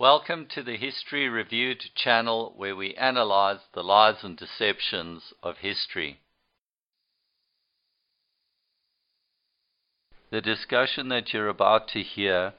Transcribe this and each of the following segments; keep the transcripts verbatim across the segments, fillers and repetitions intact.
Welcome to the History Reviewed channel, where we analyze the lies and deceptions of history. The discussion that you're about to hear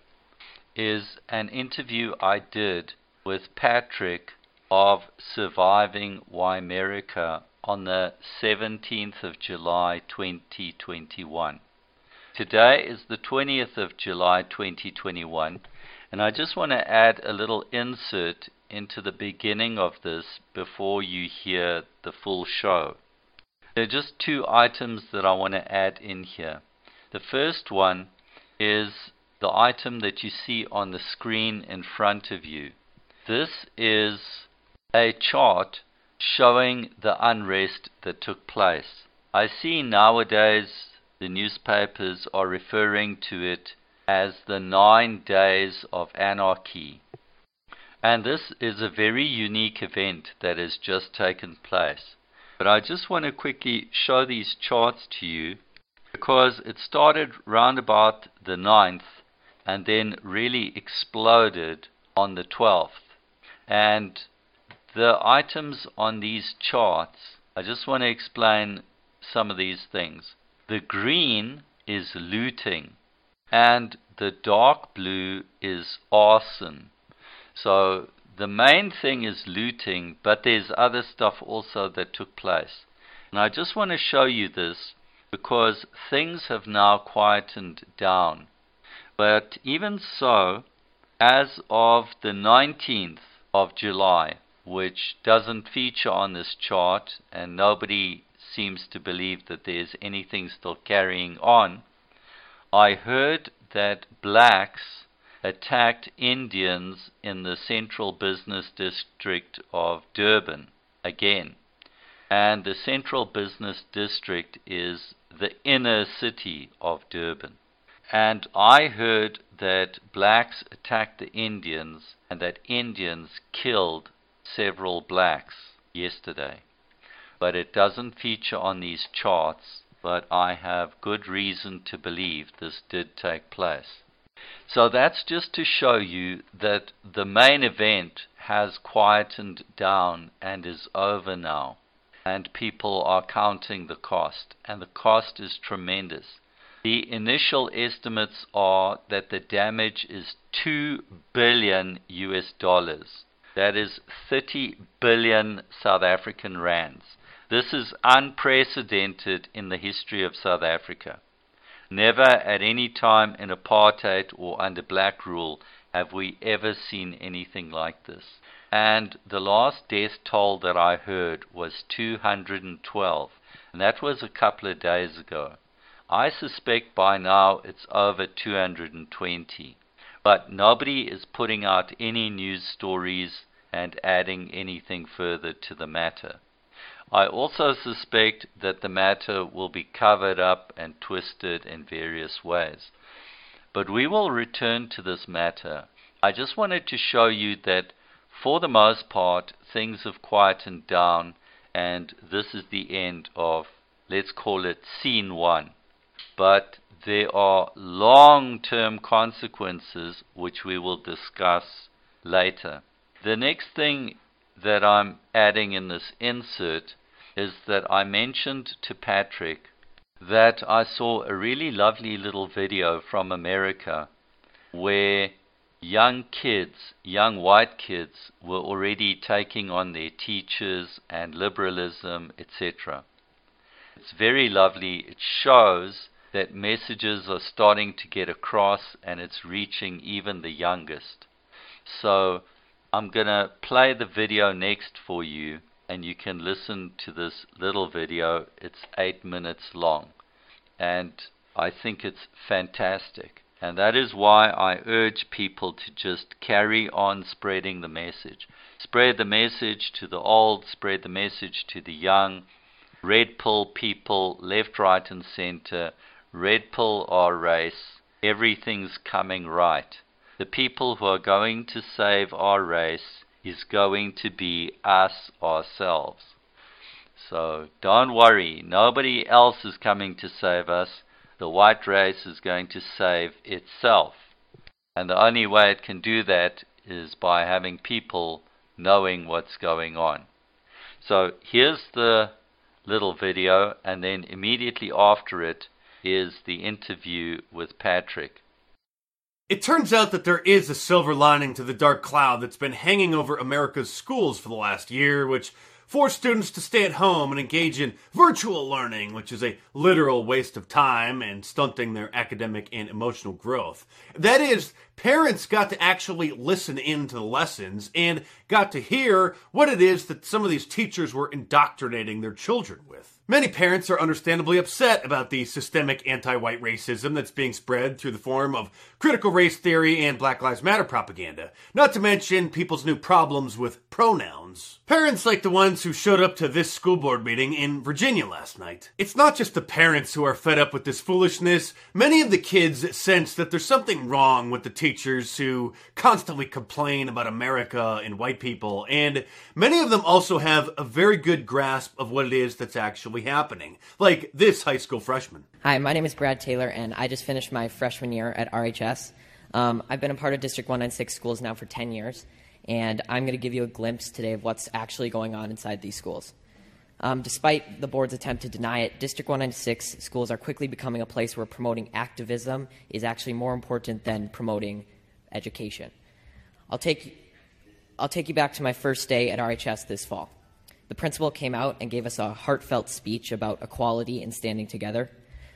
is an interview I did with Patrick of Surviving Wimerica on the seventeenth of July twenty twenty-one. Today is the twentieth of July twenty twenty-one. And I just want to add a little insert into the beginning of this before you hear the full show. There are just two items that I want to add in here. The first one is the item that you see on the screen in front of you. This is a chart showing the unrest that took place. I see nowadays the newspapers are referring to it as the nine days of anarchy. And this is a very unique event that has just taken place. But I just want to quickly show these charts to you because it started round about the ninth and then really exploded on the twelfth. And the items on these charts, I just want to explain some of these things. The green is looting, and the dark blue is arson. So the main thing is looting, but there's other stuff also that took place. And I just want to show you this because things have now quietened down. But even so, as of the nineteenth of July, which doesn't feature on this chart, and nobody seems to believe that there's anything still carrying on, I heard that blacks attacked Indians in the central business district of Durban again. And the central business district is the inner city of Durban. And I heard that blacks attacked the Indians and that Indians killed several blacks yesterday. But it doesn't feature on these charts. But I have good reason to believe this did take place. So that's just to show you that the main event has quietened down and is over now. And people are counting the cost. And the cost is tremendous. The initial estimates are that the damage is two billion U S dollars. That is thirty billion South African rands. This is unprecedented in the history of South Africa. Never at any time in apartheid or under black rule have we ever seen anything like this. And the last death toll that I heard was two hundred twelve, and that was a couple of days ago. I suspect by now it's over two hundred twenty, but nobody is putting out any news stories and adding anything further to the matter. I also suspect that the matter will be covered up and twisted in various ways. But we will return to this matter. I just wanted to show you that for the most part things have quietened down, and this is the end of, let's call it scene one. But there are long-term consequences which we will discuss later. The next thing that I'm adding in this insert is that I mentioned to Patrick that I saw a really lovely little video from America where young kids, young white kids, were already taking on their teachers and liberalism, et cetera. It's very lovely. It shows that messages are starting to get across and it's reaching even the youngest. So I'm going to play the video next for you, and you can listen to this little video. It's eight minutes long, and I think it's fantastic. And that is why I urge people to just carry on spreading the message. Spread the message to the old, spread the message to the young. Red pill people, left, right, and center. Red pill our race. Everything's coming right. The people who are going to save our race is going to be us ourselves. So don't worry, nobody else is coming to save us. The white race is going to save itself. And the only way it can do that is by having people knowing what's going on. So here's the little video, and then immediately after it is the interview with Patrick. It turns out that there is a silver lining to the dark cloud that's been hanging over America's schools for the last year, which forced students to stay at home and engage in virtual learning, which is a literal waste of time and stunting their academic and emotional growth. That is, parents got to actually listen in to the lessons and got to hear what it is that some of these teachers were indoctrinating their children with. Many parents are understandably upset about the systemic anti-white racism that's being spread through the form of critical race theory and Black Lives Matter propaganda, not to mention people's new problems with pronouns. Parents like the ones who showed up to this school board meeting in Virginia last night. It's not just the parents who are fed up with this foolishness. Many of the kids sense that there's something wrong with the teachers who constantly complain about America and white people, and many of them also have a very good grasp of what it is that's actually happening, like this high school freshman. Hi, my name is Brad Taylor, and I just finished my freshman year at R H S. Um, I've been a part of District one ninety-six schools now for ten years, and I'm going to give you a glimpse today of what's actually going on inside these schools. Um, despite the board's attempt to deny it, District one ninety-six schools are quickly becoming a place where promoting activism is actually more important than promoting education. I'll take, I'll take you back to my first day at R H S this fall. The principal came out and gave us a heartfelt speech about equality and standing together.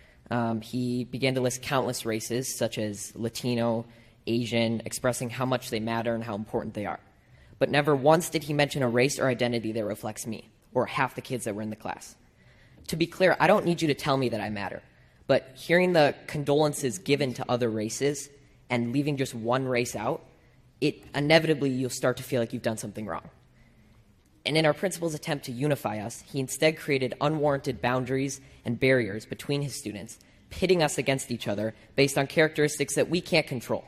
Um, he began to list countless races, such as Latino, Asian, expressing how much they matter and how important they are. But never once did he mention a race or identity that reflects me, or half the kids that were in the class. To be clear, I don't need you to tell me that I matter, but hearing the condolences given to other races and leaving just one race out, it inevitably you'll start to feel like you've done something wrong. And in our principal's attempt to unify us, he instead created unwarranted boundaries and barriers between his students, pitting us against each other based on characteristics that we can't control.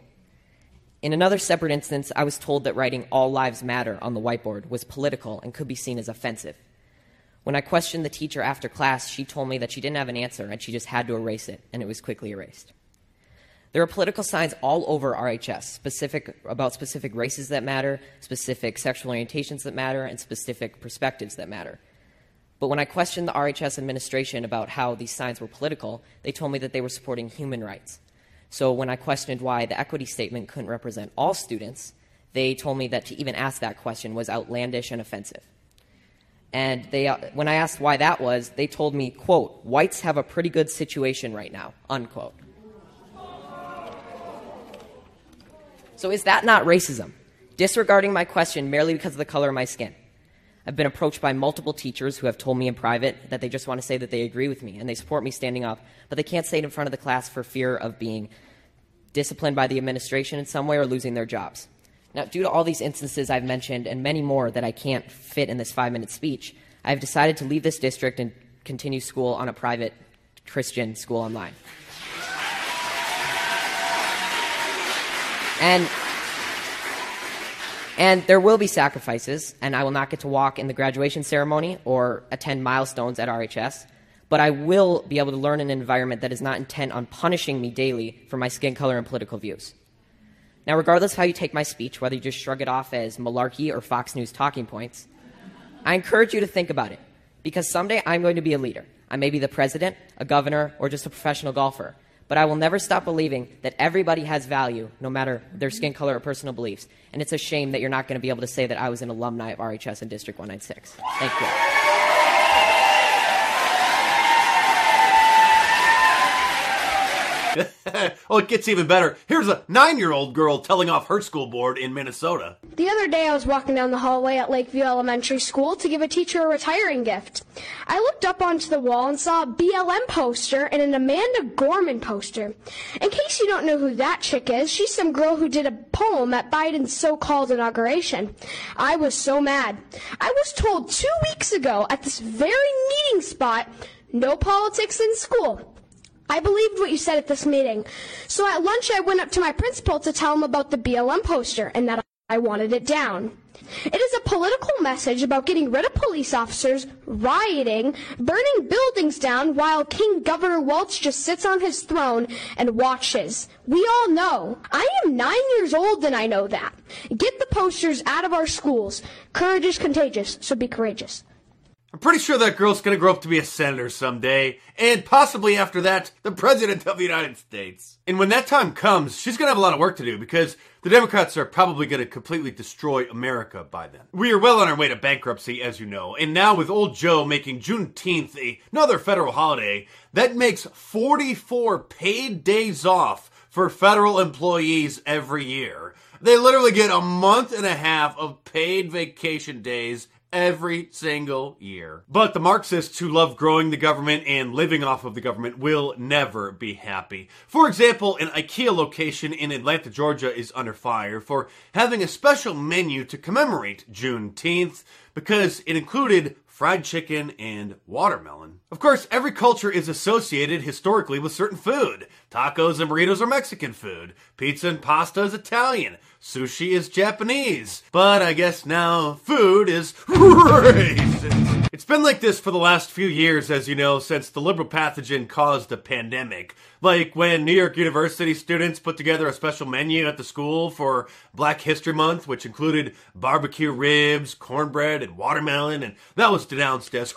In another separate instance, I was told that writing "All Lives Matter" on the whiteboard was political and could be seen as offensive. When I questioned the teacher after class, she told me that she didn't have an answer and she just had to erase it, and it was quickly erased. There are political signs all over R H S, specific about specific races that matter, specific sexual orientations that matter, and specific perspectives that matter. But when I questioned the R H S administration about how these signs were political, they told me that they were supporting human rights. So when I questioned why the equity statement couldn't represent all students, they told me that to even ask that question was outlandish and offensive. And they, uh, when I asked why that was, they told me, quote, "Whites have a pretty good situation right now," unquote. So is that not racism? Disregarding my question merely because of the color of my skin. I've been approached by multiple teachers who have told me in private that they just want to say that they agree with me and they support me standing up, but they can't say it in front of the class for fear of being disciplined by the administration in some way or losing their jobs. Now, due to all these instances I've mentioned and many more that I can't fit in this five-minute speech, I've decided to leave this district and continue school on a private Christian school online. And, and there will be sacrifices, and I will not get to walk in the graduation ceremony or attend milestones at R H S, but I will be able to learn in an environment that is not intent on punishing me daily for my skin color and political views. Now, regardless of how you take my speech, whether you just shrug it off as malarkey or Fox News talking points, I encourage you to think about it, because someday I'm going to be a leader. I may be the president, a governor, or just a professional golfer. But I will never stop believing that everybody has value, no matter their skin color or personal beliefs. And it's a shame that you're not going to be able to say that I was an alumni of R H S in District one ninety-six. Thank you. Oh, it gets even better. Here's a nine-year-old girl telling off her school board in Minnesota. The other day I was walking down the hallway at Lakeview Elementary School to give a teacher a retiring gift. I looked up onto the wall and saw a B L M poster and an Amanda Gorman poster. In case you don't know who that chick is, she's some girl who did a poem at Biden's so-called inauguration. I was so mad. I was told two weeks ago at this very meeting spot, no politics in school. I believed what you said at this meeting. So at lunch I went up to my principal to tell him about the B L M poster and that I wanted it down. It is a political message about getting rid of police officers, rioting, burning buildings down while King Governor Welch just sits on his throne and watches. We all know. I am nine years old and I know that. Get the posters out of our schools. Courage is contagious, so be courageous. I'm pretty sure that girl's gonna grow up to be a senator someday, and possibly after that, the President of the United States. And when that time comes, she's gonna have a lot of work to do because the Democrats are probably gonna completely destroy America by then. We are well on our way to bankruptcy, as you know, and now with old Joe making Juneteenth another federal holiday, that makes forty-four paid days off for federal employees every year. They literally get a month and a half of paid vacation days every single year. But the Marxists who love growing the government and living off of the government will never be happy. For example, an IKEA location in Atlanta, Georgia is under fire for having a special menu to commemorate Juneteenth because it included fried chicken and watermelon. Of course, every culture is associated historically with certain food. Tacos and burritos are Mexican food. Pizza and pasta is Italian. Sushi is Japanese. But I guess now food is racist. It's been like this for the last few years, as you know, since the liberal pathogen caused a pandemic. Like when New York University students put together a special menu at the school for Black History Month, which included barbecue ribs, cornbread, and watermelon, and that was denounced as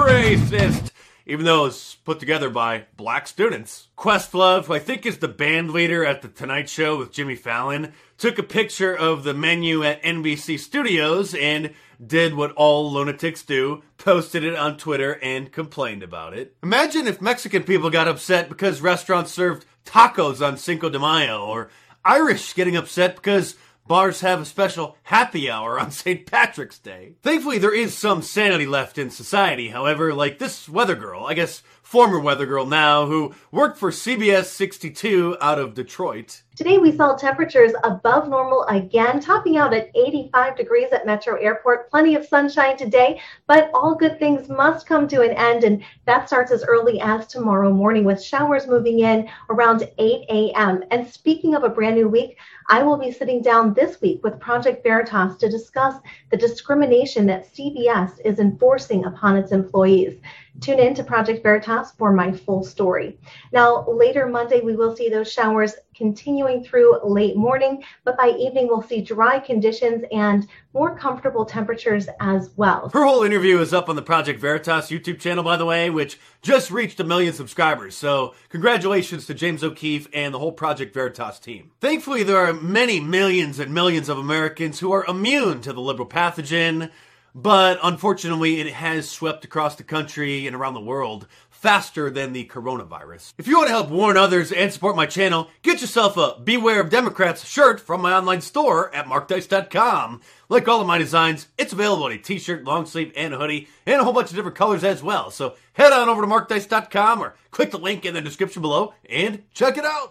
racist, even though it was put together by black students. Questlove, who I think is the band leader at The Tonight Show with Jimmy Fallon, took a picture of the menu at N B C Studios and did what all lunatics do, posted it on Twitter and complained about it. Imagine if Mexican people got upset because restaurants served tacos on Cinco de Mayo, or Irish getting upset because bars have a special happy hour on Saint Patrick's Day. Thankfully, there is some sanity left in society, however, like this weather girl, I guess former weather girl now, who worked for C B S sixty-two out of Detroit. Today we saw temperatures above normal again, topping out at eighty-five degrees at Metro Airport. Plenty of sunshine today, but all good things must come to an end, and that starts as early as tomorrow morning with showers moving in around eight a m And speaking of a brand new week, I will be sitting down this week with Project Veritas to discuss the discrimination that C B S is enforcing upon its employees. Tune in to Project Veritas for my full story. Now, later Monday, we will see those showers continuing through late morning, but by evening, we'll see dry conditions and more comfortable temperatures as well. Her whole interview is up on the Project Veritas YouTube channel, by the way, which just reached a million subscribers. So congratulations to James O'Keefe and the whole Project Veritas team. Thankfully, there are many millions and millions of Americans who are immune to the liberal pathogen, but unfortunately, it has swept across the country and around the world faster than the coronavirus. If you want to help warn others and support my channel, get yourself a Beware of Democrats shirt from my online store at mark dice dot com. Like all of my designs, it's available in a t-shirt, long sleeve, and a hoodie, and a whole bunch of different colors as well. So head on over to mark dice dot com or click the link in the description below and check it out.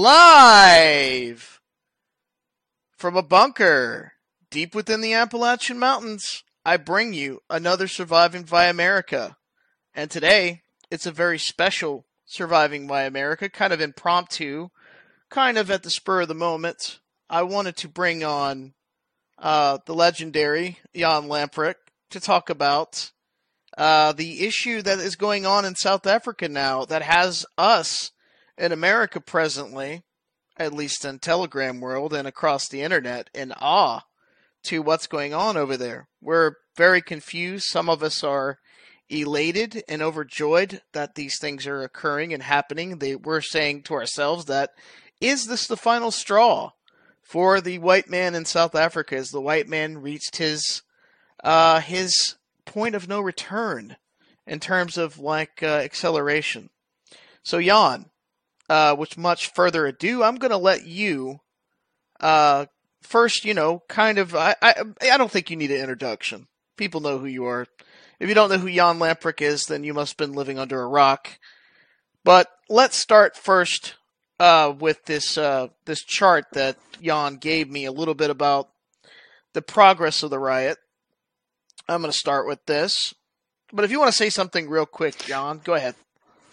live from a bunker deep within the Appalachian Mountains, I bring you another Surviving Via America. And today, it's a very special Surviving Via America, kind of impromptu, kind of at the spur of the moment. I wanted to bring on uh, the legendary Jan Lamprecht to talk about uh, the issue that is going on in South Africa now that has us in America presently, at least in Telegram world and across the internet, in awe to what's going on over there. We're very confused. Some of us are elated and overjoyed that these things are occurring and happening. They, we're saying to ourselves that, is this the final straw for the white man in South Africa? Has the white man reached his uh, his point of no return in terms of like uh, acceleration? So Jan, uh, with much further ado, I'm going to let you uh, first, you know, kind of, I, I I don't think you need an introduction. People know who you are. If you don't know who Jan Lamprecht is, then you must have been living under a rock. But let's start first uh, with this uh, this chart that Jan gave me a little bit about the progress of the riot. I'm going to start with this. But if you want to say something real quick, Jan, go ahead.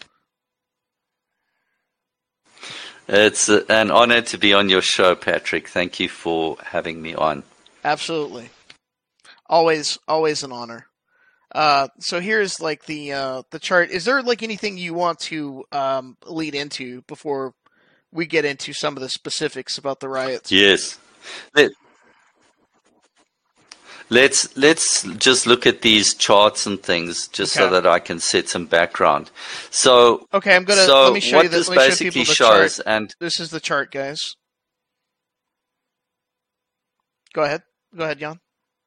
It's an honor to be on your show, Patrick. Thank you for having me on. Absolutely. Always, always an honor. Uh, so here's like the uh, the chart. Is there like anything you want to um, lead into before we get into some of the specifics about the riots? Yes. Let, let's let's just look at these charts and things just okay. so that I can set some background. So okay, I'm gonna so let me show what you the, this let me basically show people the shows, chart. And this is the chart, guys. Go ahead, go ahead, Jan.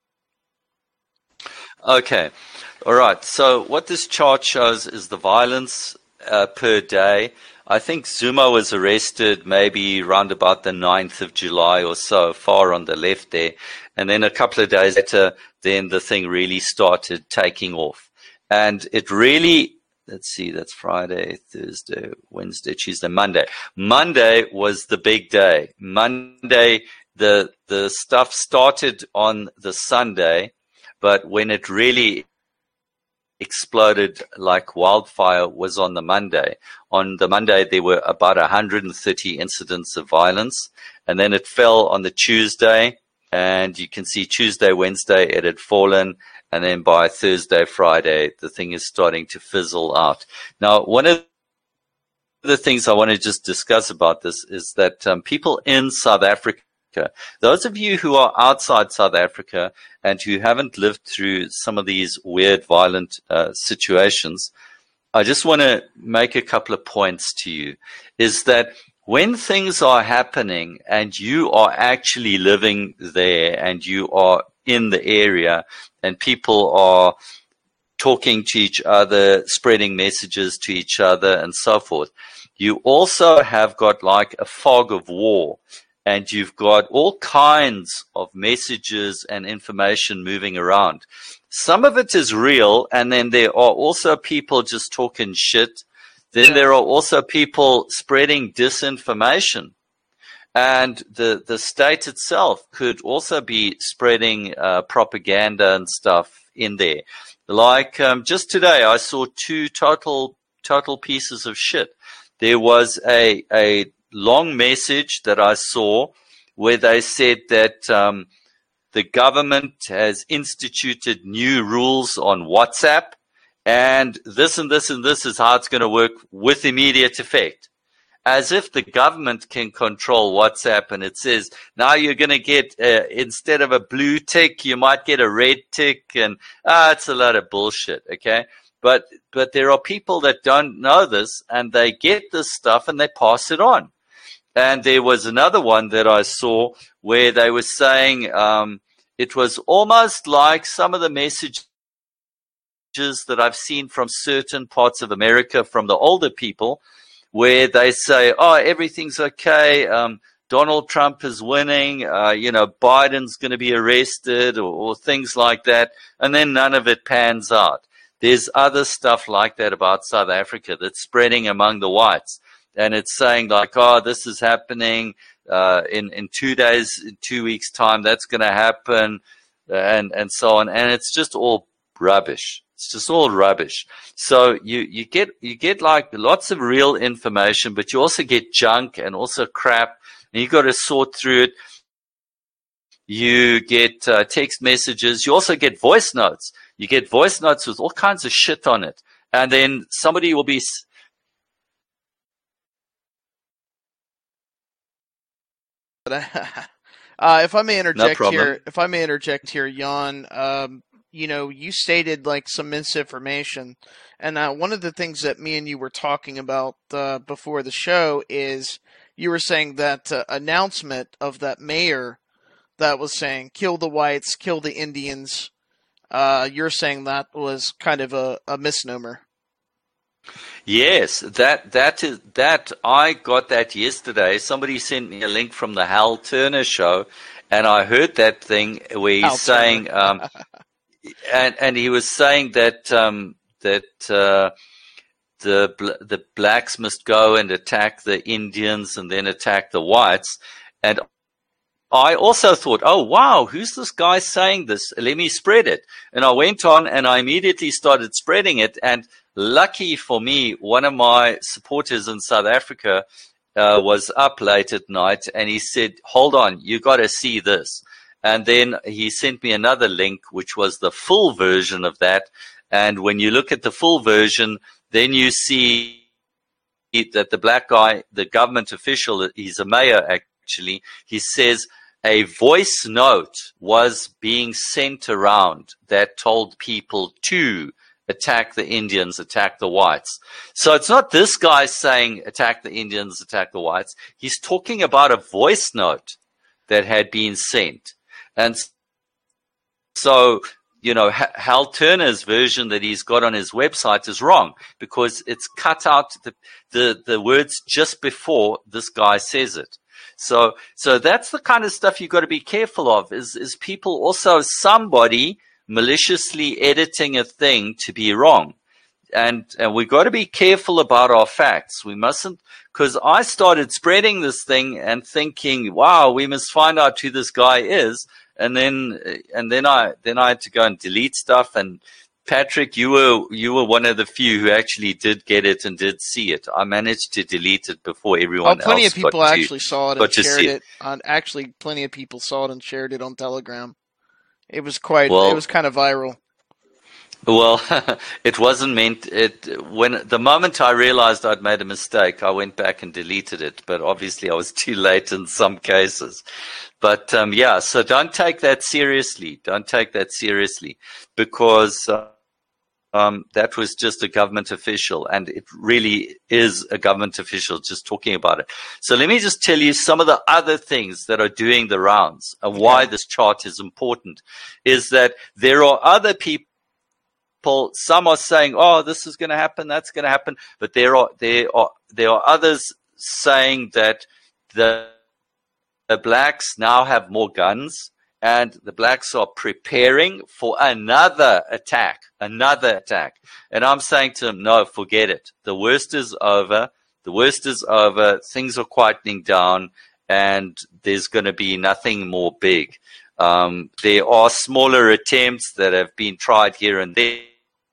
Okay. All right. So what this chart shows is the violence uh, per day. I think Zuma was arrested maybe around about the ninth of July or so, far on the left there. And then a couple of days later, then the thing really started taking off. And it really, let's see, that's Friday, Thursday, Wednesday, Tuesday, Monday. Monday was the big day. Monday, the the stuff started on the Sunday. But when it really exploded like wildfire was on the Monday. On the Monday, there were about one hundred thirty incidents of violence. And then it fell on the Tuesday. And you can see Tuesday, Wednesday, it had fallen. And then by Thursday, Friday, the thing is starting to fizzle out. Now, one of the things I want to just discuss about this is that um, people in South Africa, those of you who are outside South Africa and who haven't lived through some of these weird, violent uh, situations, I just want to make a couple of points to you, is that when things are happening and you are actually living there and you are in the area and people are talking to each other, spreading messages to each other and so forth, you also have got like a fog of war. And you've got all kinds of messages and information moving around. Some of it is real, and then there are also people just talking shit. Then there are also people spreading disinformation. And the, the state itself could also be spreading uh, propaganda and stuff in there. Like um, just today, I saw two total total pieces of shit. There was a a long message that I saw where they said that um, the government has instituted new rules on WhatsApp, and this and this and this is how it's going to work with immediate effect. As if the government can control WhatsApp, and it says, now you're going to get, uh, instead of a blue tick, you might get a red tick, and ah, it's a lot of bullshit, okay? But but there are people that don't know this, and they get this stuff, and they pass it on. And there was another one that I saw where they were saying um, it was almost like some of the messages that I've seen from certain parts of America from the older people, where they say, oh, everything's okay, um, Donald Trump is winning, uh, you know, Biden's going to be arrested, or, or things like that, and then none of it pans out. There's other stuff like that about South Africa that's spreading among the whites. and it's saying like, oh, this is happening uh, in in two days, in two weeks' time, that's going to happen, and and so on, and it's just all rubbish. It's just all rubbish. So you you get you get like lots of real information, but you also get junk and also crap, and you got to sort through it. You get uh, text messages. You also get voice notes. You get voice notes with all kinds of shit on it. And then somebody will be... uh, if I may interject No here, if I may interject here, Jan, um, you know, you stated like some misinformation. And uh, one of the things that me and you were talking about uh, before the show is you were saying that uh, announcement of that mayor that was saying, kill the whites, kill the Indians. Uh, you're saying that was kind of a, a misnomer. Yes, that that is that. I got that yesterday. Somebody sent me a link from the Hal Turner show, and I heard that thing where he's Hal saying, um, and and he was saying that um, that uh, the the blacks must go and attack the Indians and then attack the whites, and I also thought, oh, wow, who's this guy saying this? Let me spread it. And I went on and I immediately started spreading it. And lucky for me, one of my supporters in South Africa uh, was up late at night and he said, hold on, you got to see this. And then he sent me another link, which was the full version of that. And when you look at the full version, then you see that the black guy, the government official, he's a mayor actually, he says, a voice note was being sent around that told people to attack the Indians, attack the whites. So it's not this guy saying attack the Indians, attack the whites. He's talking about a voice note that had been sent. And so, you know, Hal Turner's version that he's got on his website is wrong because it's cut out the, the, the words just before this guy says it. So, so that's the kind of stuff you've got to be careful of is, is people also somebody maliciously editing a thing to be wrong. And, and we've got to be careful about our facts. We mustn't, because I started spreading this thing and thinking, wow, we must find out who this guy is. And then, and then I, then I had to go and delete stuff. And Patrick, you were, you were one of the few who actually did get it and did see it. I managed to delete it before everyone else. Oh, plenty of people got actually to, saw it and shared it. it on, actually, plenty of people saw it and shared it on Telegram. It was quite, well, it was kind of viral. Well, it wasn't meant. It when the moment I realized I'd made a mistake, I went back and deleted it. But obviously, I was too late in some cases. But um, yeah, so don't take that seriously. Don't take that seriously because uh, um, that was just a government official, and it really is a government official just talking about it. So let me just tell you some of the other things that are doing the rounds and why this chart is important. Is that there are other people. Some are saying, "Oh, this is going to happen, that's going to happen," but there are there are there are others saying that the the blacks now have more guns, and the blacks are preparing for another attack, another attack. And I'm saying to them, "No, forget it. The worst is over. The worst is over. Things are quietening down, and there's going to be nothing more big." Um, there are smaller attempts that have been tried here and there.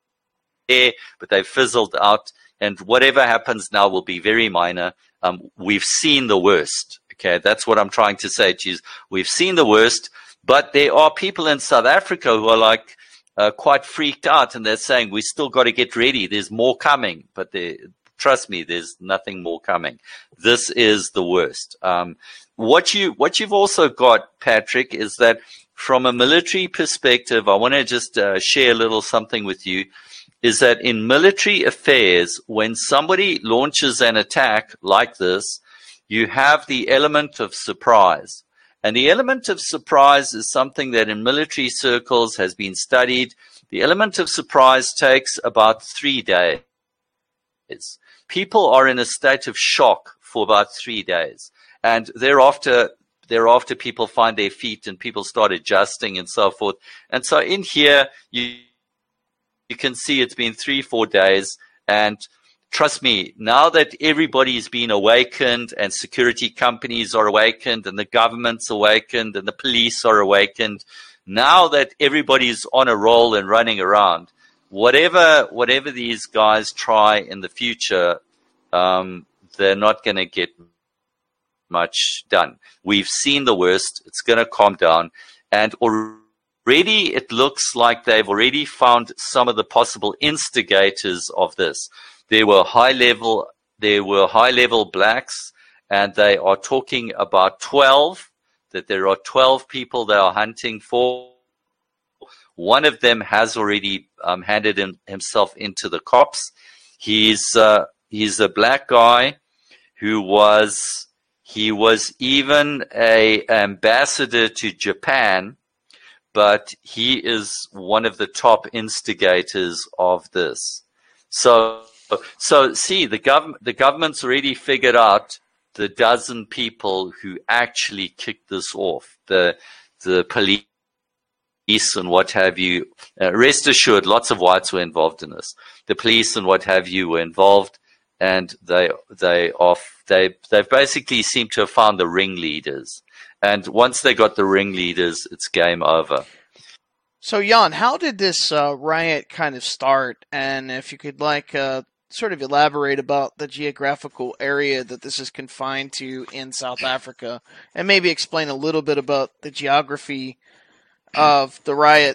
But they've fizzled out, and whatever happens now will be very minor. Um, we've seen the worst. Okay, that's what I'm trying to say to you. We've seen the worst, but there are people in South Africa who are like uh, quite freaked out, and they're saying we still got to get ready. There's more coming, but they, trust me, there's nothing more coming. This is the worst. Um, what you what you've also got, Patrick, is that from a military perspective, I want to just uh, share a little something with you. Is that in military affairs, when somebody launches an attack like this, you have the element of surprise. And the element of surprise is something that in military circles has been studied. The element of surprise takes about three days. People are in a state of shock for about three days. And thereafter, thereafter people find their feet and people start adjusting and so forth. And so in here, you You can see it's been three, four days, and trust me, now that everybody's been awakened and security companies are awakened and the government's awakened and the police are awakened, now that everybody's on a roll and running around, whatever whatever these guys try in the future, um, they're not going to get much done. We've seen the worst. It's going to calm down. And already it looks like they've already found some of the possible instigators of this. There were high level, there were high level blacks, and they are talking about twelve, that there are twelve people they are hunting for. One of them has already um, handed him, himself into the cops. He's, uh, he's a black guy who was, he was even a ambassador to Japan, but he is one of the top instigators of this. So, So, see, the government, the government's already figured out the dozen people who actually kicked this off. The, the police and what have you. Uh, rest assured, lots of whites were involved in this. The police and what have you were involved, and they, they off, they, they've basically seemed to have found the ringleaders. And once they got the ringleaders, it's game over. So, Jan, how did this uh, riot kind of start? And if you could, like, uh, sort of elaborate about the geographical area that this is confined to in South Africa, and maybe explain a little bit about the geography of the riot.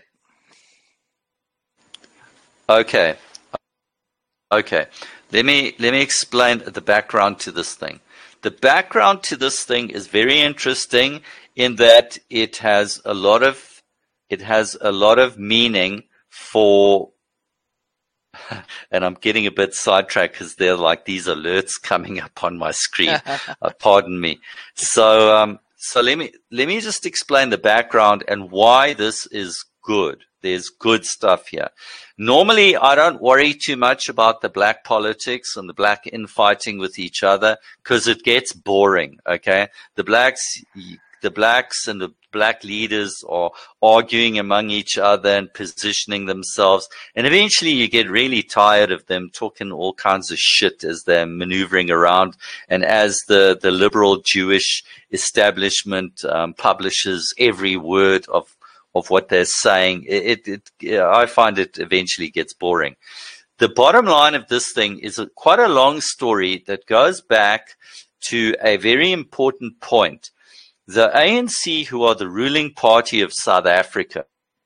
Okay. Okay. Let me, let me explain the background to this thing. The background to this thing is very interesting in that it has a lot of It has a lot of meaning for, and I'm getting a bit sidetracked because there are like these alerts coming up on my screen. uh, pardon me. So, um, so let me let me just explain the background and why this is good. There's good stuff here. Normally, I don't worry too much about the black politics and the black infighting with each other because it gets boring. Okay, the blacks. The blacks and the black leaders are arguing among each other and positioning themselves. And eventually you get really tired of them talking all kinds of shit as they're maneuvering around. And as the, the liberal Jewish establishment um, publishes every word of, of what they're saying, it, it, it, I find it eventually gets boring. The bottom line of this thing is a, quite a long story that goes back to a very important point. The A N C, who are the ruling party of South Africa,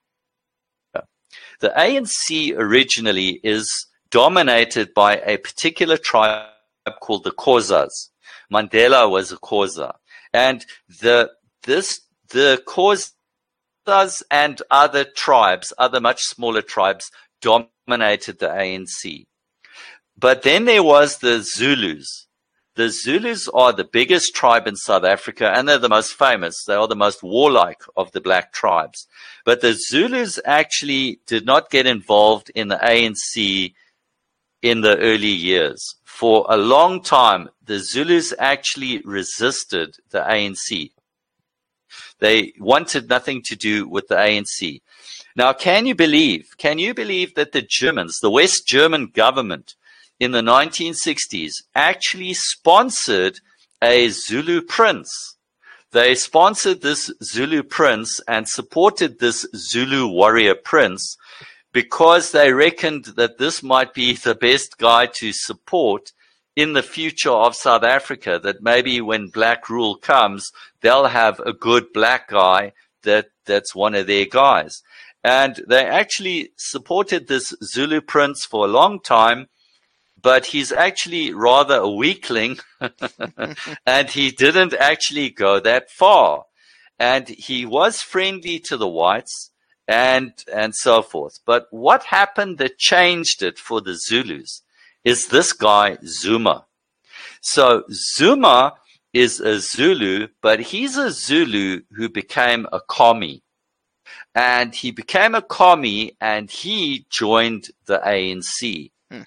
the A N C originally is dominated by a particular tribe called the Xhosas. Mandela was a Xhosa. And the, this, the Xhosas and other tribes, other much smaller tribes, dominated the A N C. But then there was the Zulus. The Zulus are the biggest tribe in South Africa, and they're the most famous. They are the most warlike of the black tribes. But the Zulus actually did not get involved in the A N C in the early years. For a long time, the Zulus actually resisted the A N C. They wanted nothing to do with the A N C. Now, can you believe, can you believe that the Germans, the West German government, in the nineteen sixties, actually sponsored a Zulu prince. They sponsored this Zulu prince and supported this Zulu warrior prince because they reckoned that this might be the best guy to support in the future of South Africa, that maybe when black rule comes, they'll have a good black guy that, that's one of their guys. And they actually supported this Zulu prince for a long time, but he's actually rather a weakling, and he didn't actually go that far. And he was friendly to the whites and and so forth. But what happened that changed it for the Zulus is this guy, Zuma. So Zuma is a Zulu, but he's a Zulu who became a commie. And he became a commie, and he joined the A N C. Hmm.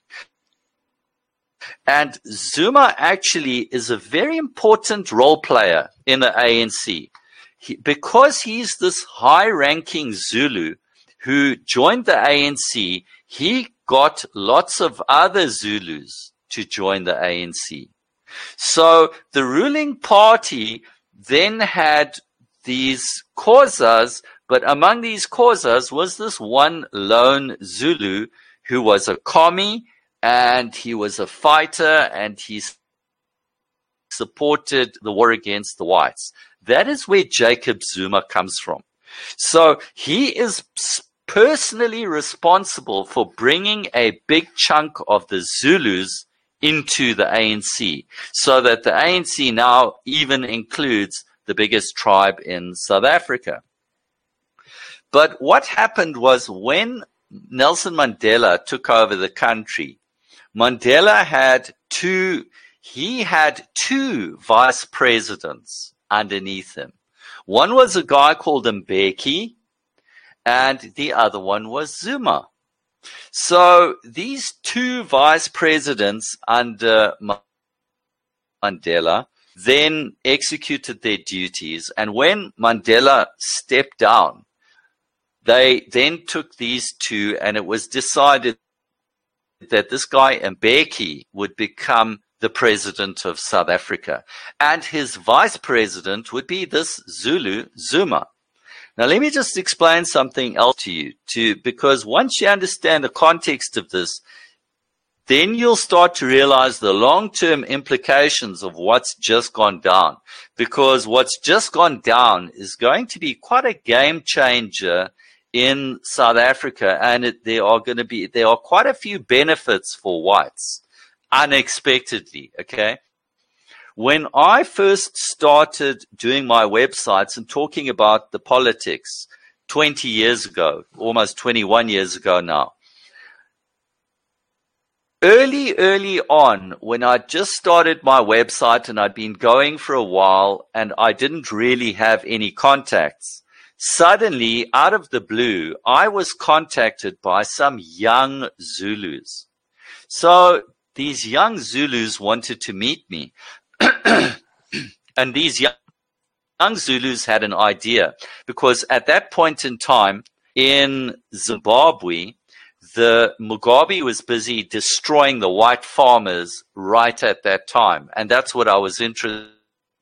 And Zuma actually is a very important role player in the A N C. He, because he's this high-ranking Zulu who joined the A N C, he got lots of other Zulus to join the A N C. So the ruling party then had these Xhosas, but among these Xhosas was this one lone Zulu who was a commie, and he was a fighter, and he supported the war against the whites. That is where Jacob Zuma comes from. So he is personally responsible for bringing a big chunk of the Zulus into the A N C, so that the A N C now even includes the biggest tribe in South Africa. But what happened was, when Nelson Mandela took over the country, Mandela had two, he had two vice presidents underneath him. One was a guy called Mbeki, and the other one was Zuma. So these two vice presidents under Mandela then executed their duties, and when Mandela stepped down, they then took these two, and it was decided that this guy Mbeki would become the president of South Africa, and his vice president would be this Zulu, Zuma. Now, let me just explain something else to you, too, because once you understand the context of this, then you'll start to realize the long-term implications of what's just gone down. Because what's just gone down is going to be quite a game changer in South Africa, and it, there are going to be there are quite a few benefits for whites, unexpectedly. Okay. When I first started doing my websites and talking about the politics twenty years ago, almost twenty-one years ago now, early, early on, when I just started my website and I'd been going for a while and I didn't really have any contacts, suddenly, out of the blue, I was contacted by some young Zulus. So these young Zulus wanted to meet me. And these young, young Zulus had an idea, because at that point in time in Zimbabwe, the Mugabe was busy destroying the white farmers right at that time. And that's what I was interested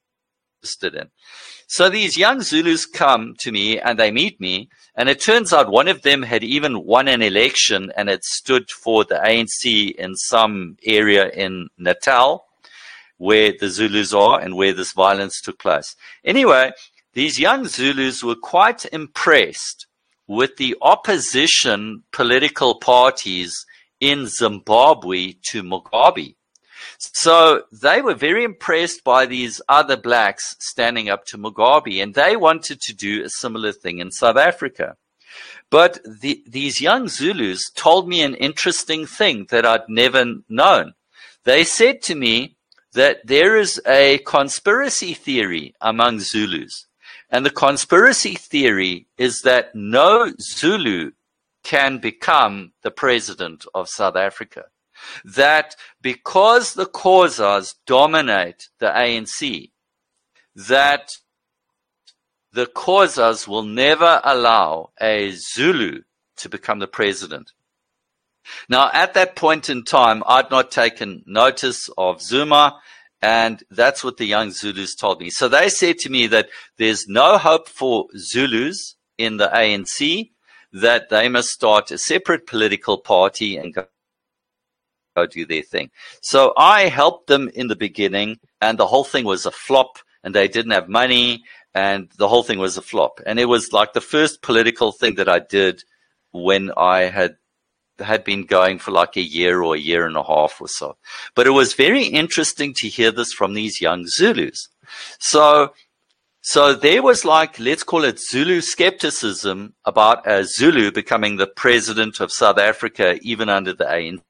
in. So these young Zulus come to me and they meet me, and it turns out one of them had even won an election and had stood for the A N C in some area in Natal, where the Zulus are and where this violence took place. Anyway, these young Zulus were quite impressed with the opposition political parties in Zimbabwe to Mugabe. So they were very impressed by these other blacks standing up to Mugabe, and they wanted to do a similar thing in South Africa. But the, these young Zulus told me an interesting thing that I'd never known. They said to me that there is a conspiracy theory among Zulus. And the conspiracy theory is that no Zulu can become the president of South Africa. That because the Xhosas dominate the A N C, that the Xhosas will never allow a Zulu to become the president. Now, at that point in time, I'd not taken notice of Zuma, and that's what the young Zulus told me. So they said to me that there's no hope for Zulus in the A N C, that they must start a separate political party and go, go do their thing. So I helped them in the beginning, and the whole thing was a flop, and they didn't have money, and the whole thing was a flop. And it was like the first political thing that I did when I had had been going for like a year or a year and a half or so. But it was very interesting to hear this from these young Zulus. So, so there was like, let's call it Zulu skepticism about a Zulu becoming the president of South Africa, even under the A N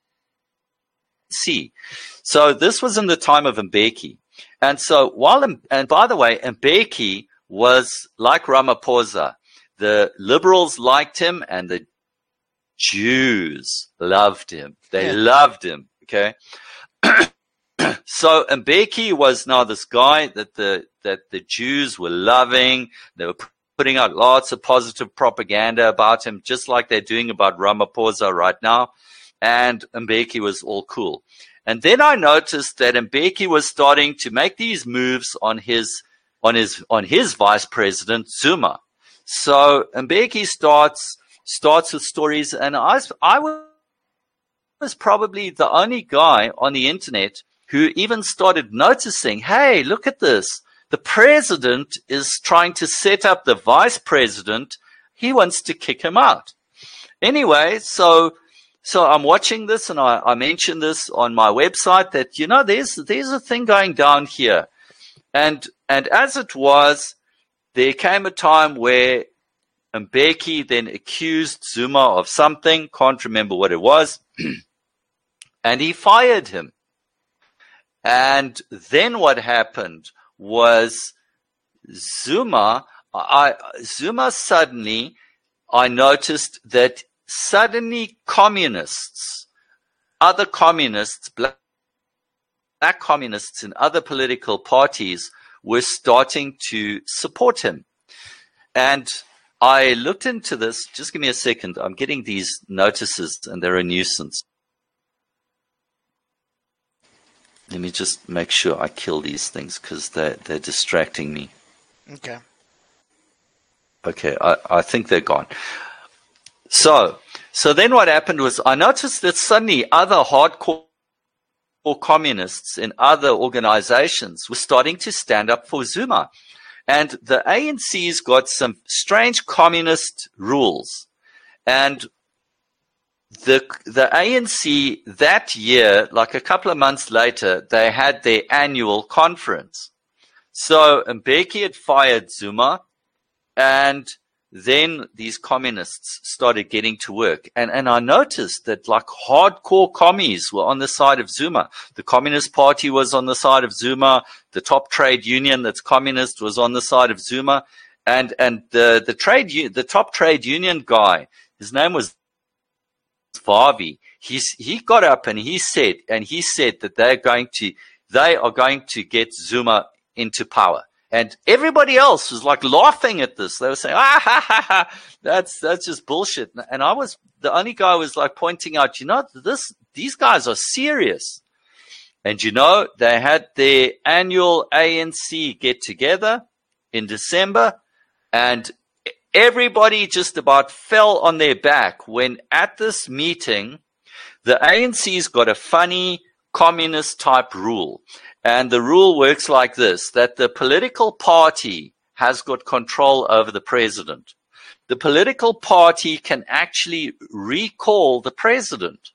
C. So this was in the time of Mbeki. And so while, and by the way, Mbeki was like Ramaphosa. The liberals liked him and the Jews loved him. They yeah. loved him. Okay. So Mbeki was now this guy that the, that the Jews were loving. They were putting out lots of positive propaganda about him, just like they're doing about Ramaphosa right now. And Mbeki was all cool. And then I noticed that Mbeki was starting to make these moves on his on his on his vice president Zuma. So Mbeki starts starts with stories, and I I was probably the only guy on the internet who even started noticing, hey, look at this. The president is trying to set up the vice president. He wants to kick him out. Anyway, so so I'm watching this, and I, I mentioned this on my website that, you know, there's there's a thing going down here. And and as it was, there came a time where Mbeki then accused Zuma of something, can't remember what it was, and he fired him. And then what happened was Zuma, I, Zuma suddenly, I noticed that suddenly communists, other communists, black, black communists in other political parties were starting to support him. And I looked into this. Just give me a second. I'm getting these notices, and they're a nuisance. Let me just make sure I kill these things because they're, they're distracting me. Okay. Okay, I, I think they're gone. So, so then what happened was I noticed that suddenly other hardcore communists in other organizations were starting to stand up for Zuma. And the A N C's got some strange communist rules. And the the A N C that year, like a couple of months later, they had their annual conference. So Mbeki had fired Zuma, and then these communists started getting to work. And, and I noticed that like hardcore commies were on the side of Zuma. The Communist Party was on the side of Zuma. The top trade union that's communist was on the side of Zuma. And, and the, the trade, the top trade union guy, his name was Vavi. He's, he got up and he said, and he said that they're going to, they are going to get Zuma into power. And everybody else was like laughing at this. They were saying, ah, ha, ha, ha, that's, that's just bullshit. And I was, the only guy was like pointing out, you know, this, these guys are serious. And you know, they had their annual A N C get together in December, and everybody just about fell on their back when at this meeting, the A N C's got a funny communist type rule. And the rule works like this, that the political party has got control over the president. The political party can actually recall the president.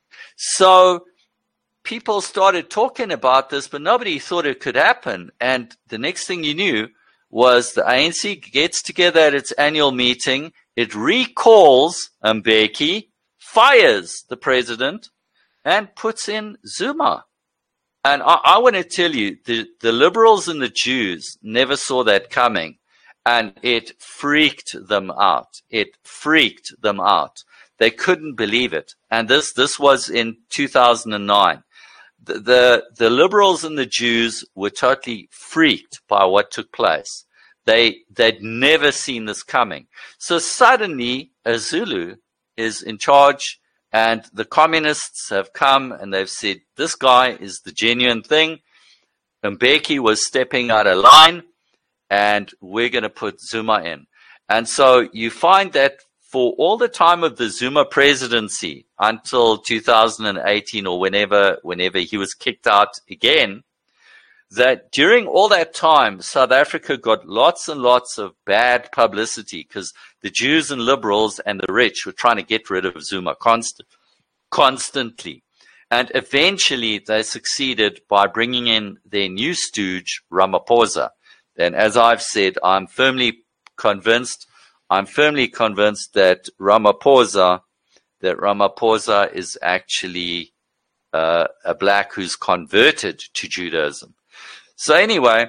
So people started talking about this, but nobody thought it could happen. And the next thing you knew was the A N C gets together at its annual meeting. It recalls Mbeki, fires the president, and puts in Zuma. And I, I want to tell you, the, the liberals and the Jews never saw that coming, and it freaked them out. It freaked them out. They couldn't believe it. And this, this was in two thousand nine. The, the, the liberals and the Jews were totally freaked by what took place. They, they'd never seen this coming. So suddenly, a Zulu is in charge. And the communists have come and they've said, this guy is the genuine thing. Mbeki was stepping out of line, and we're going to put Zuma in. And so you find that for all the time of the Zuma presidency until two thousand eighteen or whenever, whenever he was kicked out again, that during all that time, South Africa got lots and lots of bad publicity because the Jews and liberals and the rich were trying to get rid of Zuma const- constantly. And eventually they succeeded by bringing in their new stooge, Ramaphosa. And as I've said, I'm firmly convinced, I'm firmly convinced that Ramaphosa, that Ramaphosa is actually uh, a black who's converted to Judaism. So anyway,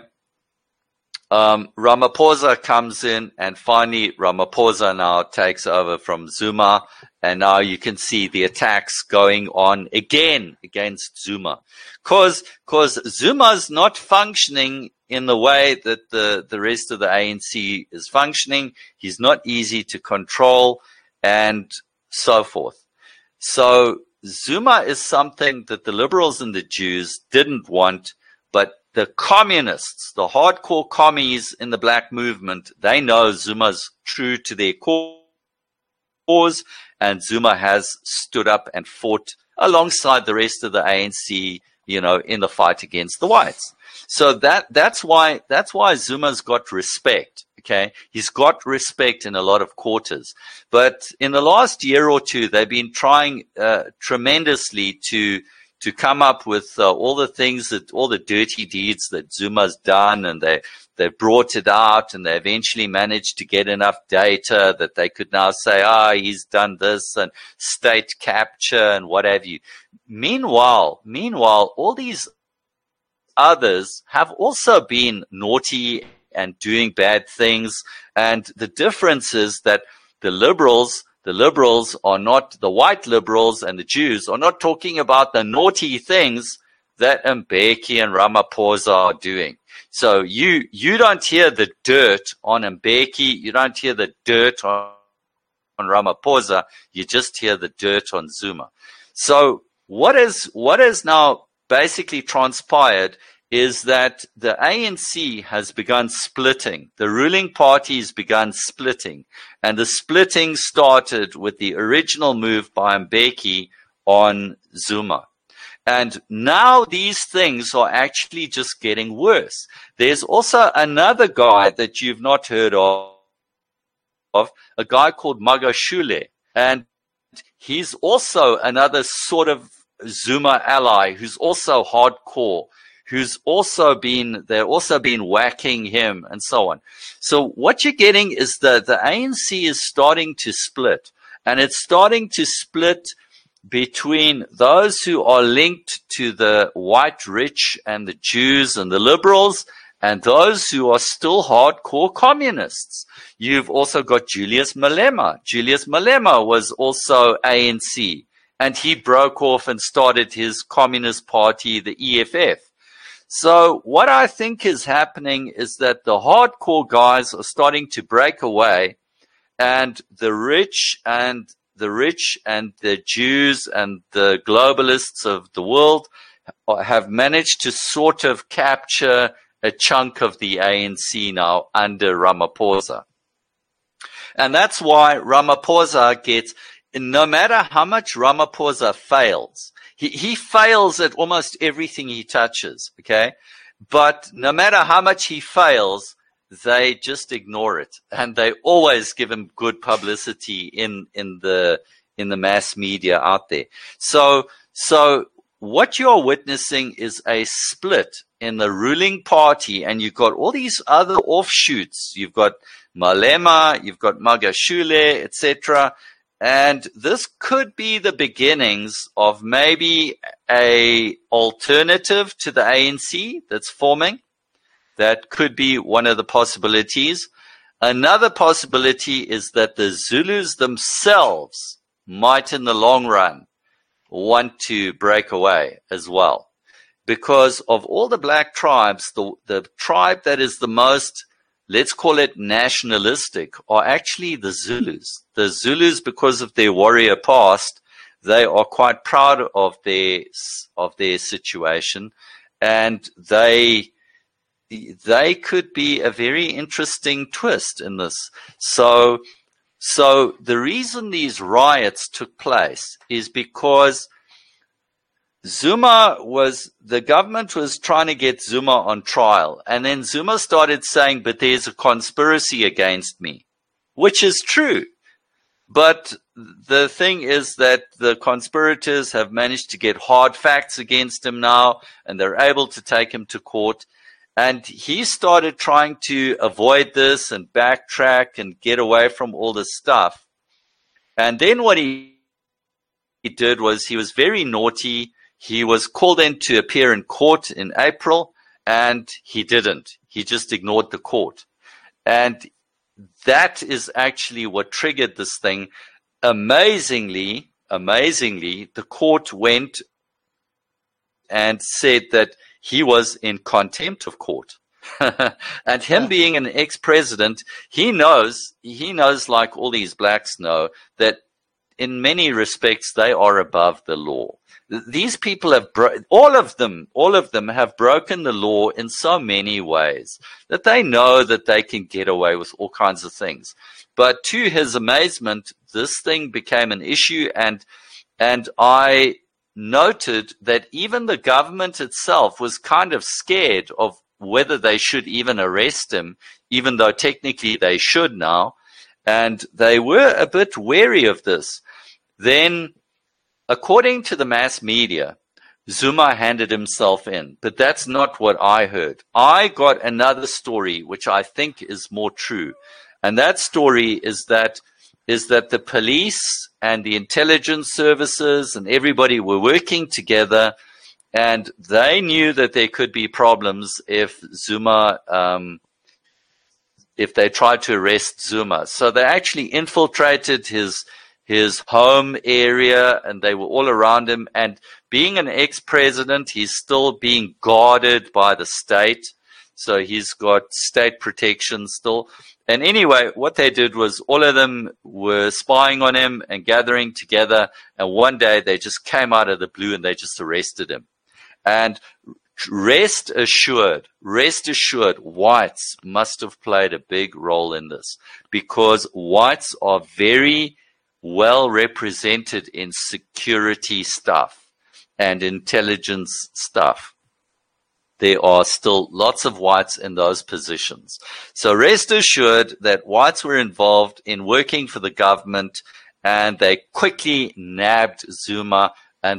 um, Ramaphosa comes in, and finally Ramaphosa now takes over from Zuma, and now you can see the attacks going on again against Zuma. Cause, cause Zuma's not functioning in the way that the, the rest of the A N C is functioning. He's not easy to control and so forth. So Zuma is something that the liberals and the Jews didn't want, but the communists, the hardcore commies in the black movement, they know Zuma's true to their cause, and Zuma has stood up and fought alongside the rest of the A N C, you know, in the fight against the whites. So that that's why that's why Zuma's got respect. Okay, he's got respect in a lot of quarters, but in the last year or two, they've been trying uh, tremendously to to come up with uh, all the things that all the dirty deeds that Zuma's done, and they they brought it out, and they eventually managed to get enough data that they could now say, ah, oh, he's done this and state capture and what have you. Meanwhile, meanwhile, all these others have also been naughty and doing bad things. And the difference is that the liberals, the liberals are not, the white liberals and the Jews are not talking about the naughty things that Mbeki and Ramaphosa are doing. So you, you don't hear the dirt on Mbeki, you don't hear the dirt on, on Ramaphosa, you just hear the dirt on Zuma. So what is, what is now basically transpired is that the A N C has begun splitting. The ruling party has begun splitting. And the splitting started with the original move by Mbeki on Zuma. And now these things are actually just getting worse. There's also another guy that you've not heard of, of a guy called Magashule. And he's also another sort of Zuma ally who's also hardcore, who's also been, they're also been whacking him and so on. So what you're getting is that the A N C is starting to split, and it's starting to split between those who are linked to the white rich and the Jews and the liberals, and those who are still hardcore communists. You've also got Julius Malema. Julius Malema was also A N C, and he broke off and started his communist party, the E F F. So what I think is happening is that the hardcore guys are starting to break away, and the rich and the rich and the Jews and the globalists of the world have managed to sort of capture a chunk of the A N C now under Ramaphosa. And that's why Ramaphosa gets, no matter how much Ramaphosa fails, He, he fails at almost everything he touches, okay? But no matter how much he fails, they just ignore it. And they always give him good publicity in, in the, in the mass media out there. So, so what you're witnessing is a split in the ruling party, and you've got all these other offshoots. You've got Malema, you've got Magashule, et cetera. And this could be the beginnings of maybe a alternative to the A N C that's forming. That could be one of the possibilities. Another possibility is that the Zulus themselves might, in the long run, want to break away as well. Because of all the black tribes, the, the tribe that is the most, let's call it nationalistic, are actually the Zulus. The Zulus, because of their warrior past, they are quite proud of their of their situation, and they they could be a very interesting twist in this. So, so the reason these riots took place is because Zuma was, the government was trying to get Zuma on trial, and then Zuma started saying, but there's a conspiracy against me, which is true. But the thing is that the conspirators have managed to get hard facts against him now, and they're able to take him to court. And he started trying to avoid this and backtrack and get away from all this stuff. And then what he, he did was he was very naughty. He was called in to appear in court in April, and he didn't. He just ignored the court. And that is actually what triggered this thing. Amazingly, amazingly, the court went and said that he was in contempt of court. And him being an ex-president, he knows, he knows like all these blacks know, that in many respects, they are above the law. These people have, bro- all of them, all of them have broken the law in so many ways that they know that they can get away with all kinds of things. But to his amazement, this thing became an issue, and, and I noted that even the government itself was kind of scared of whether they should even arrest him, even though technically they should now. And they were a bit wary of this. Then, according to the mass media, Zuma handed himself in, but that's not what I heard. I got another story, which I think is more true. And that story is that is that the police and the intelligence services and everybody were working together, and they knew that there could be problems if Zuma, um, if they tried to arrest Zuma. So they actually infiltrated his his home area, and they were all around him. And being an ex-president, he's still being guarded by the state. So he's got state protection still. And anyway, what they did was all of them were spying on him and gathering together. And one day they just came out of the blue and they just arrested him. And rest assured, rest assured, whites must have played a big role in this, because whites are very well represented in security stuff and intelligence stuff. There are still lots of whites in those positions. So rest assured that whites were involved in working for the government, and they quickly nabbed Zuma and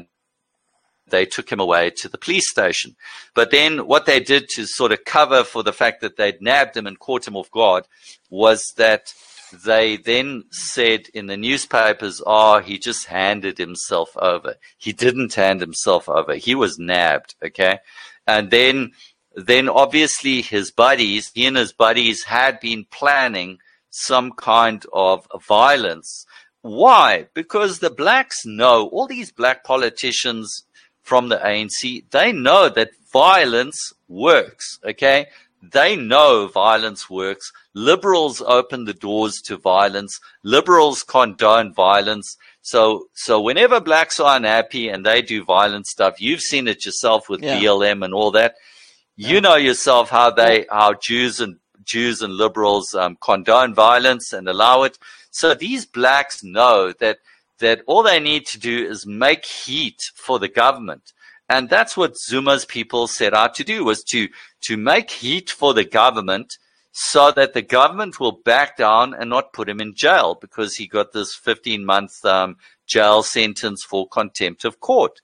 they took him away to the police station. But then what they did to sort of cover for the fact that they'd nabbed him and caught him off guard was that they then said in the newspapers, oh, he just handed himself over. He didn't hand himself over. He was nabbed, okay? And then, then obviously his buddies, he and his buddies had been planning some kind of violence. Why? Because the blacks know, all these black politicians from the A N C, they know that violence works, okay? They know violence works. Liberals open the doors to violence. Liberals condone violence. So, so whenever blacks are unhappy and they do violent stuff, you've seen it yourself with yeah. B L M and all that. You yeah. know yourself how they, how Jews and Jews and liberals um, condone violence and allow it. So these blacks know that that all they need to do is make heat for the government. And that's what Zuma's people set out to do, was to, to make heat for the government so that the government will back down and not put him in jail, because he got this fifteen-month um, jail sentence for contempt of court.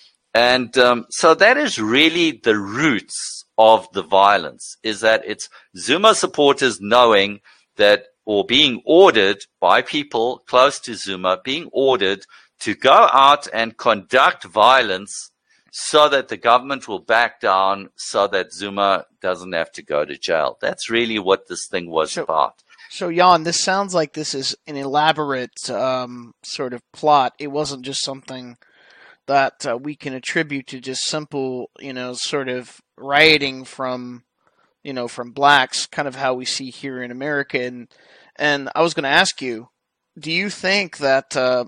And um, so that is really the roots of the violence, is that it's Zuma supporters knowing that, or being ordered by people close to Zuma, being ordered to go out and conduct violence so that the government will back down, so that Zuma doesn't have to go to jail. That's really what this thing was so, about. So, Jan, this sounds like this is an elaborate um, sort of plot. It wasn't just something that uh, we can attribute to just simple, you know, sort of rioting from, you know, from blacks, kind of how we see here in America. And, and I was going to ask you, do you think that uh,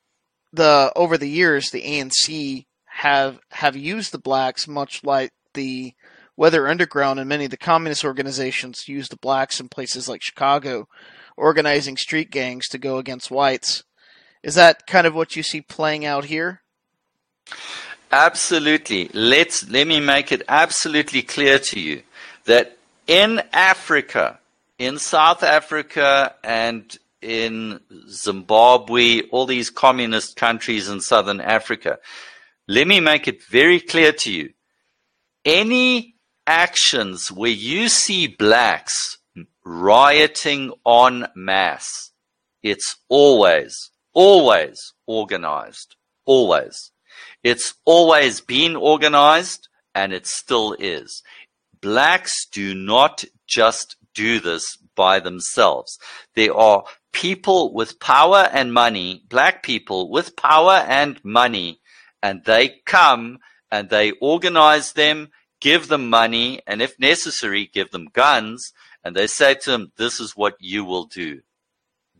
the over the years the A N C have have used the blacks much like the Weather Underground and many of the communist organizations use the blacks in places like Chicago, organizing street gangs to go against whites? Is that kind of what you see playing out here? Absolutely. Let's let me make it absolutely clear to you that in Africa, in South Africa and in Zimbabwe, all these communist countries in Southern Africa, let me make it very clear to you. Any actions where you see blacks rioting en masse, it's always, always organized. Always. It's always been organized, and it still is. Blacks do not just do this by themselves. There are people with power and money, black people with power and money, and they come and they organize them, give them money, and if necessary, give them guns, and they say to them, this is what you will do.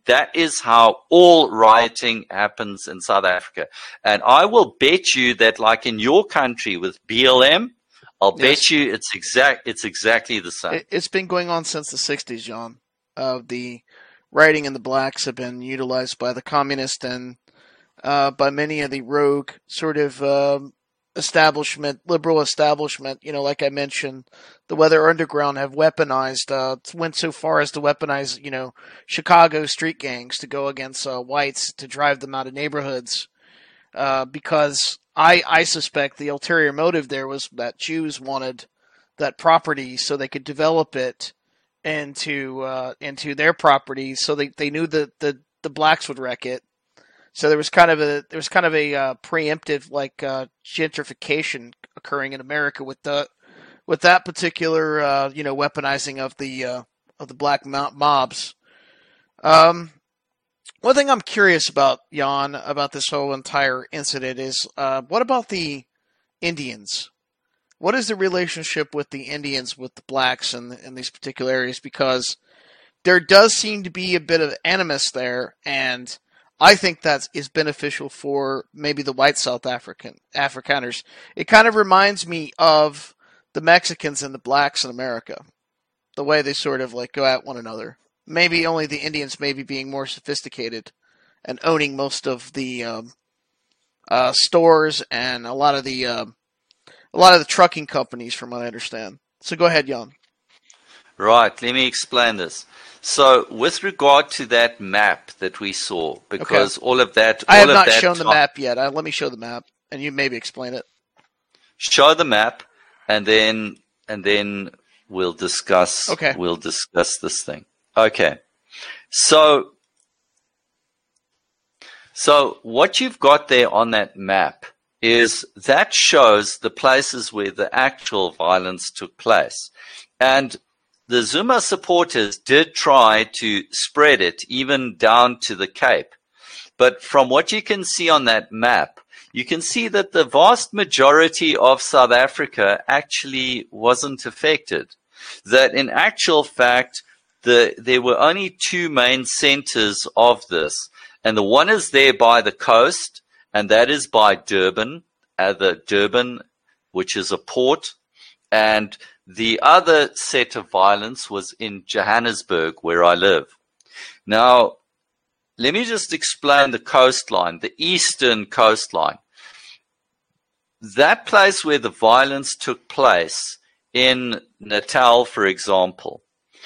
That is how all rioting happens in South Africa. And I will bet you that, like in your country with B L M, I'll yes. bet you it's exact. It's exactly the same. It's been going on since the sixties, John. Uh, the rioting in the blacks have been utilized by the communists and uh, by many of the rogue sort of um, establishment, liberal establishment. You know, like I mentioned, the Weather Underground have weaponized, uh, went so far as to weaponize, you know, Chicago street gangs to go against uh, whites to drive them out of neighborhoods. Uh, because I, I suspect the ulterior motive there was that Jews wanted that property so they could develop it into uh, into their property, so they, they knew that the, the blacks would wreck it. So there was kind of a there was kind of a uh, preemptive like uh, gentrification occurring in America with the with that particular uh, you know weaponizing of the uh, of the black mobs. Um, one thing I'm curious about, Jan, about this whole entire incident is uh, what about the Indians? What is the relationship with the Indians with the blacks in, in these particular areas? Because there does seem to be a bit of animus there, and I think that is beneficial for maybe the white South African Afrikaners. It kind of reminds me of the Mexicans and the blacks in America, the way they sort of like go at one another. Maybe only the Indians maybe being more sophisticated and owning most of the um, uh, stores and a lot of the uh, a lot of the trucking companies, from what I understand. So go ahead, Jan. Right. Let me explain this. So, with regard to that map that we saw, because okay. all of that, I all have of not that shown the map yet. Uh, let me show the map, and you maybe explain it. Show the map, and then and then we'll discuss. Okay. We'll discuss this thing. Okay. So, so what you've got there on that map is that shows the places where the actual violence took place, and the Zuma supporters did try to spread it even down to the Cape. But from what you can see on that map, you can see that the vast majority of South Africa actually wasn't affected. That in actual fact, the, there were only two main centers of this. And the one is there by the coast, and that is by Durban, uh, the Durban, which is a port. And the other set of violence was in Johannesburg, where I live. Now, let me just explain the coastline, the eastern coastline. That place where the violence took place in Natal, for example,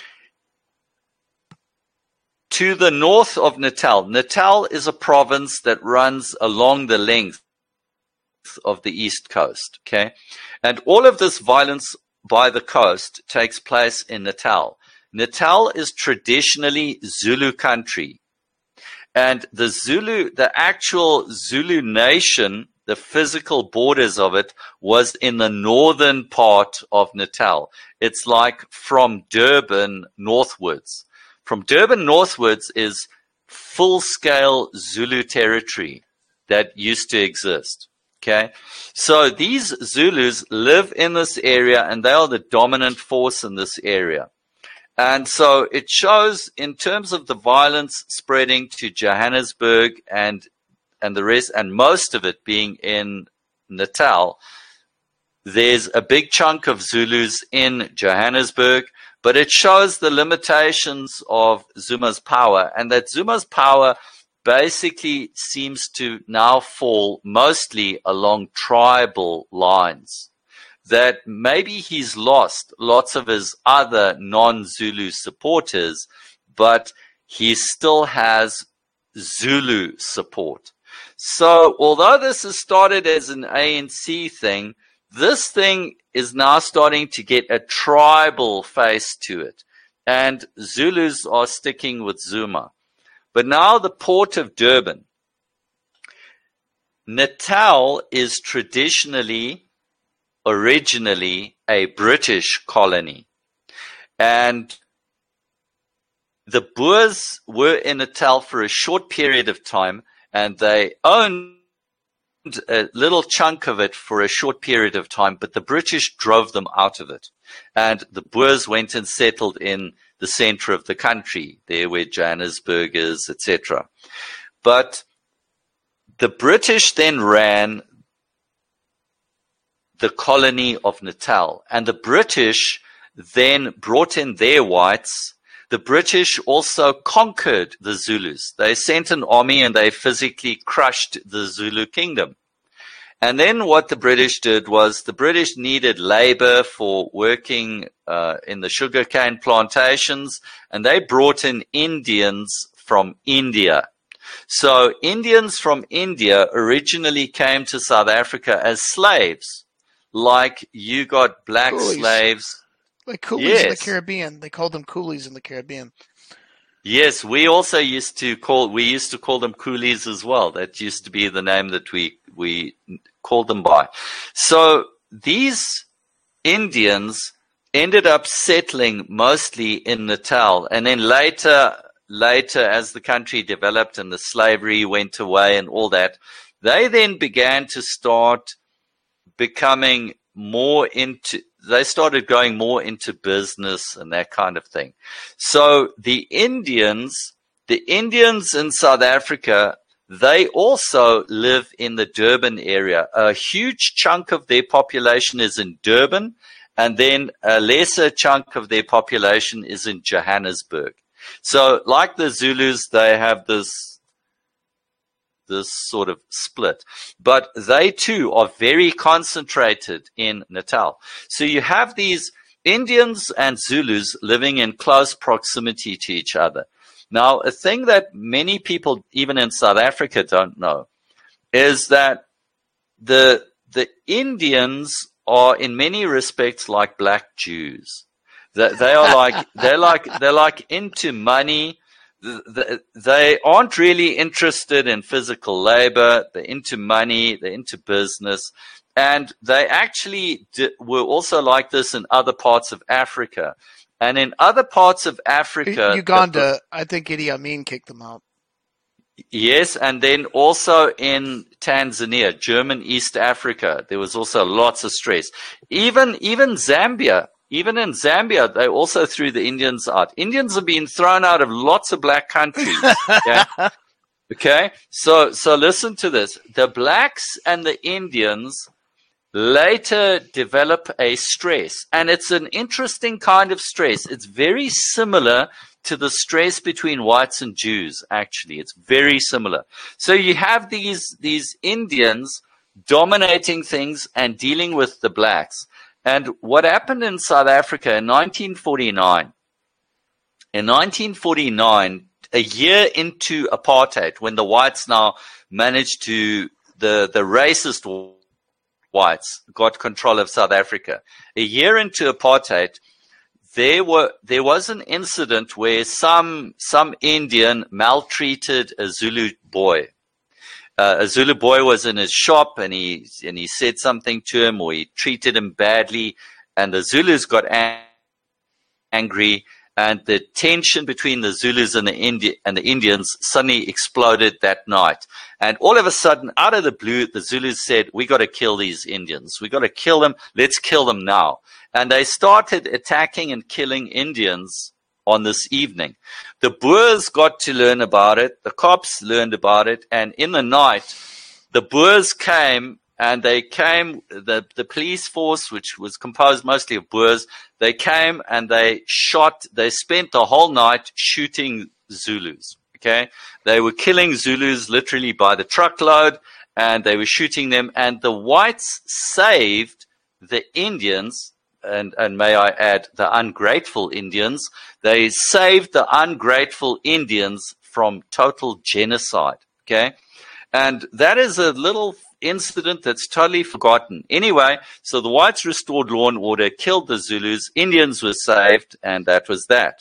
to the north of Natal. Natal is a province that runs along the length of the east coast, okay? And all of this violence by the coast takes place in Natal. Natal is traditionally Zulu country. And the Zulu, the actual Zulu nation, the physical borders of it was in the northern part of Natal. It's like from Durban northwards. From Durban northwards is full-scale Zulu territory that used to exist. Okay, so these Zulus live in this area, and they are the dominant force in this area. And so it shows in terms of the violence spreading to Johannesburg and and the rest, and most of it being in Natal, there's a big chunk of Zulus in Johannesburg, but it shows the limitations of Zuma's power, and that Zuma's power basically seems to now fall mostly along tribal lines. That maybe he's lost lots of his other non-Zulu supporters, but he still has Zulu support. So although this has started as an A N C thing, this thing is now starting to get a tribal face to it. And Zulus are sticking with Zuma. But now the port of Durban. Natal is traditionally, originally, a British colony. And the Boers were in Natal for a short period of time, and they owned a little chunk of it for a short period of time, but the British drove them out of it. And the Boers went and settled in the center of the country, there where Johannesburg is, et cetera. But the British then ran the colony of Natal, and the British then brought in their whites. The British also conquered the Zulus. They sent an army and they physically crushed the Zulu kingdom. And then what the British did was the British needed labor for working uh, in the sugarcane plantations, and they brought in Indians from India. So Indians from India originally came to South Africa as slaves, like you got black Coolies. slaves. Like coolies Yes. in the Caribbean. They called them coolies in the Caribbean. Yes, we also used to call we used to call them coolies as well. That used to be the name that we we called them by. So these Indians ended up settling mostly in Natal, and then later later as the country developed and the slavery went away and all that, they then began to start becoming more into they started going more into business and that kind of thing. So the Indians, the Indians in South Africa, they also live in the Durban area. A huge chunk of their population is in Durban, and then a lesser chunk of their population is in Johannesburg. So like the Zulus, they have this this sort of split. But they too are very concentrated in Natal. So you have these Indians and Zulus living in close proximity to each other. Now, a thing that many people, even in South Africa, don't know is that the the Indians are in many respects like black Jews. They, they are like they're like they're like into money. They aren't really interested in physical labor. They're into money. They're into business. And they actually d- were also like this in other parts of Africa. And in other parts of Africa... Uganda, the, I think Idi Amin kicked them out. Yes, and then also in Tanzania, German East Africa, there was also lots of stress. Even even Zambia... Even in Zambia, they also threw the Indians out. Indians have been thrown out of lots of black countries. Okay? Okay? So, so listen to this. The blacks and the Indians later develop a stress. And it's an interesting kind of stress. It's very similar to the stress between whites and Jews, actually. It's very similar. So you have these, these Indians dominating things and dealing with the blacks. And what happened in South Africa in nineteen forty-nine, in nineteen forty-nine, a year into apartheid, when the whites now managed to, the, the racist whites got control of South Africa, a year into apartheid, there were, there was an incident where some, some Indian maltreated a Zulu boy. Uh, a Zulu boy was in his shop and he and he said something to him, or he treated him badly, and the Zulus got ang- angry, and the tension between the Zulus and the Indi- and the Indians suddenly exploded that night. And all of a sudden, out of the blue, the Zulus said, "We got to kill these Indians. We got to kill them. Let's kill them now." And they started attacking and killing Indians on this evening. The Boers got to learn about it. The cops learned about it. And in the night, the Boers came, and they came, the, the police force, which was composed mostly of Boers, they came and they shot, they spent the whole night shooting Zulus. Okay? They were killing Zulus literally by the truckload, and they were shooting them. And the whites saved the Indians, and, and may I add, the ungrateful Indians. They saved the ungrateful Indians from total genocide, okay? And that is a little incident that's totally forgotten. Anyway, so the whites restored law and order, killed the Zulus, Indians were saved, and that was that.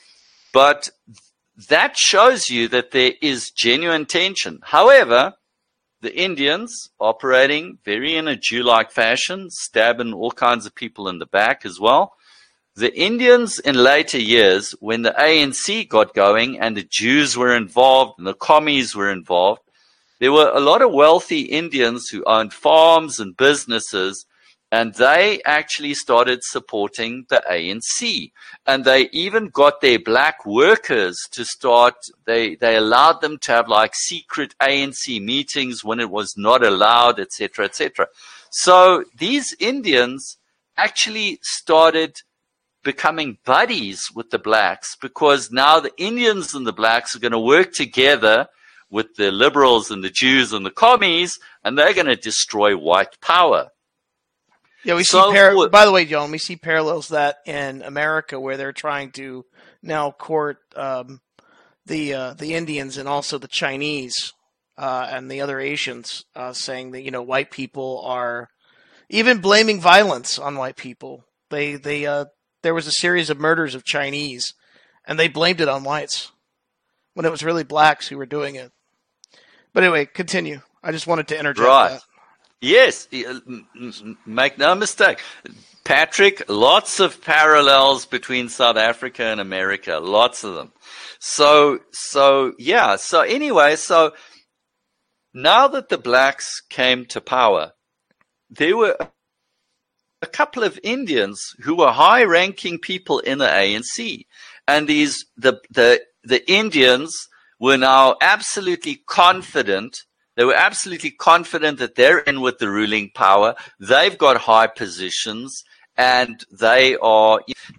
But that shows you that there is genuine tension. However, the Indians, operating very in a Jew-like fashion, stabbing all kinds of people in the back as well. The Indians in later years, when the A N C got going and the Jews were involved and the commies were involved, there were a lot of wealthy Indians who owned farms and businesses, And they actually started supporting the A N C. And they even got their black workers to start, they, they allowed them to have like secret A N C meetings when it was not allowed, et cetera, et cetera. So these Indians actually started becoming buddies with the blacks, because now the Indians and the blacks are going to work together with the liberals and the Jews and the commies, and they're going to destroy white power. Yeah, we so see. Par- by the way, John, we see parallels that in America, where they're trying to now court um, the uh, the Indians and also the Chinese uh, and the other Asians, uh, saying that, you know, white people are even blaming violence on white people. They they uh, there was a series of murders of Chinese, and they blamed it on whites when it was really blacks who were doing it. But anyway, continue. I just wanted to interject right. that. Yes, make no mistake. Patrick, lots of parallels between South Africa and America, lots of them. So, so yeah, so anyway, so now that the blacks came to power, there were a couple of Indians who were high-ranking people in the A N C. And these, the, the, the Indians were now absolutely confident. They were absolutely confident that they're in with the ruling power. They've got high positions, and they are.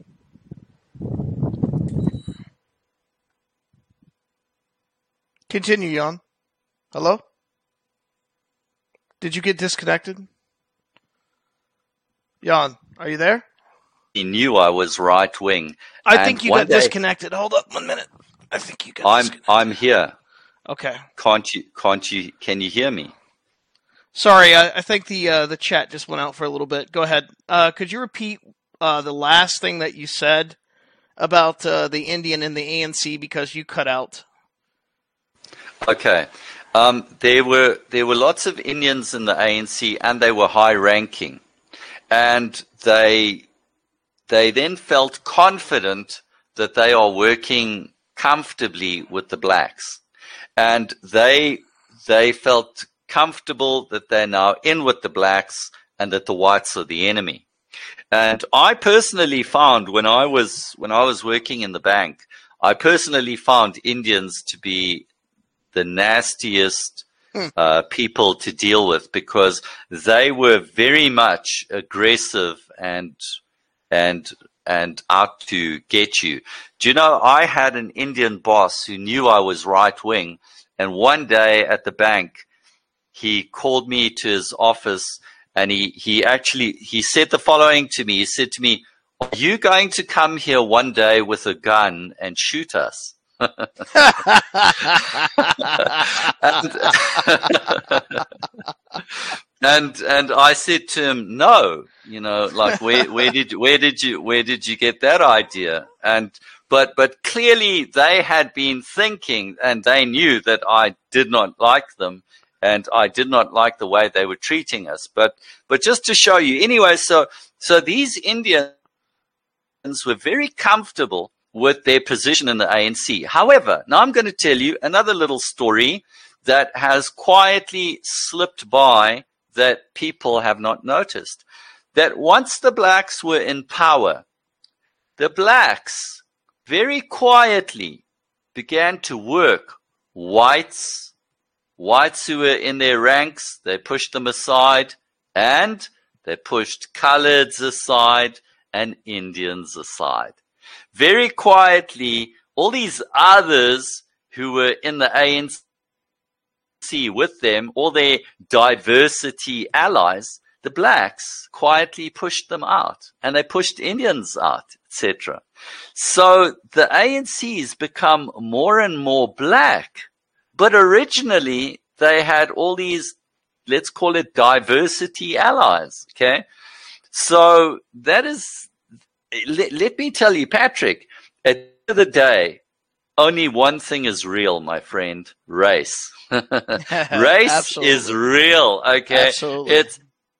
Continue, Jan. Hello? Did you get disconnected? Jan, are you there? He knew I was right wing. I think you got day, disconnected. Hold up one minute. I think you got I'm disconnected. I'm here. Okay. Can't you can't you can you hear me? Sorry, I, I think the uh, the chat just went out for a little bit. Go ahead. Uh, could you repeat uh, the last thing that you said about uh, the Indian and the A N C, because you cut out? Okay. Um, there were there were lots of Indians in the A N C, and they were high ranking, and they they then felt confident that they are working comfortably with the blacks, and they they felt comfortable that they're now in with the blacks and that the whites are the enemy. And I personally found when I was when I was working in the bank, I personally found Indians to be the nastiest uh, people to deal with, because they were very much aggressive and and and out to get you. Do you know, I had an Indian boss who knew I was right wing, and one day at the bank, he called me to his office, and he, he actually, he said the following to me. He said to me, "Are you going to come here one day with a gun and shoot us?" and, and and I said to him, "No, you know, like where where did where did you where did you get that idea?" And but but clearly they had been thinking, and they knew that I did not like them, and I did not like the way they were treating us. But but just to show you, anyway, so so these Indians were very comfortable with their position in the A N C. However, now I'm going to tell you another little story that has quietly slipped by that people have not noticed. That once the blacks were in power, the blacks very quietly began to work whites, whites who were in their ranks, they pushed them aside, and they pushed coloreds aside and Indians aside. Very quietly, all these others who were in the A N C with them, all their diversity allies, the blacks quietly pushed them out, and they pushed Indians out, et cetera. So the A N C's become more and more black, but originally they had all these, let's call it diversity allies, okay? So that is... Let, let me tell you, Patrick, at the end of the day, only one thing is real, my friend: race. Race is real, okay? Absolutely. It's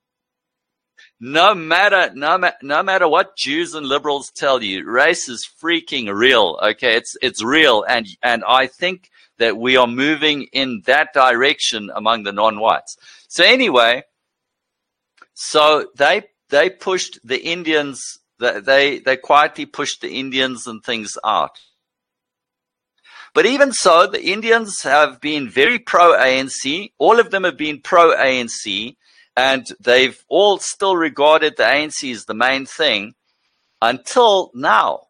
no matter no, ma- no matter what Jews and liberals tell you, race is freaking real, okay? It's it's real, and and I think that we are moving in that direction among the non-whites. So anyway, so they they pushed the Indians, they, they quietly pushed the Indians and things out. But even so, the Indians have been very pro-A N C. All of them have been pro-A N C, and they've all still regarded the A N C as the main thing until now.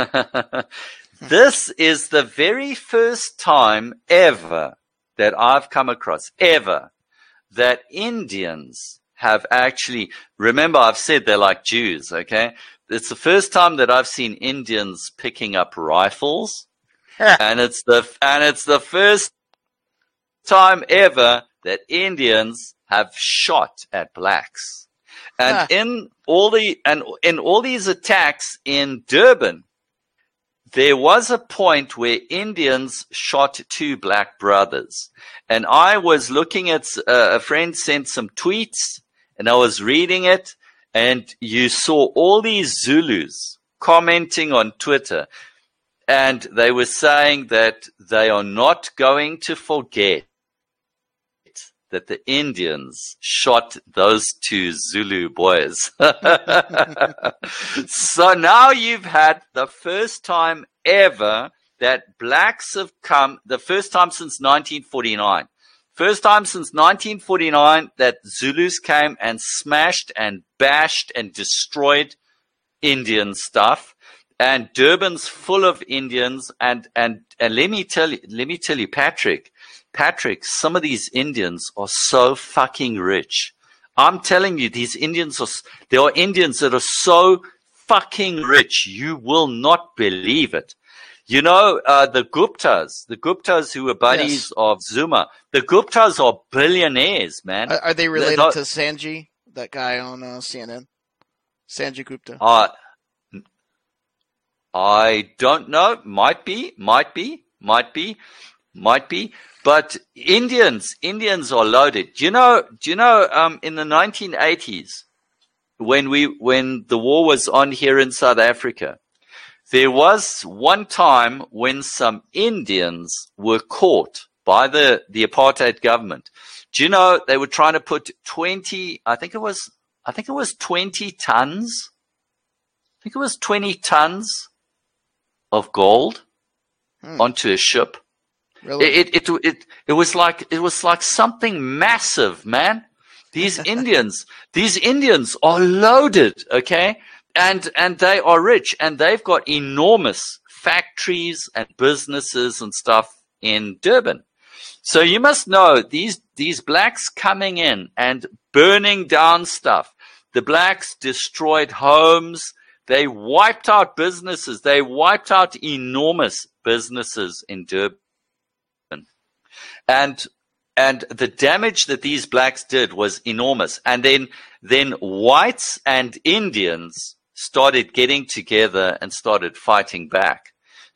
This is the very first time ever that I've come across, ever, that Indians have actually, remember I've said they're like Jews, okay? It's the first time that I've seen Indians picking up rifles. and it's the and it's the first time ever that Indians have shot at blacks. And Huh. in all the and in all these attacks in Durban, there was a point where Indians shot two black brothers. And I was looking at uh, a friend sent some tweets, and I was reading it, and you saw all these Zulus commenting on Twitter. And they were saying that they are not going to forget that the Indians shot those two Zulu boys. So now you've had the first time ever that blacks have come, the first time since nineteen forty-nine. First time since nineteen forty-nine that Zulus came and smashed and bashed and destroyed Indian stuff. And Durban's full of Indians, and, and, and let me tell you, let me tell you, Patrick, Patrick, some of these Indians are so fucking rich. I'm telling you, these Indians are, there are Indians that are so fucking rich, you will not believe it. You know, uh, the Guptas, the Guptas who were buddies Yes. of Zuma, the Guptas are billionaires, man. Are, are they related not- to Sanjay, that guy on uh, C N N? Sanjay Gupta. Uh, I don't know. Might be, might be, might be, might be. But Indians, Indians are loaded. Do you know, do you know, um, in the nineteen eighties, when we, when the war was on here in South Africa, there was one time when some Indians were caught by the, the apartheid government. Do you know, they were trying to put twenty, I think it was, I think it was twenty tons. I think it was twenty tons of gold Hmm. onto a ship. Really? It, it, it, it, it was like, it was like something massive, man. These Indians, these Indians are loaded, okay? And, and they are rich, and they've got enormous factories and businesses and stuff in Durban. So you must know these, these blacks coming in and burning down stuff. The blacks destroyed homes. They wiped out businesses. They wiped out enormous businesses in Durban. And and the damage that these blacks did was enormous. And then then whites and Indians started getting together and started fighting back.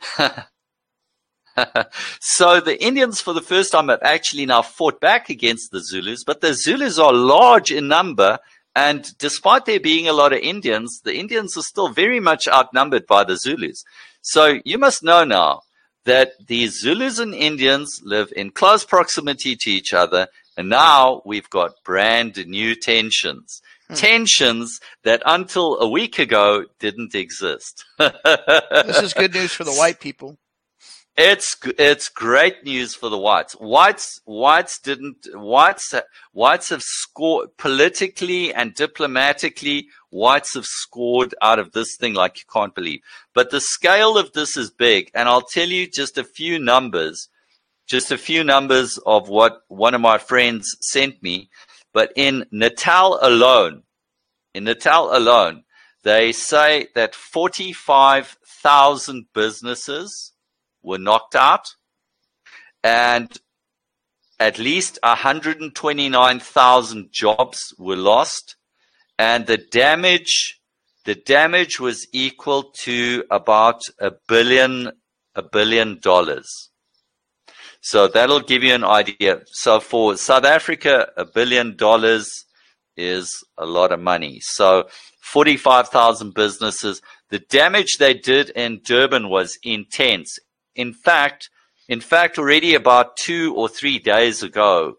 So the Indians for the first time have actually now fought back against the Zulus, but the Zulus are large in number. And despite there being a lot of Indians, the Indians are still very much outnumbered by the Zulus. So you must know now that the Zulus and Indians live in close proximity to each other. And now we've got brand new tensions. Hmm. Tensions that until a week ago didn't exist. This is good news for the white people. It's it's great news for the whites. Whites whites didn't whites whites have scored politically and diplomatically. Whites have scored out of this thing like you can't believe. But the scale of this is big, and I'll tell you just a few numbers, just a few numbers of what one of my friends sent me. But in Natal alone, in Natal alone, they say that forty-five thousand businesses were knocked out, and at least one hundred twenty-nine thousand jobs were lost, and the damage, the damage was equal to about a billion, a billion dollars. So that'll give you an idea. So for South Africa, a billion dollars is a lot of money. So forty-five thousand businesses. The damage they did in Durban was intense. In fact, in fact, already about two or three days ago,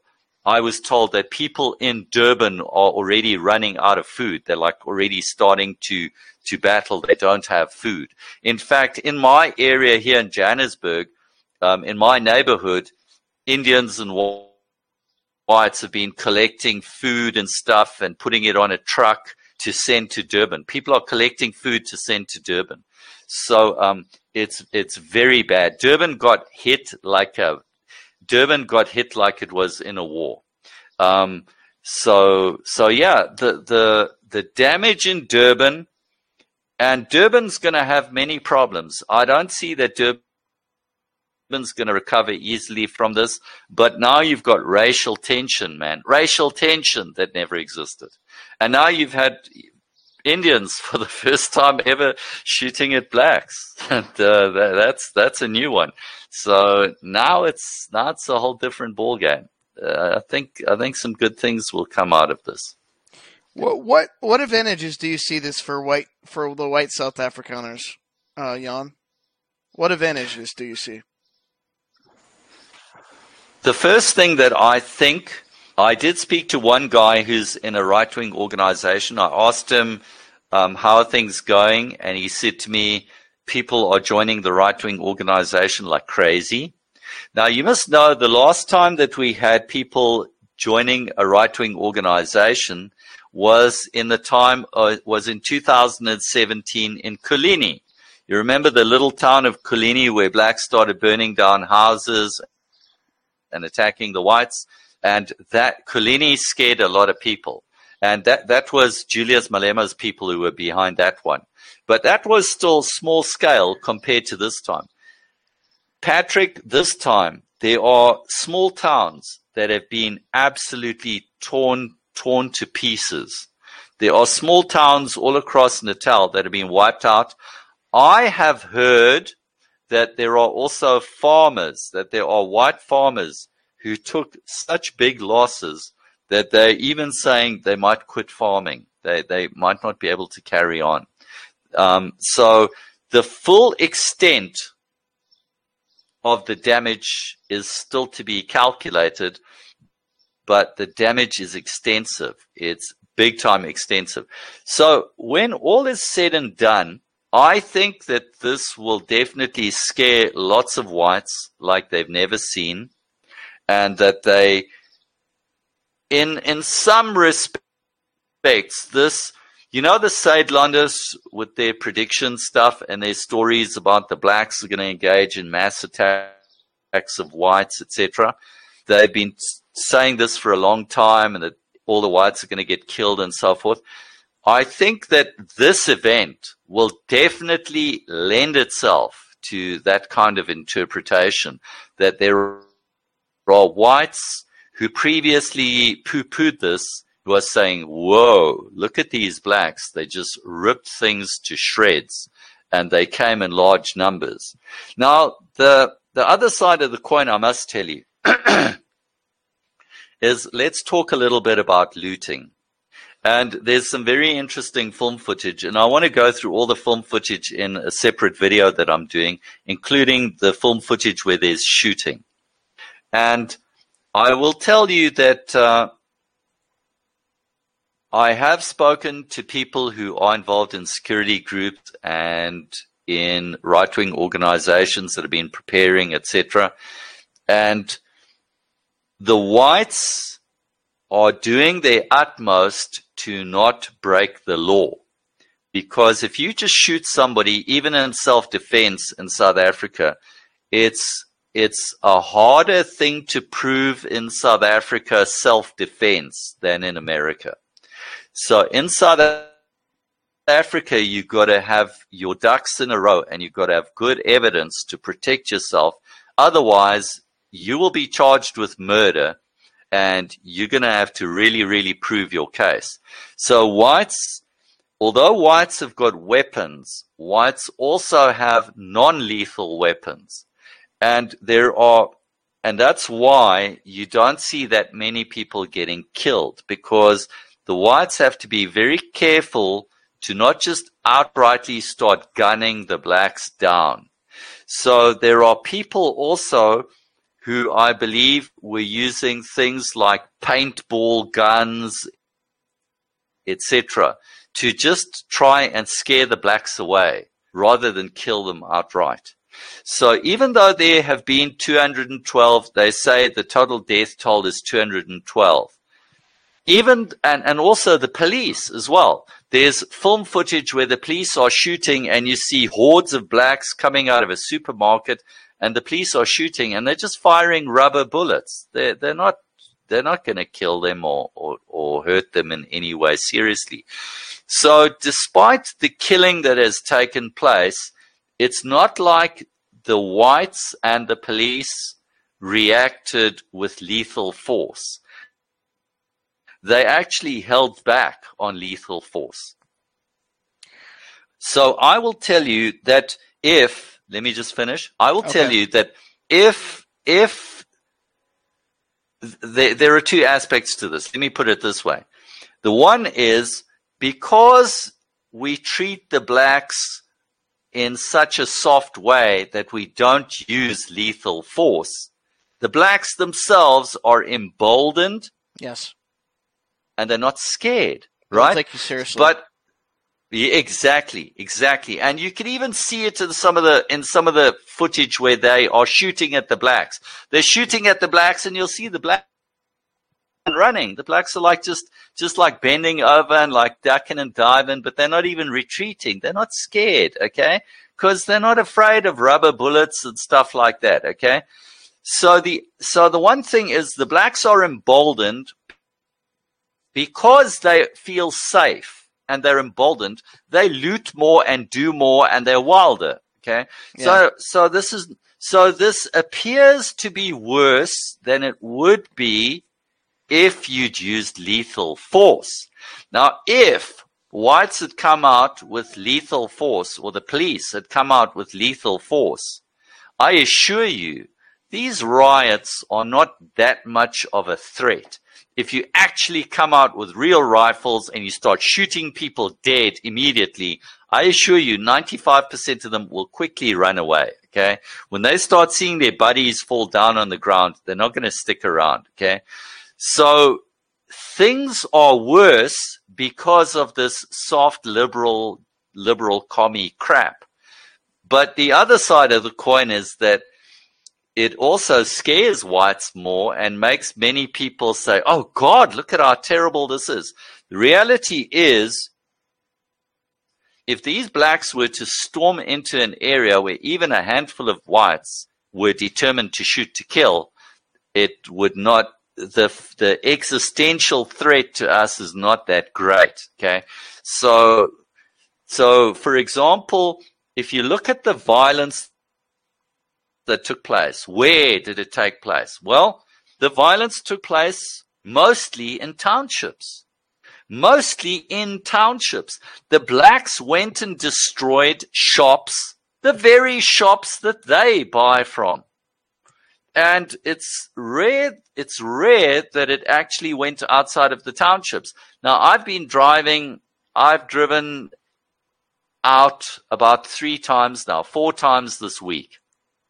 I was told that people in Durban are already running out of food. They're like already starting to, to battle. They don't have food. In fact, in my area here in Johannesburg, um, in my neighborhood, Indians and whites have been collecting food and stuff and putting it on a truck to send to Durban. People are collecting food to send to Durban. So um, it's it's very bad. Durban got hit like a Durban got hit like it was in a war. Um, so so yeah, the the the damage in Durban, and Durban's going to have many problems. I don't see that Durban's going to recover easily from this. But now you've got racial tension, man, racial tension that never existed, and now you've had Indians for the first time ever shooting at blacks, and uh, that, that's that's a new one. So now it's now it's a whole different ball game. Uh, I think I think some good things will come out of this. What what what advantages do you see this for white for the white South Afrikaners, uh, Jan? What advantages do you see? The first thing that I think, I did speak to one guy who's in a right-wing organization. I asked him, um, how are things going? And he said to me, people are joining the right-wing organization like crazy. Now, you must know the last time that we had people joining a right-wing organization was in the time, uh, was in two thousand seventeen in Kulini. You remember the little town of Kulini where blacks started burning down houses and attacking the whites? And that Kulini scared a lot of people. And that, that was Julius Malema's people who were behind that one. But that was still small scale compared to this time. Patrick, this time, there are small towns that have been absolutely torn, torn to pieces. There are small towns all across Natal that have been wiped out. I have heard that there are also farmers, that there are white farmers who took such big losses that they're even saying they might quit farming. They they might not be able to carry on. Um, so the full extent of the damage is still to be calculated, but the damage is extensive. It's big time extensive. So when all is said and done, I think that this will definitely scare lots of whites like they've never seen. And that they, in in some respects, this, you know, the Saidlanders with their prediction stuff and their stories about the blacks are going to engage in mass attacks of whites, et cetera. They've been saying this for a long time, and that all the whites are going to get killed and so forth. I think that this event will definitely lend itself to that kind of interpretation, that there are whites who previously poo-pooed this, who are saying, whoa, look at these blacks. They just ripped things to shreds, and they came in large numbers. Now, the, the other side of the coin, I must tell you, is let's talk a little bit about looting. And there's some very interesting film footage, and I want to go through all the film footage in a separate video that I'm doing, including the film footage where there's shooting. And I will tell you that uh, I have spoken to people who are involved in security groups and in right-wing organizations that have been preparing, et cetera. And the whites are doing their utmost to not break the law. Because if you just shoot somebody, even in self-defense in South Africa, it's It's a harder thing to prove in South Africa, self-defense, than in America. So in South Africa, you've got to have your ducks in a row, and you've got to have good evidence to protect yourself. Otherwise, you will be charged with murder, and you're going to have to really, really prove your case. So whites, although whites have got weapons, whites also have non-lethal weapons. And there are, and that's why you don't see that many people getting killed, because the whites have to be very careful to not just outrightly start gunning the blacks down. So there are people also who I believe were using things like paintball guns, et cetera, to just try and scare the blacks away rather than kill them outright. So even though there have been two hundred twelve, they say the total death toll is two hundred twelve. Even, and, and also the police as well. There's film footage where the police are shooting and you see hordes of blacks coming out of a supermarket and the police are shooting and they're just firing rubber bullets. They're, they're not, they're not going to kill them or, or, or hurt them in any way seriously. So despite the killing that has taken place, it's not like the whites and the police reacted with lethal force. They actually held back on lethal force. So I will tell you that if, let me just finish. I will okay. tell you that if, if th- there are two aspects to this. Let me put it this way. The one is because we treat the blacks in such a soft way that we don't use lethal force, the blacks themselves are emboldened. Yes. And they're not scared, right? Don't take you seriously. But yeah, exactly, exactly. And you can even see it in some of the in some of the footage where they are shooting at the blacks. They're shooting at the blacks, and you'll see the blacks running. The blacks are like just just like bending over and like ducking and diving, but they're not even retreating. They're not scared, okay? Because they're not afraid of rubber bullets and stuff like that, okay? So the so the one thing is the blacks are emboldened. Because they feel safe and they're emboldened, they loot more and do more and they're wilder. Okay. Yeah. So, so this is, so this appears to be worse than it would be if you'd used lethal force. Now, if whites had come out with lethal force or the police had come out with lethal force, I assure you, these riots are not that much of a threat. If you actually come out with real rifles and you start shooting people dead immediately, I assure you ninety-five percent of them will quickly run away, okay? When they start seeing their buddies fall down on the ground, they're not going to stick around, okay? So things are worse because of this soft liberal, liberal commie crap. But the other side of the coin is that it also scares whites more and makes many people say, oh, God, look at how terrible this is. The reality is, if these blacks were to storm into an area where even a handful of whites were determined to shoot to kill, it would not, the, the existential threat to us is not that great, okay? So, so for example, if you look at the violence that took place. Where did it take place? Well, the violence took place mostly in townships. Mostly in townships. The blacks went and destroyed shops, the very shops that they buy from. And it's rare, it's rare that it actually went outside of the townships. Now, I've been driving, I've driven out about three times now, four times this week.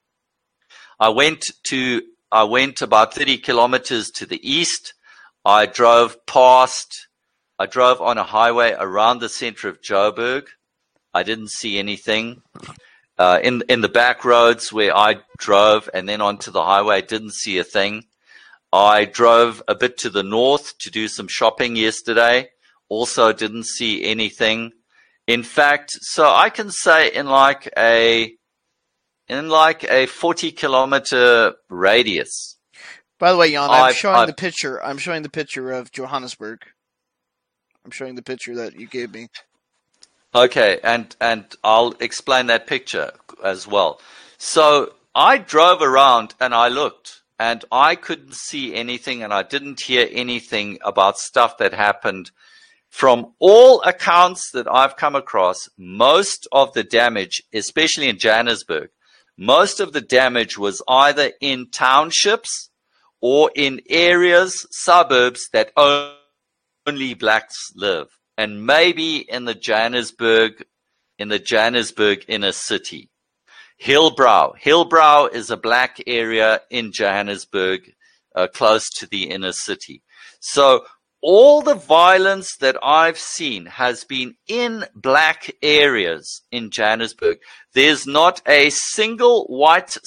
I went to, I went about thirty kilometers to the east. I drove past, I drove on a highway around the center of Joburg. I didn't see anything. Uh, in, in the back roads where I drove and then onto the highway, didn't see a thing. I drove a bit to the north to do some shopping yesterday. Also didn't see anything. In fact, so I can say in like a, in like a forty kilometer radius. By the way, Jan, I'm I've, showing I've, the picture. I'm showing the picture of Johannesburg. I'm showing the picture that you gave me. Okay, and, and I'll explain that picture as well. So I drove around and I looked and I couldn't see anything and I didn't hear anything about stuff that happened. From all accounts that I've come across, most of the damage, especially in Johannesburg, most of the damage was either in townships or in areas, suburbs that only blacks live, and maybe in the Johannesburg, in the Johannesburg inner city. Hillbrow. Hillbrow is a black area in Johannesburg, uh, close to the inner city. So all the violence that I've seen has been in black areas in Johannesburg. There's not a single white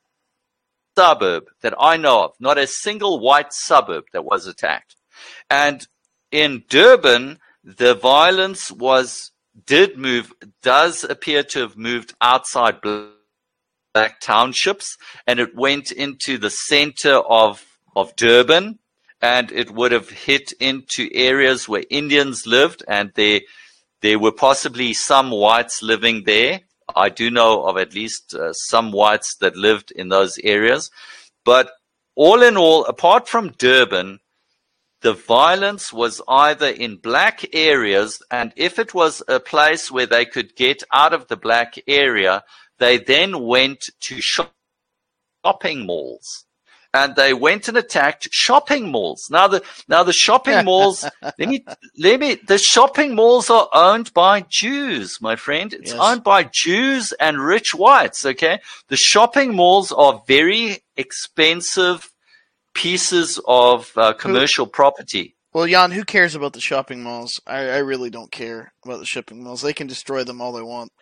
suburb that I know of, not a single white suburb that was attacked. And in Durban, the violence was, did move, does appear to have moved outside black townships, and it went into the center of, of Durban, and it would have hit into areas where Indians lived, and there, there were possibly some whites living there. I do know of at least uh, some whites that lived in those areas. But all in all, apart from Durban, the violence was either in black areas, and if it was a place where they could get out of the black area, they then went to shopping malls. And they went and attacked shopping malls. Now the now the shopping malls, let me let me the shopping malls are owned by Jews, my friend. It's Yes. owned by Jews and rich whites, okay? The shopping malls are very expensive pieces of uh, commercial property. Well, Jan, who cares about the shopping malls? I, I really don't care about the shopping malls. They can destroy them all they want.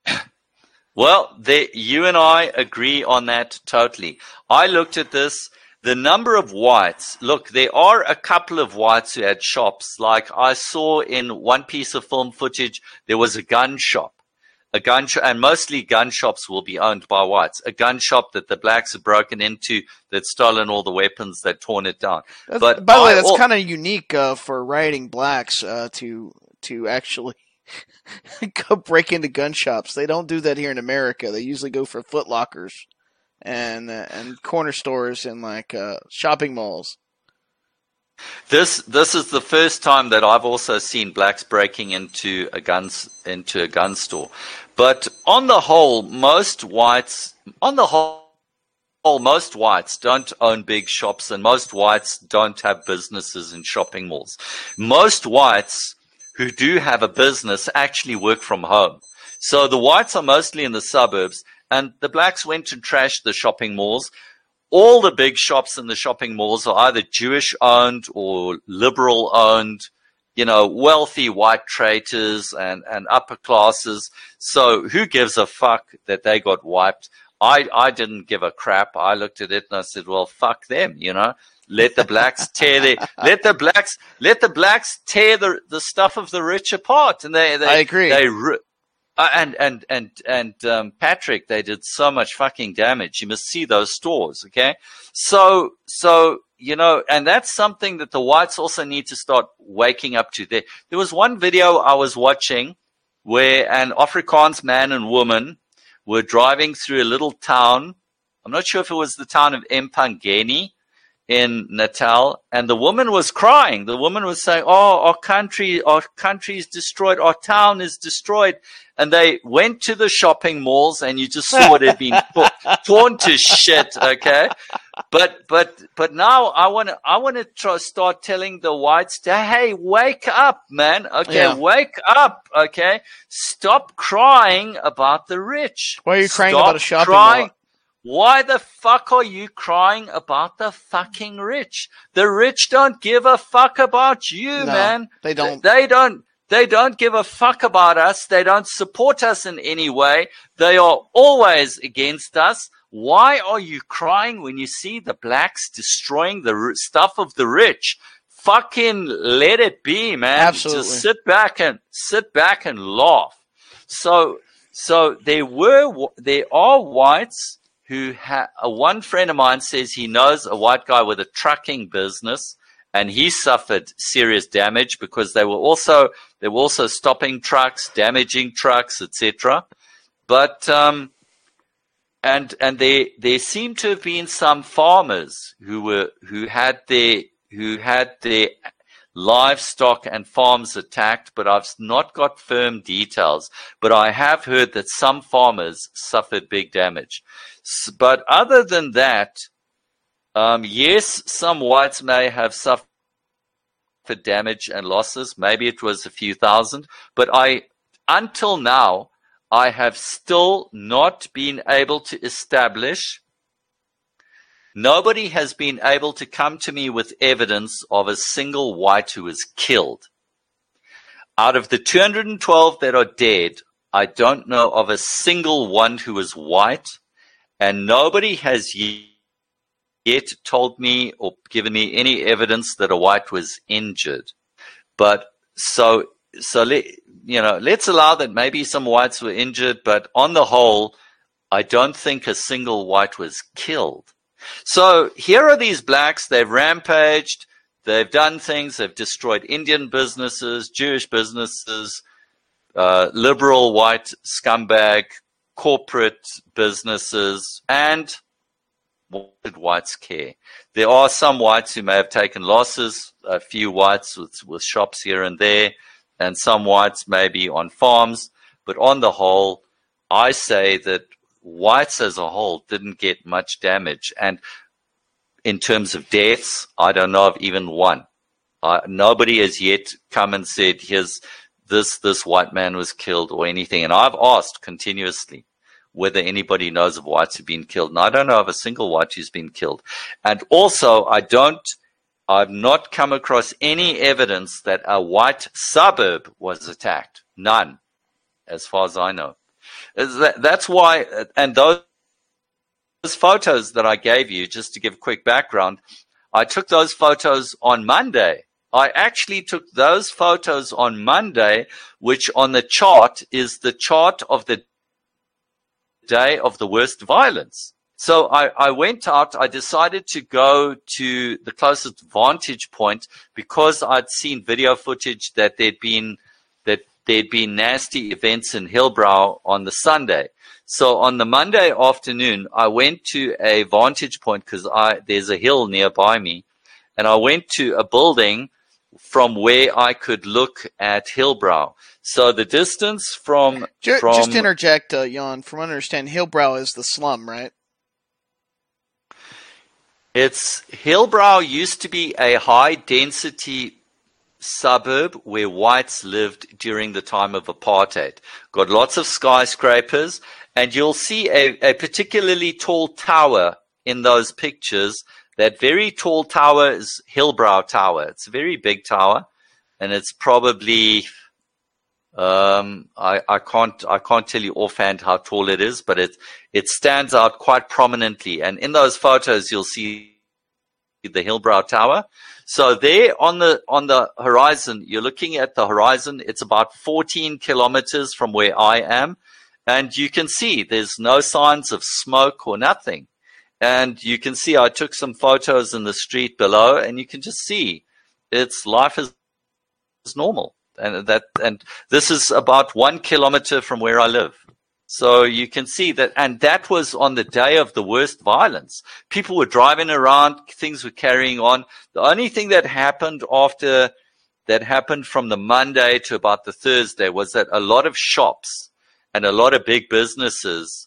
Well, they, you and I agree on that totally. I looked at this, the number of whites. Look, there are a couple of whites who had shops. Like I saw in one piece of film footage, there was a gun shop. A gun shop, and mostly gun shops will be owned by whites. A gun shop that the blacks have broken into, that stolen all the weapons, that torn it down. That's, But by the way, I that's al- kind of unique uh, for rioting blacks uh, to to actually go break into gun shops. They don't do that here in America. They usually go for Foot Lockers and uh, and corner stores and like uh, shopping malls. This this is the first time that I've also seen blacks breaking into a guns into a gun store. But on the whole, most whites on the whole most whites don't own big shops, and most whites don't have businesses in shopping malls. Most whites who do have a business actually work from home. So the whites are mostly in the suburbs, and the blacks went and trashed the shopping malls. All the big shops in the shopping malls are either Jewish owned or liberal owned, you know, wealthy white traders and, and upper classes. So who gives a fuck that they got wiped? I, I didn't give a crap. I looked at it and I said, well, fuck them, you know. Let the blacks tear the let the blacks let the blacks tear the the stuff of the rich apart, and they, they I agree. They uh, and and and and um, Patrick, they did so much fucking damage. You must see those stores, okay? So so you know, and that's something that the whites also need to start waking up to. There there was one video I was watching where an Afrikaans man and woman were driving through a little town. I'm not sure if it was the town of Empangeni in Natal, and the woman was crying. The woman was saying, oh, our country, our country is destroyed, our town is destroyed. And they went to the shopping malls, and you just saw it had been torn to shit, okay? But but but now I want to I want to try, start telling the whites to, hey, wake up, man, okay? Yeah. Wake up, okay? Stop crying about the rich. Why are you crying Stop about a shopping crying. mall? Why the fuck are you crying about the fucking rich? The rich don't give a fuck about you, No, man. they don't. They don't. They don't give a fuck about us. They don't support us in any way. They are always against us. Why are you crying when you see the blacks destroying the r- stuff of the rich? Fucking let it be, man. Absolutely. Just sit back and sit back and laugh. So, so there were, there are whites who ha- uh, one friend of mine says he knows a white guy with a trucking business, and he suffered serious damage because they were also they were also stopping trucks, damaging trucks, et cetera. But um, and and there there seemed to have been some farmers who were who had their who had their livestock and farms attacked, but I've not got firm details. But I have heard that some farmers suffered big damage. S- But other than that, um, yes, some whites may have suffered damage and losses. Maybe it was a few thousand. But I, until now, I have still not been able to establish, nobody has been able to come to me with evidence of a single white who was killed. Out of the two hundred twelve that are dead, I don't know of a single one who is white, and nobody has yet told me or given me any evidence that a white was injured. But so, so let, you know, let's allow that maybe some whites were injured, but on the whole, I don't think a single white was killed. So here are these blacks, they've rampaged, they've done things, they've destroyed Indian businesses, Jewish businesses, uh, liberal white scumbag, corporate businesses, and what did whites care? There are some whites who may have taken losses, a few whites with, with shops here and there, and some whites maybe on farms, but on the whole, I say that whites as a whole didn't get much damage. And in terms of deaths, I don't know of even one. Uh, nobody has yet come and said, here's this, this white man was killed or anything. And I've asked continuously whether anybody knows of whites who've been killed. And I don't know of a single white who's been killed. And also, I don't, I've not come across any evidence that a white suburb was attacked. None, as far as I know. That's why, and those photos that I gave you, just to give quick background, I took those photos on Monday. I actually took those photos on Monday, which on the chart is the chart of the day of the worst violence. So I, I went out, I decided to go to the closest vantage point because I'd seen video footage that there'd been, that there'd been nasty events in Hillbrow on the Sunday. So on the Monday afternoon, I went to a vantage point because I, there's a hill nearby me, and I went to a building from where I could look at Hillbrow. So the distance from... Just, from, just interject, uh, Jan, from what I understand, Hillbrow is the slum, right? It's Hillbrow used to be a high-density suburb where whites lived during the time of apartheid. Got lots of skyscrapers, and you'll see a, a particularly tall tower in those pictures. That very tall tower is Hillbrow Tower. It's a very big tower, and it's probably um, I, I can't I can't tell you offhand how tall it is, but it it stands out quite prominently. And in those photos, you'll see the Hillbrow Tower. So there on the on the horizon, you're looking at the horizon. It's about fourteen kilometers from where I am, and you can see there's no signs of smoke or nothing. And you can see I took some photos in the street below, and you can just see it's life is normal. And that and this is about one kilometer from where I live. So you can see that, and that was on the day of the worst violence. People were driving around, things were carrying on. The only thing that happened after that happened from the Monday to about the Thursday was that a lot of shops and a lot of big businesses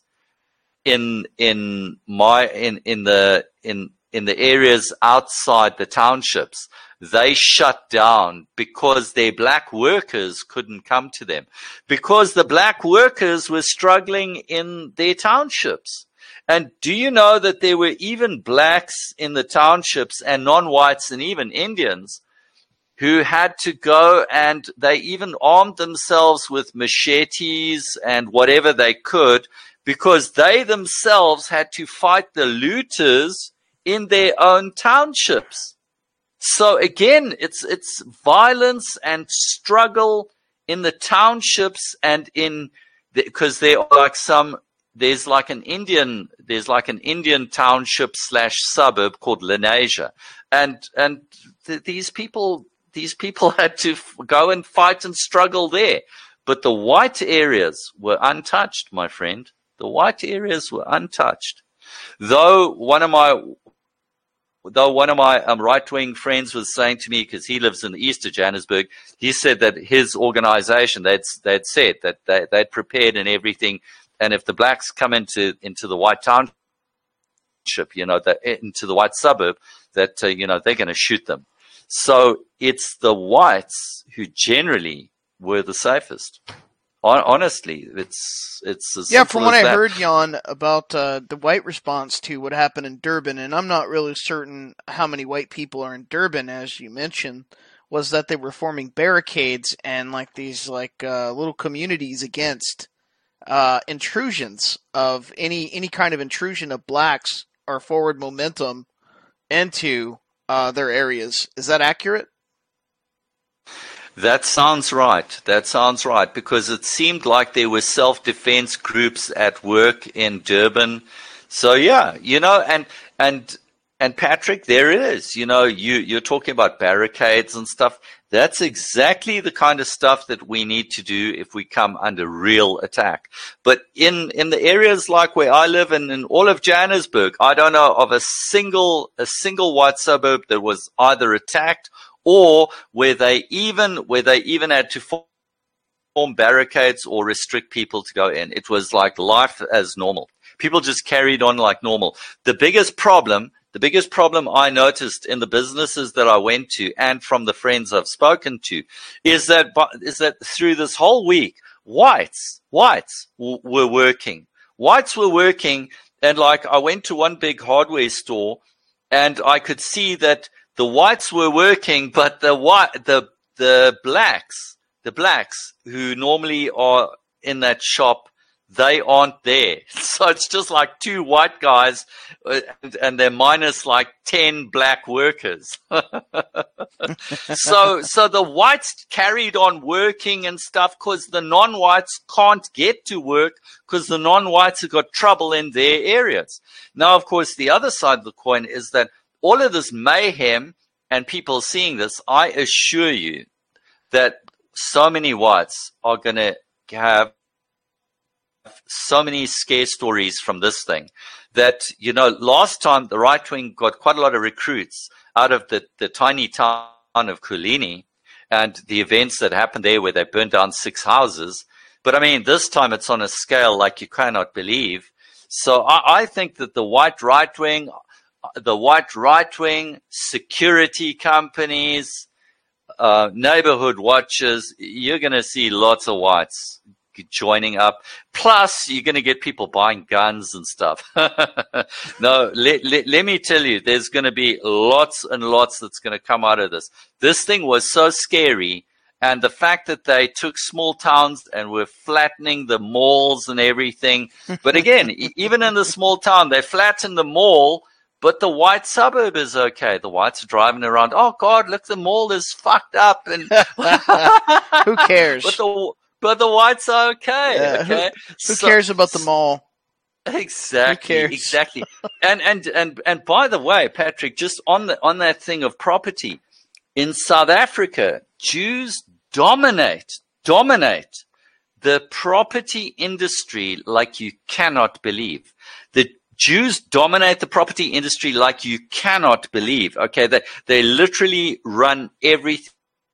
in in my in in the in in the areas outside the townships, they shut down because their black workers couldn't come to them, because the black workers were struggling in their townships. And do you know that there were even blacks in the townships and non-whites and even Indians who had to go, and they even armed themselves with machetes and whatever they could, because they themselves had to fight the looters in their own townships. So again, it's it's violence and struggle in the townships, and in because the, there are like some there's like an Indian there's like an Indian township slash suburb called Lenasia, and and th- these people these people had to f- go and fight and struggle there, but the white areas were untouched, my friend. The white areas were untouched. Though one of my Though one of my um, right-wing friends was saying to me, because he lives in the east of Johannesburg, he said that his organization, they'd, they'd said that they, they'd prepared and everything, and if the blacks come into, into the white township, you know, the, into the white suburb, that, uh, you know, they're going to shoot them. So it's the whites who generally were the safest Honestly, it's it's as yeah. simple From what as I that. heard, Jan, about uh, the white response to what happened in Durban, and I'm not really certain how many white people are in Durban, as you mentioned, was that they were forming barricades and like these like uh, little communities against uh, intrusions of any any kind of intrusion of blacks or forward momentum into uh, their areas. Is that accurate? That sounds right. That sounds right, because it seemed like there were self-defense groups at work in Durban. So yeah, you know, and and and Patrick, there it is. You know, you you're talking about barricades and stuff. That's exactly the kind of stuff that we need to do if we come under real attack. But in in the areas like where I live and in all of Johannesburg, I don't know of a single a single white suburb that was either attacked or where they even where they even had to form barricades or restrict people to go in. It was like life as normal. People just carried on like normal. The biggest problem, the biggest problem I noticed in the businesses that I went to and from the friends I've spoken to is that is that through this whole week, whites, whites w- were working. Whites were working, and like I went to one big hardware store and I could see that the whites were working, but the white, the the blacks, the blacks who normally are in that shop, they aren't there. So it's just like two white guys, uh, and, and they're minus like ten black workers. so so the whites carried on working and stuff because the non-whites can't get to work because the non-whites have got trouble in their areas. Now, of course, the other side of the coin is that all of this mayhem and people seeing this, I assure you that so many whites are going to have so many scare stories from this thing that, you know, last time the right wing got quite a lot of recruits out of the, the tiny town of Kulini and the events that happened there where they burned down six houses. But I mean, this time it's on a scale like you cannot believe. So I, I think that the white right wing, the white right wing, security companies, uh, neighborhood watchers, you're going to see lots of whites joining up. Plus, you're going to get people buying guns and stuff. No, let, let, let me tell you, there's going to be lots and lots that's going to come out of this. This thing was so scary. And the fact that they took small towns and were flattening the malls and everything. But again, even in the small town, they flattened the mall, but the white suburb is okay. The whites are driving around. Oh, God, look, the mall is fucked up. And who cares? But the, but the whites are okay. Yeah, okay? Who, who so, cares about the mall? Exactly. Exactly. and, and, and, and by the way, Patrick, just on the, on that thing of property, in South Africa, Jews dominate, dominate the property industry like you cannot believe. The Jews dominate the property industry like you cannot believe. Okay, they they literally run everything.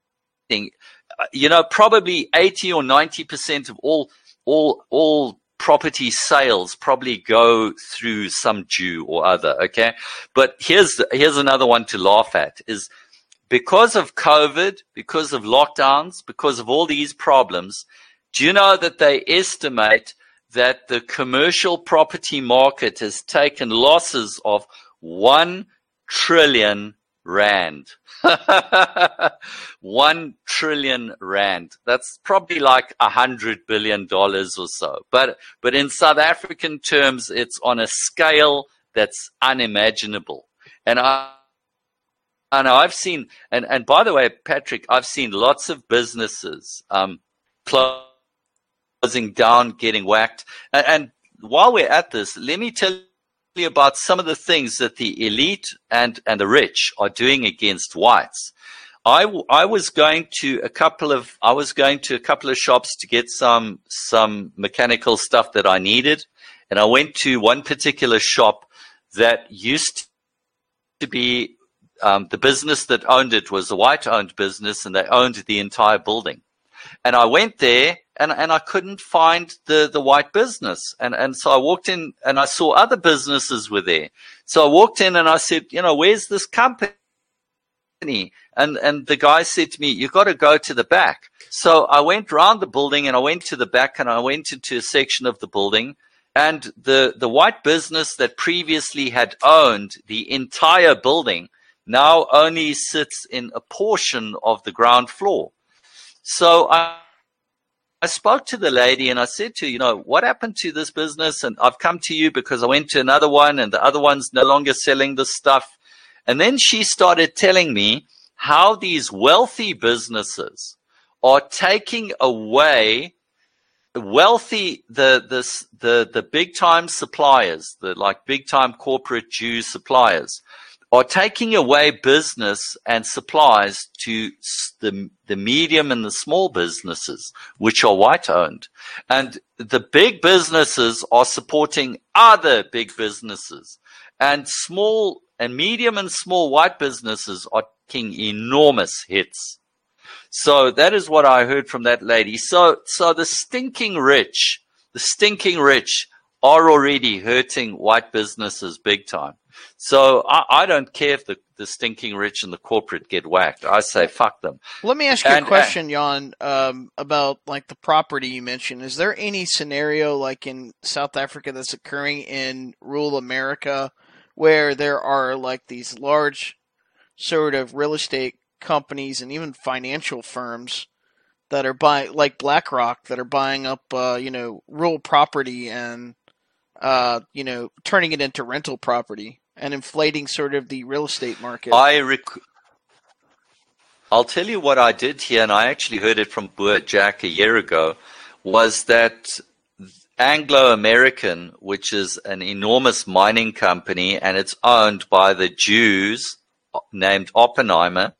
You know, probably eighty or ninety percent of all all all property sales probably go through some Jew or other. Okay, but here's here's another one to laugh at is. Because of COVID, because of lockdowns, because of all these problems, do you know that they estimate that the commercial property market has taken losses of one trillion rand? One trillion rand. That's probably like a hundred billion dollars or so. But, but in South African terms, it's on a scale that's unimaginable. And I, And I've seen, and, and by the way, Patrick, I've seen lots of businesses um, closing down, getting whacked. And, and while we're at this, let me tell you about some of the things that the elite and, and the rich are doing against whites. I, I was going to a couple of I was going to a couple of shops to get some some mechanical stuff that I needed, and I went to one particular shop that used to be. Um, the business that owned it was a white-owned business, and they owned the entire building. And I went there, and, and I couldn't find the, the white business. And, and so I walked in, and I saw other businesses were there. So I walked in, and I said, you know, where's this company? And, and the guy said to me, you got to go to the back. So I went round the building and I went to the back and I went into a section of the building, and the, the white business that previously had owned the entire building now only sits in a portion of the ground floor. So I, I spoke to the lady and I said to her, you know, what happened to this business? And I've come to you because I went to another one and the other one's no longer selling this stuff. And then she started telling me how these wealthy businesses are taking away wealthy, the, the, the, the big time suppliers, the like big time corporate Jew suppliers, are taking away business and supplies to the, the medium and the small businesses, which are white owned. And the big businesses are supporting other big businesses, and small and medium and small white businesses are taking enormous hits. So that is what I heard from that lady. So, so the stinking rich, the stinking rich are already hurting white businesses big time. So I, I don't care if the, the stinking rich and the corporate get whacked. I say fuck them. Let me ask you and, a question, Jan, um, about like the property you mentioned. Is there any scenario like in South Africa that's occurring in rural America where there are like these large sort of real estate companies and even financial firms that are buying, like BlackRock, that are buying up, uh, you know, rural property and, uh, you know, turning it into rental property and inflating sort of the real estate market? I rec- I'll tell you what I did here, and I actually heard it from Boer Jack a year ago, was that Anglo American, which is an enormous mining company, and it's owned by the Jews named Oppenheimer,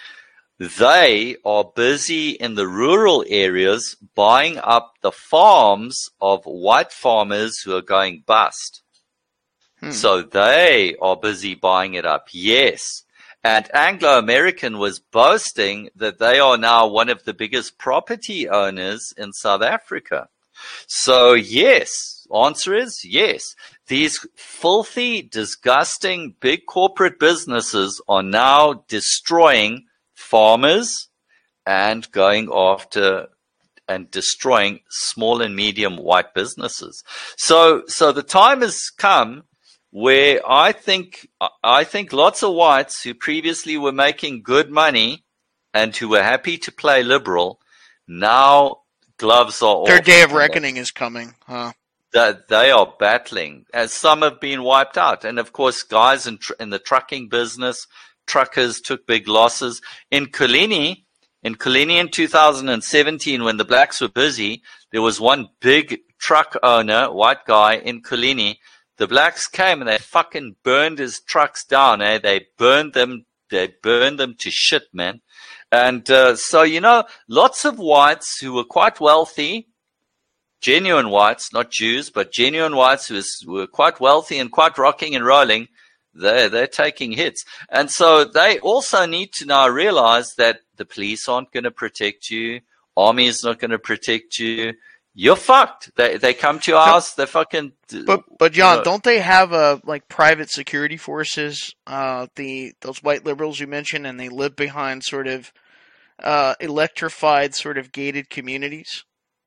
they are busy in the rural areas buying up the farms of white farmers who are going bust. Hmm. So they are busy buying it up, yes. And Anglo American was boasting that they are now one of the biggest property owners in South Africa. So yes, answer is yes. These filthy, disgusting, big corporate businesses are now destroying farmers and going after and destroying small and medium white businesses. So, so the time has come where I think, I think lots of whites who previously were making good money and who were happy to play liberal, now gloves are off. Their day of reckoning is coming, huh? That they are battling, as some have been wiped out. And of course, guys in, tr- in the trucking business, truckers took big losses. In Colini, in Colini in two thousand seventeen, when the blacks were busy, there was one big truck owner, white guy in Colini. The blacks came and they fucking burned his trucks down. Eh? They burned them. They burned them to shit, man. And uh, so, you know, lots of whites who were quite wealthy, genuine whites, not Jews, but genuine whites who was, were quite wealthy and quite rocking and rolling, they're, they're taking hits. And so they also need to now realize that the police aren't going to protect you. Army is not going to protect you. You're fucked. They they come to your house. They fucking. But but Jan, you know, don't they have uh like private security forces? Uh, the those white liberals you mentioned, and they live behind sort of uh electrified, sort of gated communities.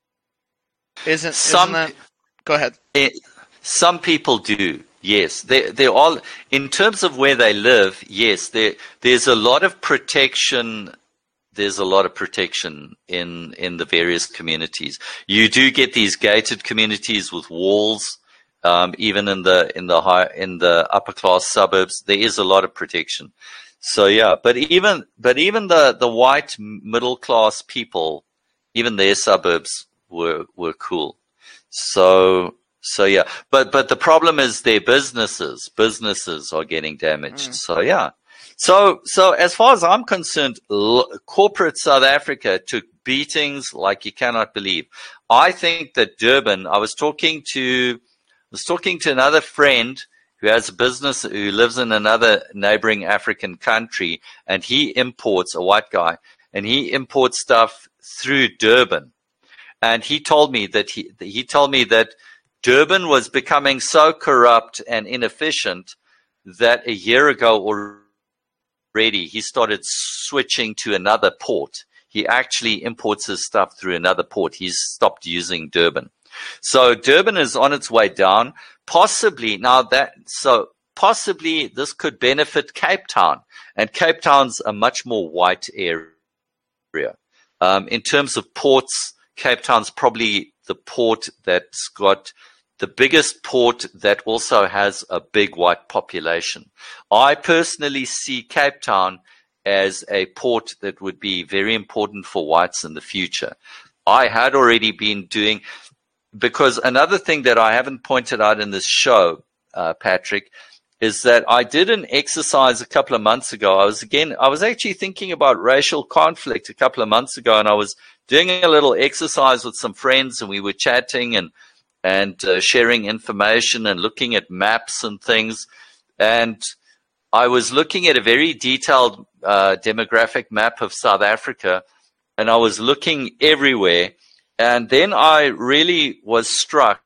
Isn't some? Isn't that, go ahead. It, some people do. Yes, they they all in terms of where they live. Yes, there there's a lot of protection. There's a lot of protection in, in the various communities. You do get these gated communities with walls, um, even in the in the high in the upper class suburbs. There is a lot of protection. So yeah, but even but even the, the white middle class people, even their suburbs were were cool. So so yeah, but but the problem is their businesses businesses are getting damaged. Mm. So yeah. So, so as far as I'm concerned, l- corporate South Africa took beatings like you cannot believe. I think that Durban, I was talking to, was talking to another friend who has a business, who lives in another neighboring African country, and he imports, a white guy, and he imports stuff through Durban. And he told me that he, he told me that Durban was becoming so corrupt and inefficient that a year ago or already he started switching to another port. He actually imports his stuff through another port. He's stopped using Durban. So Durban is on its way down. Possibly now that, so possibly this could benefit Cape Town. And Cape Town's a much more white area. Um, in terms of ports, Cape Town's probably the port that's got the biggest port that also has a big white population. I personally see Cape Town as a port that would be very important for whites in the future. I had already been doing, because another thing that I haven't pointed out in this show, uh, Patrick, is that I did an exercise a couple of months ago. I was again, I was actually thinking about racial conflict a couple of months ago, and I was doing a little exercise with some friends, and we were chatting and and uh, sharing information and looking at maps and things. And I was looking at a very detailed uh, demographic map of South Africa, and I was looking everywhere. And then I really was struck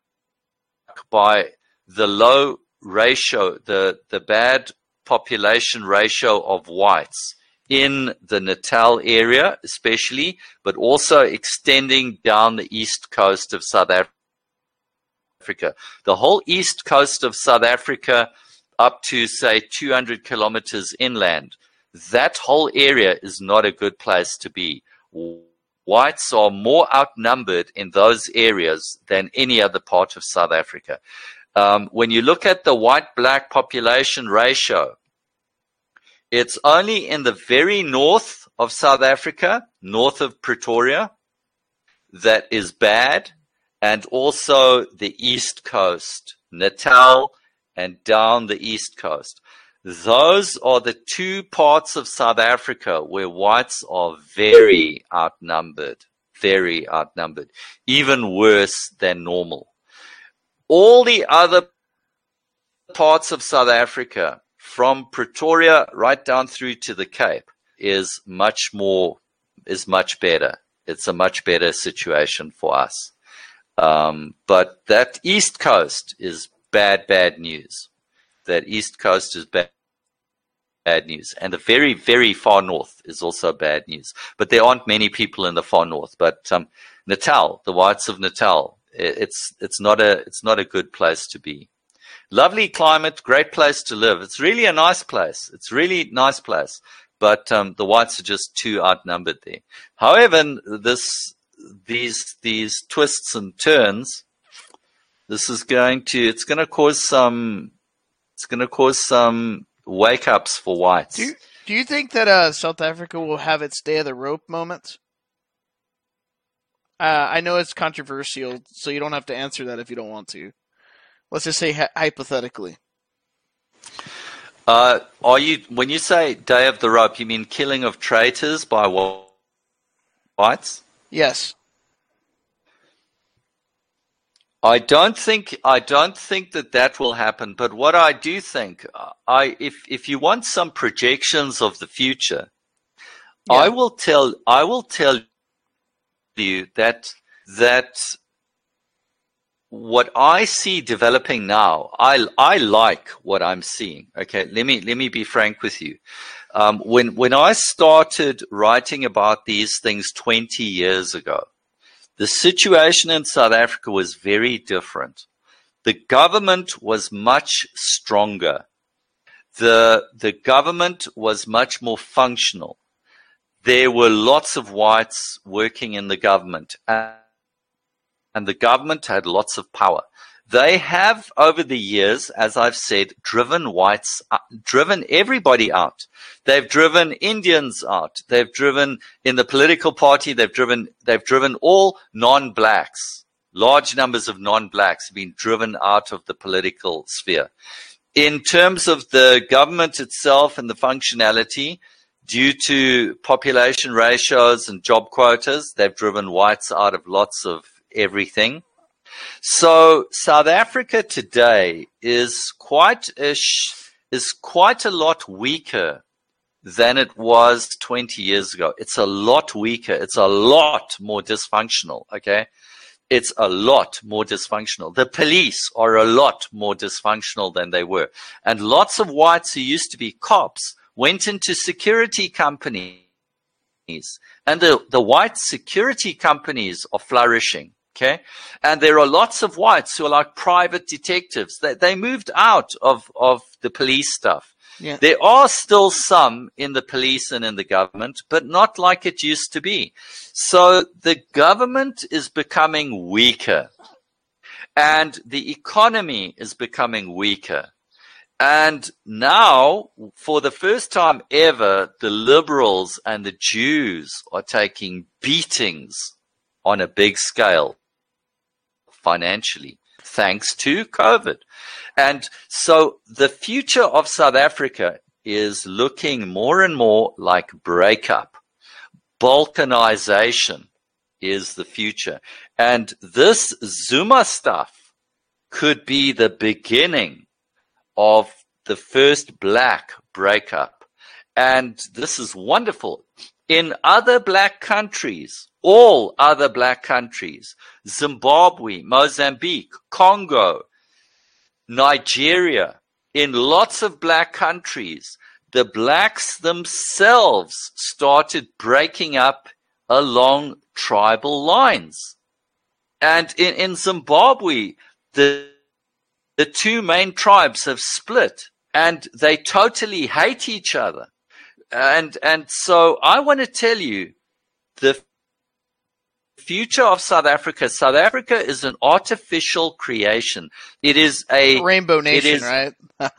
by the low ratio, the, the bad population ratio of whites in the Natal area especially, but also extending down the east coast of South Africa. Africa. The whole east coast of South Africa up to, say, two hundred kilometers inland, that whole area is not a good place to be. Whites are more outnumbered in those areas than any other part of South Africa. Um, when you look at the white-black population ratio, it's only in the very north of South Africa, north of Pretoria, that is bad. And also the east coast, Natal and down the east coast. Those are the two parts of South Africa where whites are very outnumbered, very outnumbered, even worse than normal. All the other parts of South Africa, from Pretoria right down through to the Cape, is much more, is much better. It's a much better situation for us. Um, but that East Coast is bad, bad news. That East Coast is bad, bad news. And the very, very far north is also bad news. But there aren't many people in the far north. But um, Natal, the whites of Natal, it's it's not a it's not a good place to be. Lovely climate, great place to live. It's really a nice place. It's really nice place. But um, the whites are just too outnumbered there. However, this these these twists and turns, this is going to it's going to cause some it's going to cause some wake ups for whites. Do you, do you think that uh, South Africa will have its day of the rope moment? Uh, I know it's controversial, so you don't have to answer that if you don't want to. Let's just say hi- hypothetically. Uh, are you when you say day of the rope, you mean killing of traitors by whites? Yes. I don't think I don't think that that will happen. But what I do think, I if if you want some projections of the future, yeah. I will tell I will tell you that that what I see developing now, I I like what I'm seeing. Okay, let me let me be frank with you. Um, when when I started writing about these things twenty years ago, the situation in South Africa was very different. The government was much stronger. The the government was much more functional. There were lots of whites working in the government, and, and the government had lots of power. They have, over the years, as I've said, driven whites, uh, driven everybody out. They've driven Indians out. They've driven, in the political party, they've driven, they've driven all non-blacks. Large numbers of non-blacks have been driven out of the political sphere. In terms of the government itself and the functionality, due to population ratios and job quotas, they've driven whites out of lots of everything. So South Africa today is quite a sh- is quite a lot weaker than it was twenty years ago. It's a lot weaker. It's a lot more dysfunctional. Okay, it's a lot more dysfunctional. The police are a lot more dysfunctional than they were, and lots of whites who used to be cops went into security companies, and the, the white security companies are flourishing. Okay. And there are lots of whites who are like private detectives. They, they moved out of, of the police stuff. Yeah. There are still some in the police and in the government, but not like it used to be. So the government is becoming weaker, and the economy is becoming weaker. And now, for the first time ever, the liberals and the Jews are taking beatings on a big scale financially, thanks to COVID. And so the future of South Africa is looking more and more like breakup. Balkanization is the future. And this Zuma stuff could be the beginning of the first black breakup. And this is wonderful. In other black countries, all other black countries, Zimbabwe, Mozambique, Congo, Nigeria, in lots of black countries, the blacks themselves started breaking up along tribal lines. And in, in Zimbabwe, the, the two main tribes have split, and they totally hate each other. And, and so I want to tell you, the future of South Africa, South Africa is an artificial creation. It is a Rainbow Nation, is, right?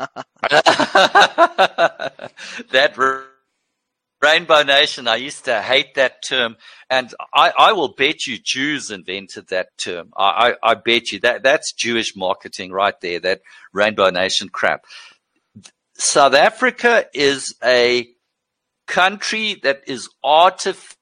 That r- Rainbow Nation, I used to hate that term, and I, I will bet you Jews invented that term. I, I, I bet you that that's Jewish marketing right there, that Rainbow Nation crap. South Africa is a country that is artificially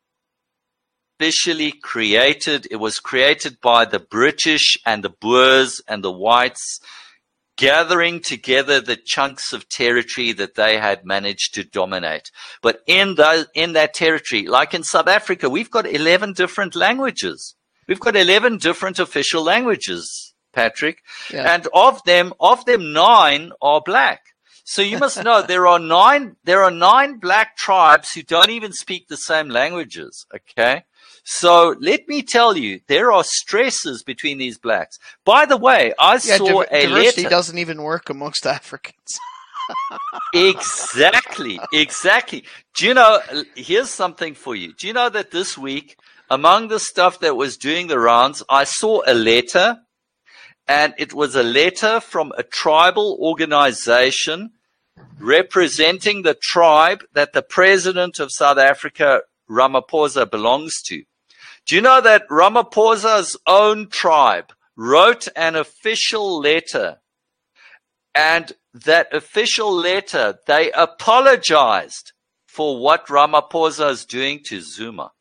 created. It was created by the British and the Boers and the whites, gathering together the chunks of territory that they had managed to dominate. But in those, in that territory, like in South Africa, we've got eleven different languages. We've got eleven different official languages, Patrick. Yeah. And of them, of them, nine are black. So you must know there are nine, there are nine black tribes who don't even speak the same languages. Okay. So let me tell you, there are stresses between these blacks. By the way, I Yeah, saw div- a diversity letter. doesn't even work amongst Africans. Exactly, exactly. Do you know, here's something for you. Do you know that this week, among the stuff that was doing the rounds, I saw a letter, and it was a letter from a tribal organization representing the tribe that the president of South Africa, Ramaphosa, belongs to. Do you know that Ramaphosa's own tribe wrote an official letter, and that official letter, they apologized for what Ramaphosa is doing to Zuma?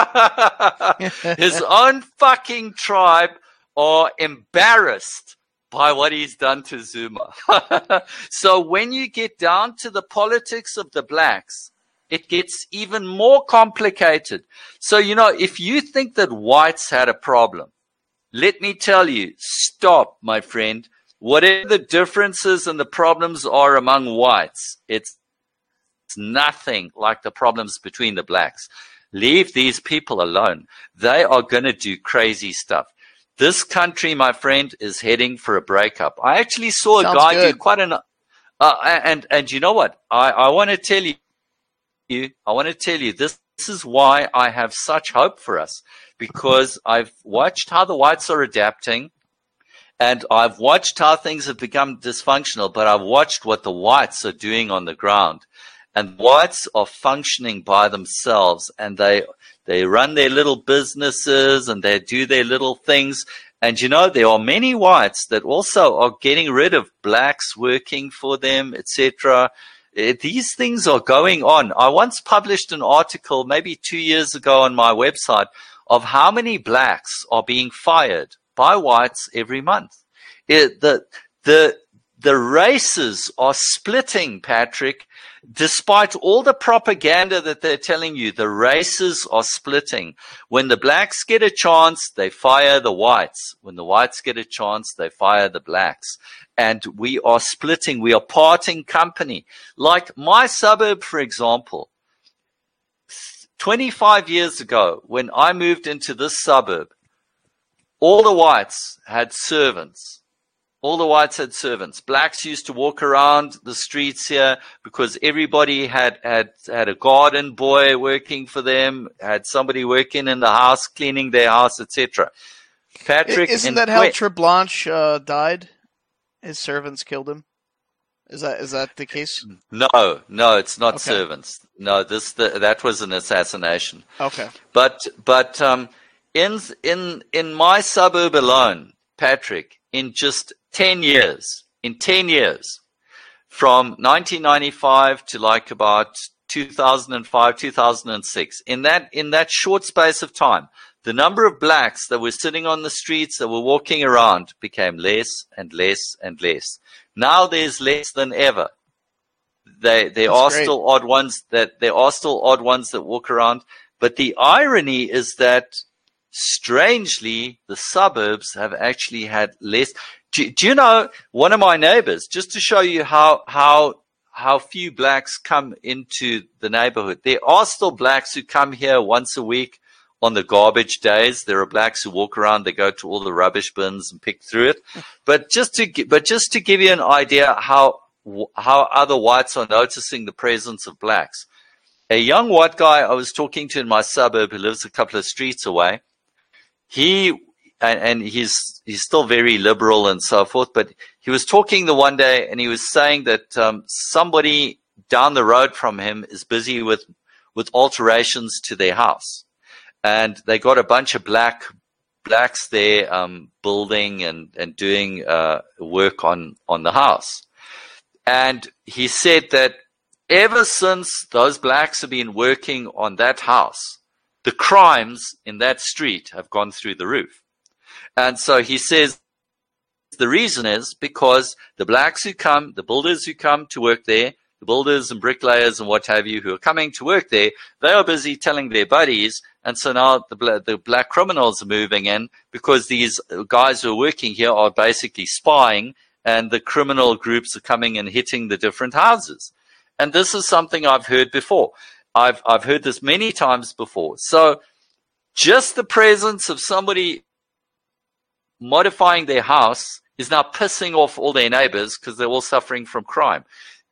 His own fucking tribe are embarrassed by what he's done to Zuma. So when you get down to the politics of the blacks, it gets even more complicated. So, you know, if you think that whites had a problem, let me tell you, stop, my friend. Whatever the differences and the problems are among whites, it's nothing like the problems between the blacks. Leave these people alone. They are going to do crazy stuff. This country, my friend, is heading for a breakup. I actually saw a Sounds guy good. do quite an, uh, and, and you know what? I, I want to tell you, I want to tell you this, this is why I have such hope for us, because I've watched how the whites are adapting, and I've watched how things have become dysfunctional, but I've watched what the whites are doing on the ground. And whites are functioning by themselves, and they they run their little businesses and they do their little things. And you know, there are many whites that also are getting rid of blacks working for them, et cetera. These things are going on. I once published an article maybe two years ago on my website of how many blacks are being fired by whites every month. It, the the the races are splitting, Patrick. despite all the propaganda that they're telling you, the races are splitting. When the blacks get a chance, they fire the whites. When the whites get a chance, they fire the blacks. And we are splitting. We are parting company. Like my suburb, for example, twenty-five years ago, when I moved into this suburb, all the whites had servants. All the whites had servants. Blacks used to walk around the streets here because everybody had, had, had a garden boy working for them, had somebody working in the house, cleaning their house, et cetera. Patrick, isn't that how Treblanche uh, died? His servants killed him. Is that is that the case? No, no, it's not okay. servants. No, this the, that was an assassination. Okay. But but um, in in in my suburb alone, Patrick, in just ten years, in ten years, from nineteen ninety-five to like about two thousand five, two thousand six, in that in that short space of time, the number of blacks that were sitting on the streets, that were walking around, became less and less and less. Now there's less than ever. They, there That's are great. still odd ones that there are still odd ones that walk around. But the irony is that strangely, the suburbs have actually had less. Do, do you know one of my neighbors? Just to show you how how how few blacks come into the neighborhood. There are still blacks who come here once a week on the garbage days. There are blacks who walk around. They go to all the rubbish bins and pick through it. But just to but just to give you an idea how how other whites are noticing the presence of blacks. A young white guy I was talking to in my suburb who lives a couple of streets away, he and, and he's he's still very liberal and so forth, but he was talking the one day and he was saying that um, somebody down the road from him is busy with with alterations to their house. And they got a bunch of black blacks there um, building and, and doing uh, work on, on the house. And he said that ever since those blacks have been working on that house, the crimes in that street have gone through the roof. And so he says the reason is because the blacks who come, the builders who come to work there, the builders and bricklayers and what have you who are coming to work there, they are busy telling their buddies. And so now the, the black criminals are moving in because these guys who are working here are basically spying, and the criminal groups are coming and hitting the different houses. And this is something I've heard before. I've, I've heard this many times before. So just the presence of somebody modifying their house is now pissing off all their neighbors because they're all suffering from crime.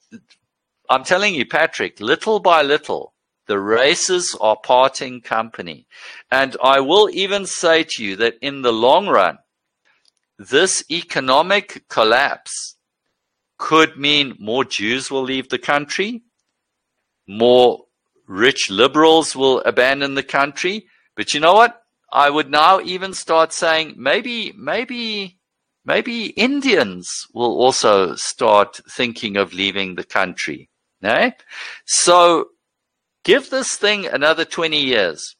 I'm telling you, Patrick, little by little, the races are parting company. And I will even say to you that in the long run, this economic collapse could mean more Jews will leave the country, more rich liberals will abandon the country. But you know what? I would now even start saying maybe, maybe, maybe Indians will also start thinking of leaving the country. No? So give this thing another twenty years.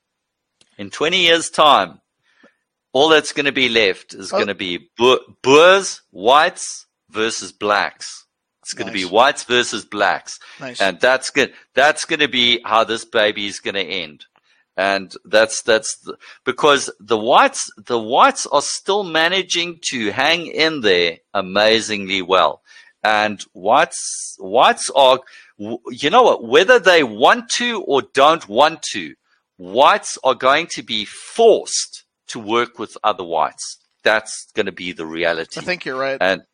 In twenty years' time, all that's going to be left is oh. going to be Bo- Boers, whites versus blacks. It's going nice. to be whites versus blacks. Nice. And that's good. That's going to be how this baby is going to end. And that's, that's the, because the whites, the whites are still managing to hang in there amazingly well. And whites, whites are, you know what, whether they want to or don't want to, whites are going to be forced to work with other whites. That's going to be the reality. I think you're right. And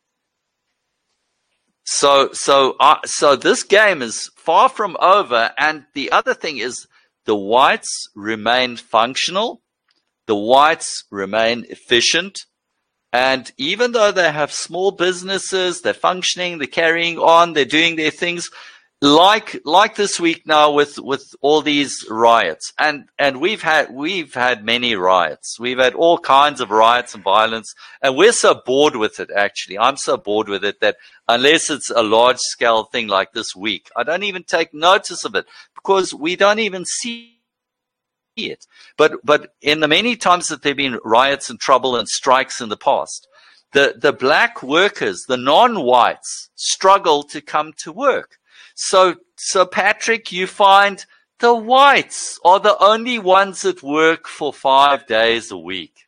so, so, uh, so this game is far from over. And the other thing is the whites remain functional. The whites remain efficient. And even though they have small businesses, they're functioning, they're carrying on, they're doing their things, like like this week now with, with all these riots. And and we've had we've had many riots. We've had all kinds of riots and violence, and we're so bored with it, actually. I'm so bored with it that unless it's a large scale thing like this week, I don't even take notice of it because we don't even see it. But but in the many times that there have been riots and trouble and strikes in the past, the, the black workers, the non-whites, struggle to come to work. so, so Patrick, you find the whites are the only ones that work for five days a week.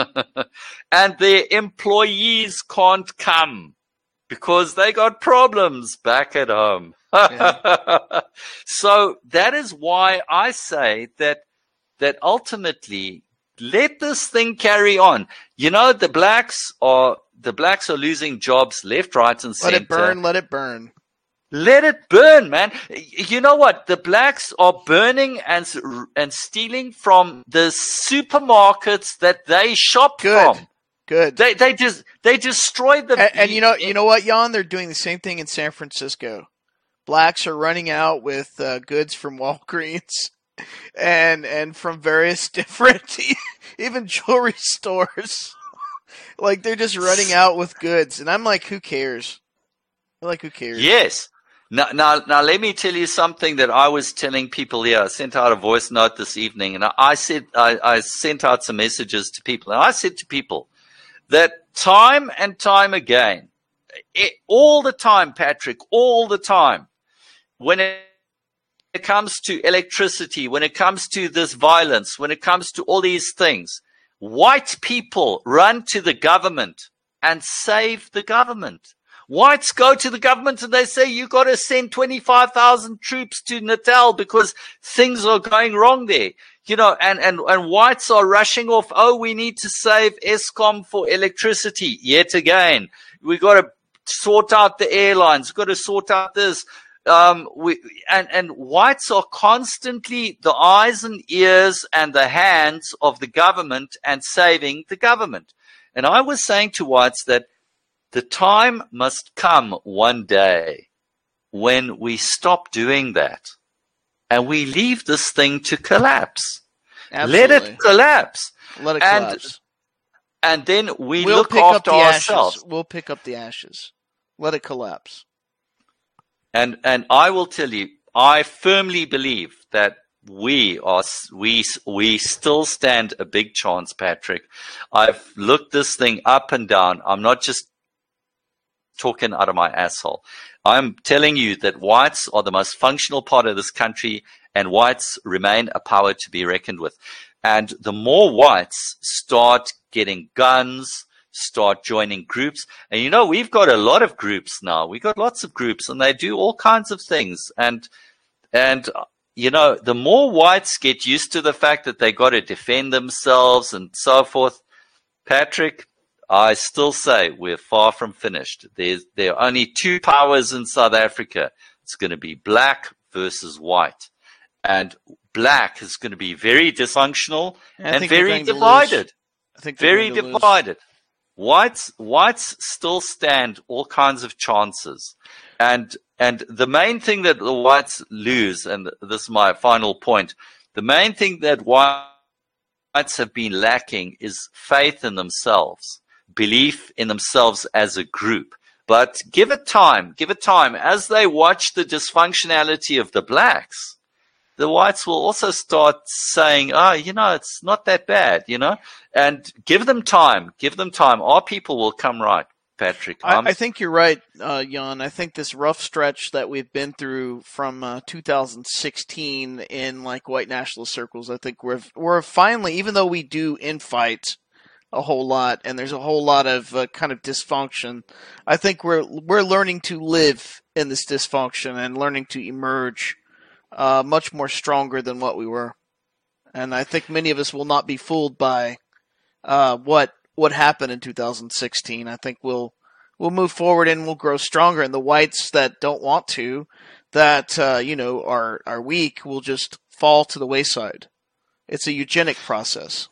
And their employees can't come because they got problems back at home. Yeah. So that is why I say that, that ultimately, let this thing carry on. You know, the blacks are, the blacks are losing jobs left, right, and center. Let it burn, let it burn. Let it burn, man. You know what? The blacks are burning and and stealing from the supermarkets that they shop Good. from. Good. They they just they destroyed the. And, and you know you know what, Jan? They're doing the same thing in San Francisco. Blacks are running out with uh, goods from Walgreens and and from various different even jewelry stores. Like they're just running out with goods, and I'm like, who cares? I'm like, who cares? Yes. Now, now, now, let me tell you something that I was telling people here. I sent out a voice note this evening, and I said I, I sent out some messages to people, and I said to people that time and time again, it, all the time, Patrick, all the time, when it, it comes to electricity, when it comes to this violence, when it comes to all these things, white people run to the government and save the government. Whites go to the government and they say, you got to send twenty-five thousand troops to Natal because things are going wrong there. You know, and, and, and whites are rushing off. Oh, we need to save Eskom for electricity. Yet again, we got to sort out the airlines. We've got to sort out this. Um, we, and, and whites are constantly the eyes and ears and the hands of the government and saving the government. And I was saying to whites that the time must come one day when we stop doing that and we leave this thing to collapse. Absolutely. Let it collapse. Let it and, collapse. And then we we'll look pick after up the ourselves. Ashes. We'll pick up the ashes. Let it collapse. And and I will tell you, I firmly believe that we are we we still stand a big chance, Patrick. I've looked this thing up and down. I'm not just talking out of my asshole. I'm telling you that whites are the most functional part of this country, and whites remain a power to be reckoned with. And the more whites start getting guns, start joining groups, and you know, we've got a lot of groups now. We've got lots of groups, and they do all kinds of things. And, and, you know, the more whites get used to the fact that they got to defend themselves and so forth, Patrick, I still say we're far from finished. There's, there are only two powers in South Africa. It's going to be black versus white. And black is going to be very dysfunctional and very divided. I think very divided. Whites, whites still stand all kinds of chances. And, and the main thing that the whites lose, and this is my final point, the main thing that whites have been lacking is faith in themselves. Belief in themselves as a group. But give it time, give it time. As they watch the dysfunctionality of the blacks, the whites will also start saying, oh, you know, it's not that bad, you know, and give them time, give them time. Our people will come right, Patrick. I, I think you're right, uh, Jan. I think this rough stretch that we've been through from uh, two thousand sixteen in like white nationalist circles, I think we're, we're finally, even though we do infight a whole lot, and there's a whole lot of uh, kind of dysfunction, I think we're we're learning to live in this dysfunction and learning to emerge uh, much more stronger than what we were. And I think many of us will not be fooled by uh, what what happened in two thousand sixteen. I think we'll we'll move forward and we'll grow stronger. And the whites that don't want to, that uh, you know are are weak, will just fall to the wayside. It's a eugenic process.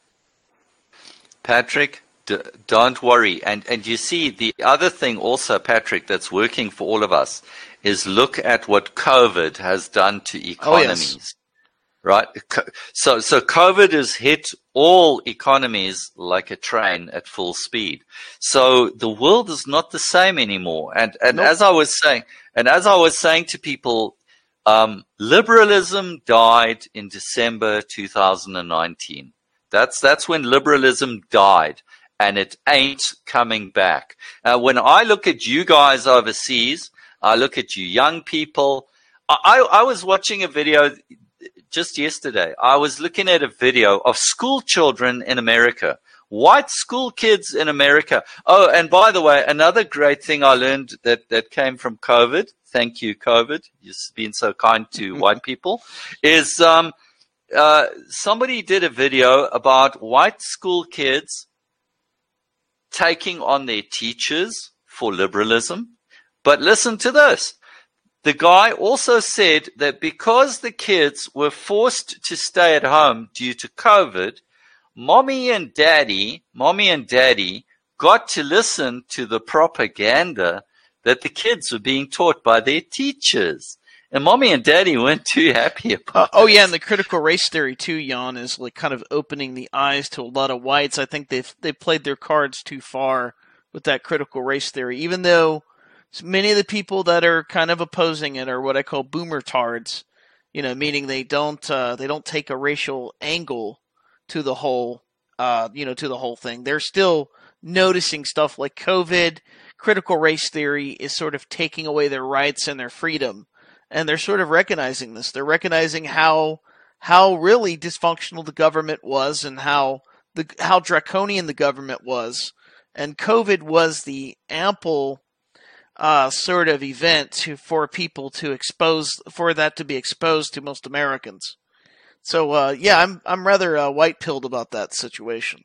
Patrick, d- don't worry. And and you see, the other thing also, Patrick, that's working for all of us is look at what COVID has done to economies. Oh, yes. Right? So so COVID has hit all economies like a train at full speed. So the world is not the same anymore. And and Nope. as I was saying, and as I was saying to people, um, liberalism died in December two thousand nineteen. That's that's when liberalism died, and it ain't coming back. Uh, when I look at you guys overseas, I look at you young people, I, I was watching a video just yesterday. I was looking at a video of school children in America, white school kids in America. Oh, and by the way, another great thing I learned that, that came from COVID, thank you, COVID, you've been so kind to white people, is um, uh, somebody did a video about white school kids taking on their teachers for liberalism. But listen to this. The guy also said that because the kids were forced to stay at home due to COVID, mommy and daddy, mommy and daddy got to listen to the propaganda that the kids were being taught by their teachers. And mommy and daddy weren't too happy about uh, Oh, it. yeah, and the critical race theory, too, Jan, is like kind of opening the eyes to a lot of whites. I think they've, they've played their cards too far with that critical race theory, even though many of the people that are kind of opposing it are what I call boomer tards, you know, meaning they don't uh, they don't take a racial angle to the whole, uh, you know, to the whole thing. They're still noticing stuff like COVID. Critical race theory is sort of taking away their rights and their freedom, and they're sort of recognizing this. They're recognizing how how really dysfunctional the government was and how the how draconian the government was, and COVID was the ample Uh, sort of event to, for people to expose, for that to be exposed to most Americans. So, uh, yeah, I'm I'm rather uh, white-pilled about that situation.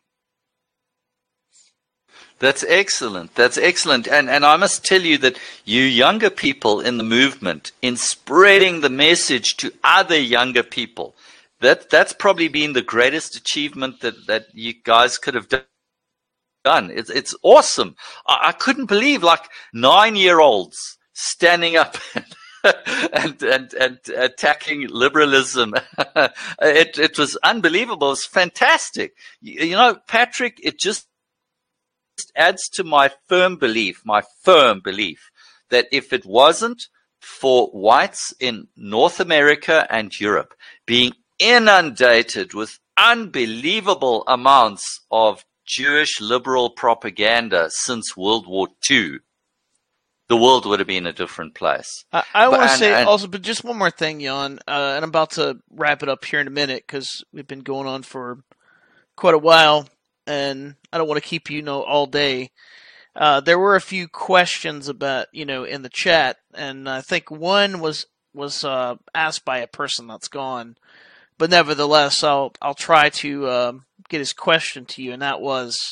That's excellent. That's excellent. And and I must tell you that you younger people in the movement, in spreading the message to other younger people, that that's probably been the greatest achievement that, that you guys could have done. Done. It's it's awesome. I, I couldn't believe like nine-year-olds standing up and and and attacking liberalism. it it was unbelievable. It was fantastic. You, you know, Patrick, it just adds to my firm belief, my firm belief that if it wasn't for whites in North America and Europe being inundated with unbelievable amounts of Jewish liberal propaganda since World War Two, the world would have been a different place. I, I want to say and, also, but just one more thing, Jan, uh, and I'm about to wrap it up here in a minute because we've been going on for quite a while, and I don't want to keep you, you know, all day. Uh, there were a few questions about, you know, in the chat, and I think one was was uh, asked by a person that's gone, but nevertheless, I'll I'll try to uh, get his question to you, and that was,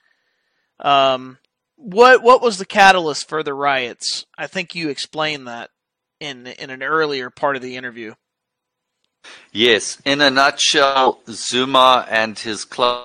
um, what what was the catalyst for the riots? I think you explained that in in an earlier part of the interview. Yes, in a nutshell, Zuma and his close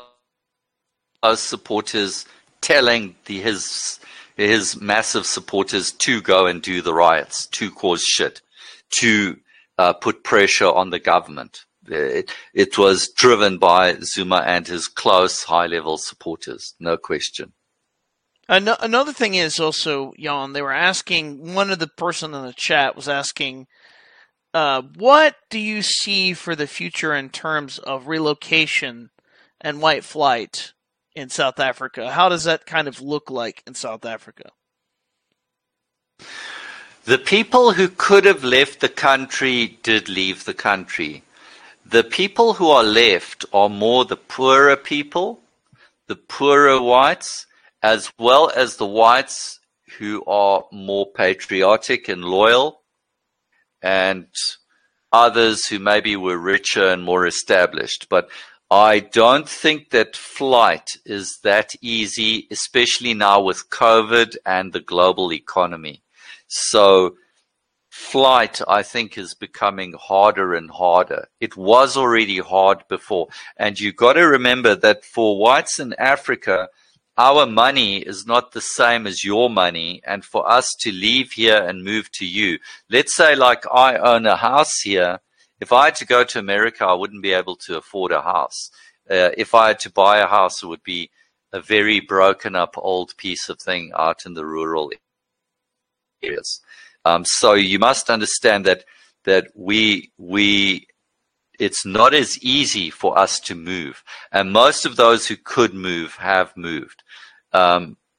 supporters telling the, his his massive supporters to go and do the riots, to cause shit, to uh, put pressure on the government. It, it was driven by Zuma and his close, high-level supporters, no question. Another thing is also, Jan, they were asking, one of the person in the chat was asking, uh, what do you see for the future in terms of relocation and white flight in South Africa? How does that kind of look like in South Africa? The people who could have left the country did leave the country. The people who are left are more the poorer people, the poorer whites, as well as the whites who are more patriotic and loyal, and others who maybe were richer and more established. But I don't think that flight is that easy, especially now with COVID and the global economy. So flight, I think, is becoming harder and harder. It was already hard before. And you got to remember that for whites in Africa, our money is not the same as your money. And for us to leave here and move to you, let's say like I own a house here. If I had to go to America, I wouldn't be able to afford a house. Uh, if I had to buy a house, it would be a very broken up old piece of thing out in the rural areas. Um, so you must understand that that we we it's not as easy for us to move, and most of those who could move have moved. Um,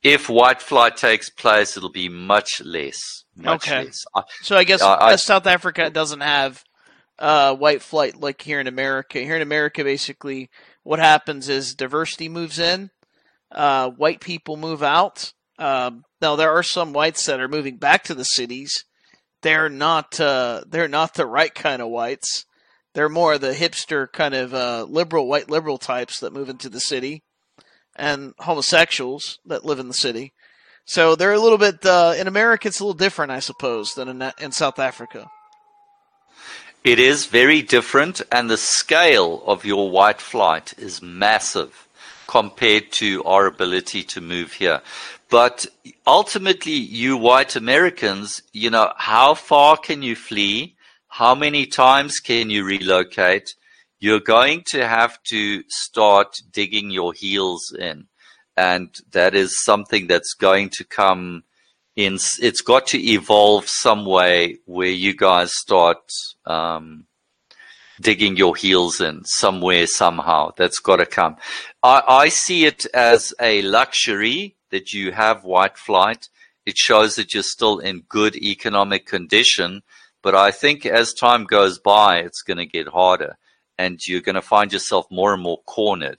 if white flight takes place, it'll be much less. Much okay. less. I, so I guess I, I, South Africa doesn't have uh, white flight like here in America. Here in America, basically, what happens is diversity moves in, uh, white people move out. Um, now there are some whites that are moving back to the cities. They're not. Uh, they're not the right kind of whites. They're more the hipster kind of uh, liberal, white liberal types that move into the city, and homosexuals that live in the city. So they're a little bit, uh, in America it's a little different, I suppose, than in, in South Africa. It is very different, and the scale of your white flight is massive compared to our ability to move here. But ultimately, you white Americans, you know, how far can you flee? How many times can you relocate? You're going to have to start digging your heels in. And that is something that's going to come in. It's got to evolve some way where you guys start um, digging your heels in somewhere, somehow. That's got to come. I, I see it as a luxury that you have white flight. It shows that you're still in good economic condition. But I think as time goes by, it's going to get harder. And you're going to find yourself more and more cornered.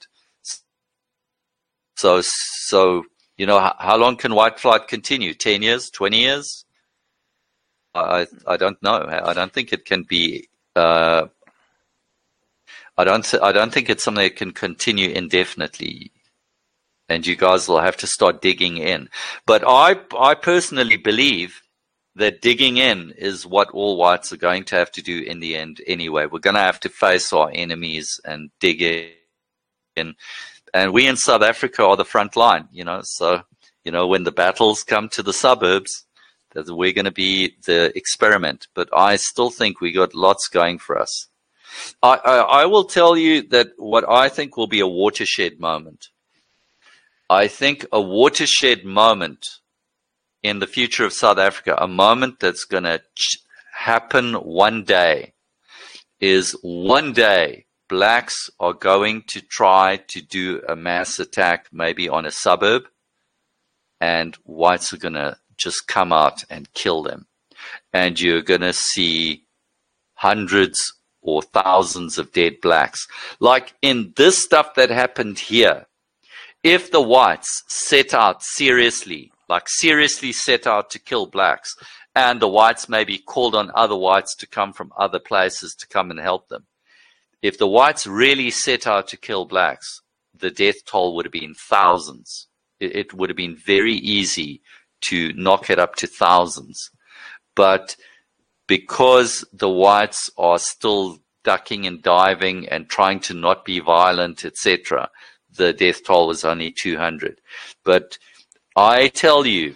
So, so you know, how, how long can white flight continue? Ten years, twenty years? I, I don't know. I don't think it can be. Uh, I don't. I don't think it's something that can continue indefinitely. And you guys will have to start digging in. But I, I personally believe that digging in is what all whites are going to have to do in the end. Anyway, we're going to have to face our enemies and dig in. And we in South Africa are the front line, you know. So, you know, when the battles come to the suburbs, that we're going to be the experiment. But I still think we got lots going for us. I, I, I will tell you that what I think will be a watershed moment. I think a watershed moment in the future of South Africa, a moment that's going to ch- happen one day, is one day blacks are going to try to do a mass attack maybe on a suburb, and whites are going to just come out and kill them. And you're going to see hundreds or thousands of dead blacks. Like in this stuff that happened here, if the whites set out seriously, like seriously set out to kill blacks, and the whites maybe called on other whites to come from other places to come and help them, if the whites really set out to kill blacks, the death toll would have been thousands. It, it would have been very easy to knock it up to thousands. But because the whites are still ducking and diving and trying to not be violent, et cetera, the death toll was only two hundred. But I tell you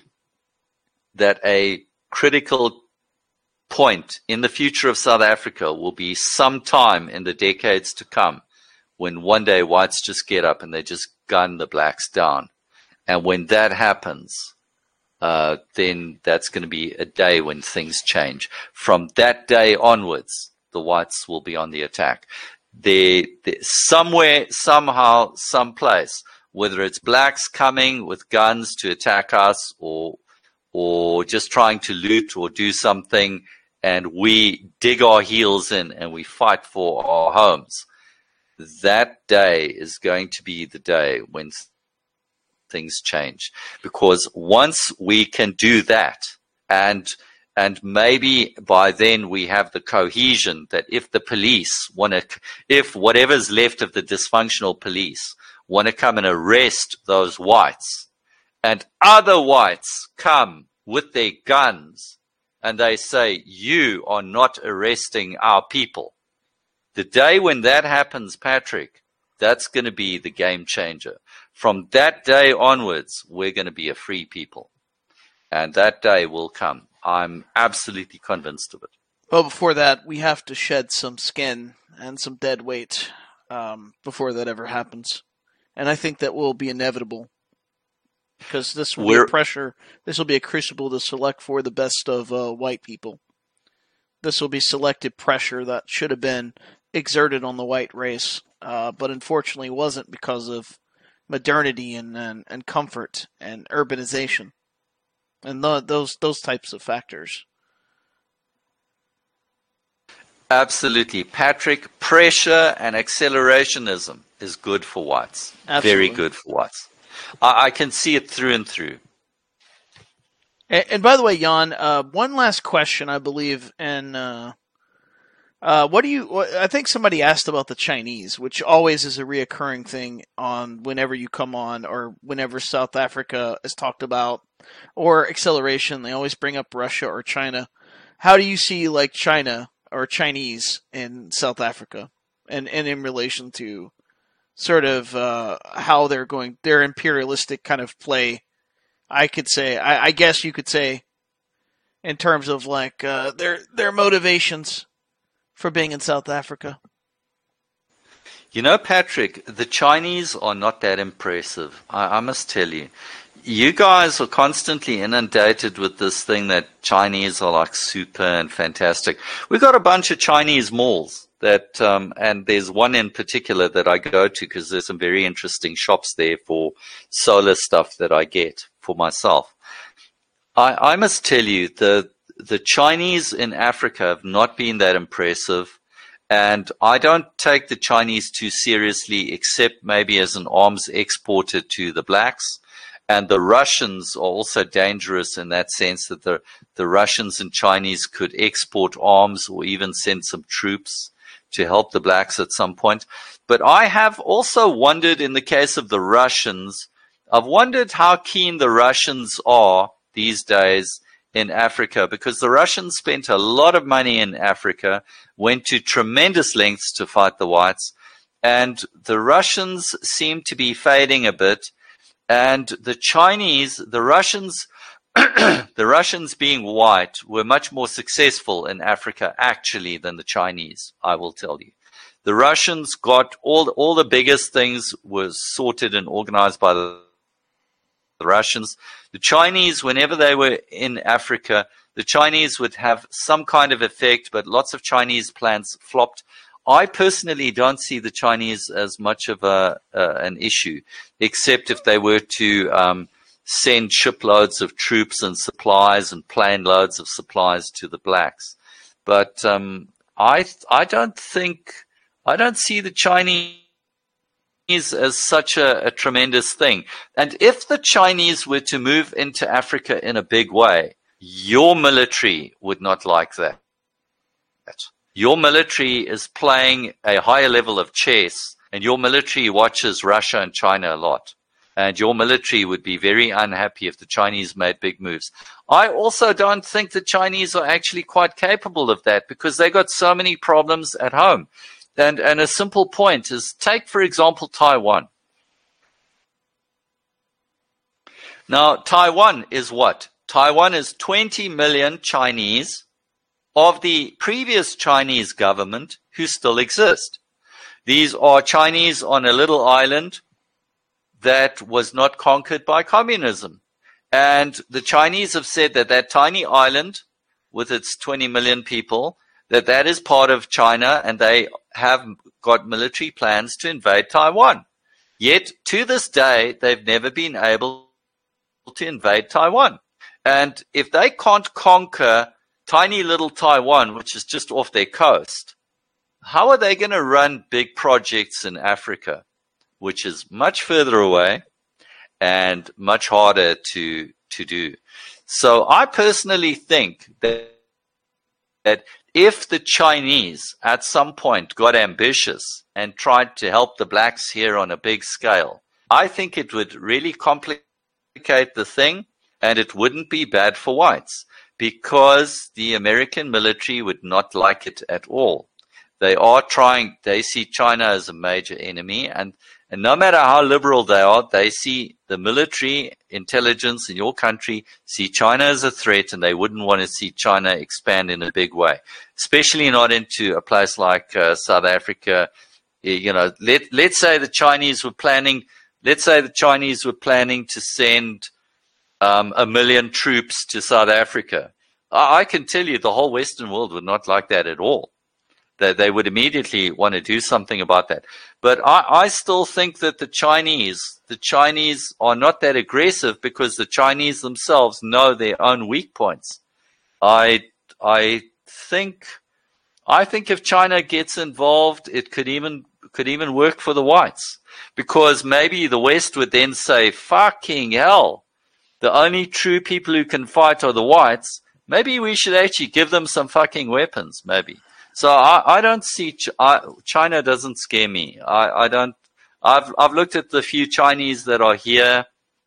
that a critical point in the future of South Africa will be sometime in the decades to come, when one day whites just get up and they just gun the blacks down. And when that happens, uh, then that's going to be a day when things change. From that day onwards, the whites will be on the attack. They, they, somewhere, somehow, someplace, whether it's blacks coming with guns to attack us, or or just trying to loot or do something, and we dig our heels in and we fight for our homes, that day is going to be the day when things change. Because once we can do that, and and maybe by then we have the cohesion that if the police want to, if whatever's left of the dysfunctional police want to come and arrest those whites, and other whites come with their guns and they say, you are not arresting our people. The day when that happens, Patrick, that's going to be the game changer. From that day onwards, we're going to be a free people. And that day will come. I'm absolutely convinced of it. Well, before that, we have to shed some skin and some dead weight um, before that ever happens. And I think that will be inevitable. Because this will We're, be a pressure, this will be a crucible to select for the best of uh, white people. This will be selective pressure that should have been exerted on the white race, uh, but unfortunately wasn't because of modernity and, and, and comfort and urbanization and the, those those types of factors. Absolutely. Patrick, pressure and accelerationism is good for whites. Absolutely. Very good for whites. I, I can see it through and through. And, and by the way, Jan, uh, one last question, I believe, and uh, uh, what do you? I think somebody asked about the Chinese, which always is a reoccurring thing on whenever you come on, or whenever South Africa is talked about, or acceleration. They always bring up Russia or China. How do you see like China or Chinese in South Africa, and, and in relation to sort of uh, how they're going, their imperialistic kind of play? I could say, I, I guess you could say, in terms of like uh, their their motivations for being in South Africa. You know, Patrick, the Chinese are not that impressive. I, I must tell you. You guys are constantly inundated with this thing that Chinese are like super and fantastic. We've got a bunch of Chinese malls that, um, and there's one in particular that I go to because there's some very interesting shops there for solar stuff that I get for myself. I, I must tell you, the the Chinese in Africa have not been that impressive, and I don't take the Chinese too seriously, except maybe as an arms exporter to the blacks. And the Russians are also dangerous in that sense that the, the Russians and Chinese could export arms or even send some troops to help the blacks at some point. But I have also wondered in the case of the Russians, I've wondered how keen the Russians are these days in Africa, because the Russians spent a lot of money in Africa, went to tremendous lengths to fight the whites, and the Russians seem to be fading a bit. And the Chinese, the Russians, the Russians being white, were much more successful in Africa actually than the Chinese, I will tell you. The Russians got all, all the biggest things were sorted and organized by the, the Russians. The Chinese, whenever they were in Africa, the Chinese would have some kind of effect, but lots of Chinese plans flopped. I personally don't see the Chinese as much of a uh, an issue, except if they were to um, send shiploads of troops and supplies and plane loads of supplies to the blacks. But um, I I don't think I don't see the Chinese as such a, a tremendous thing. And if the Chinese were to move into Africa in a big way, your military would not like that. Your military is playing a higher level of chess, and your military watches Russia and China a lot. And your military would be very unhappy if the Chinese made big moves. I also don't think the Chinese are actually quite capable of that, because they got so many problems at home. And, and a simple point is, take, for example, Taiwan. Now, Taiwan is what? Taiwan is twenty million Chinese of the previous Chinese government who still exist. These are Chinese on a little island that was not conquered by communism. And the Chinese have said that that tiny island with its twenty million people, that that is part of China, and they have got military plans to invade Taiwan. Yet, to this day, they've never been able to invade Taiwan. And if they can't conquer tiny little Taiwan, which is just off their coast, how are they going to run big projects in Africa, which is much further away and much harder to to do? So I personally think that, that if the Chinese at some point got ambitious and tried to help the blacks here on a big scale, I think it would really complicate the thing, and it wouldn't be bad for whites, because the American military would not like it at all. They are trying, they see China as a major enemy, and, and no matter how liberal they are, they see the military intelligence in your country, see China as a threat, and they wouldn't want to see China expand in a big way, especially not into a place like uh, South Africa. You know, let, let's say the Chinese were planning, let's say the Chinese were planning to send Um, a million troops to South Africa. I, I can tell you the whole Western world would not like that at all. They, they would immediately want to do something about that. But I, I still think that the Chinese, the Chinese are not that aggressive because the Chinese themselves know their own weak points. I, I think, I think if China gets involved, it could even, could even work for the whites, because maybe the West would then say, fucking hell, the only true people who can fight are the whites. Maybe we should actually give them some fucking weapons, maybe. So I, I don't see, Ch- I, China doesn't scare me. I, I don't, I've, I've looked at the few Chinese that are here.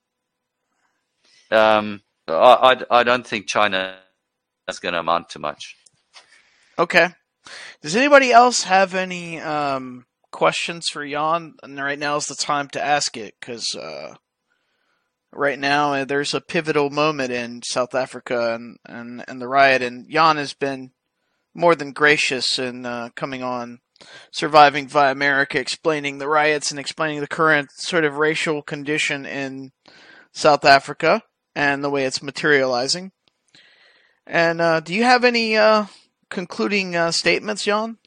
Um, I, I, I don't think China is going to amount to much. Okay. Does anybody else have any um, questions for Jan? And right now is the time to ask it, because uh, right now uh, there's a pivotal moment in South Africa and, and, and the riot, and Jan has been more than gracious in uh, coming on Surviving via America, explaining the riots and explaining the current sort of racial condition in South Africa and the way it's materializing. And uh, do you have any uh, concluding uh, statements, Jan?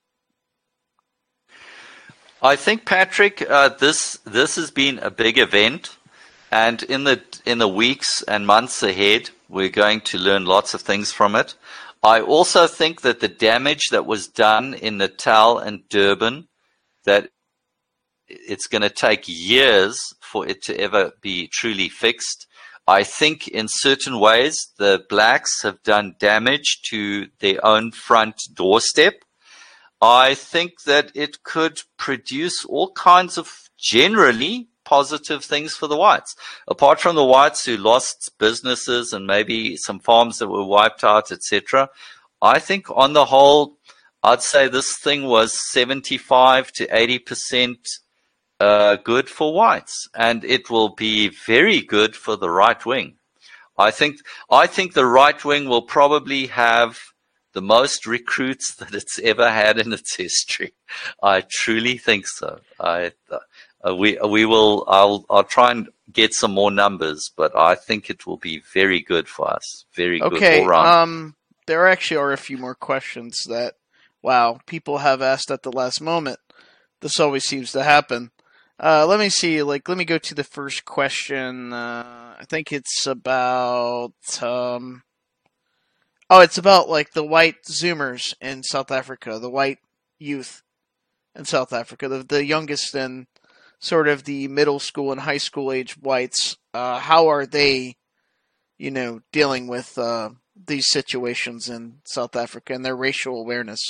I think, Patrick, uh, this this has been a big event, and in the in the weeks and months ahead, we're going to learn lots of things from it. I also think that the damage that was done in Natal and Durban, that it's going to take years for it to ever be truly fixed. I think in certain ways the blacks have done damage to their own front doorstep. I think that it could produce all kinds of generally positive things for the whites. Apart from the whites who lost businesses and maybe some farms that were wiped out, et cetera, I think on the whole, I'd say this thing was seventy-five to eighty percent uh, good for whites, and it will be very good for the right wing. I think I think the right wing will probably have the most recruits that it's ever had in its history. I truly think so. I. Uh, Uh, we we will. I'll I'll try and get some more numbers, but I think it will be very good for us. Very good Okay. all round. Um, there actually are a few more questions that, wow, people have asked at the last moment. This always seems to happen. Uh, let me see. Like, let me go to the first question. Uh, I think it's about. Um, oh, it's about like the white Zoomers in South Africa, the white youth in South Africa, the the youngest and sort of the middle school and high school age whites. Uh, how are they, you know, dealing with uh, these situations in South Africa and their racial awareness?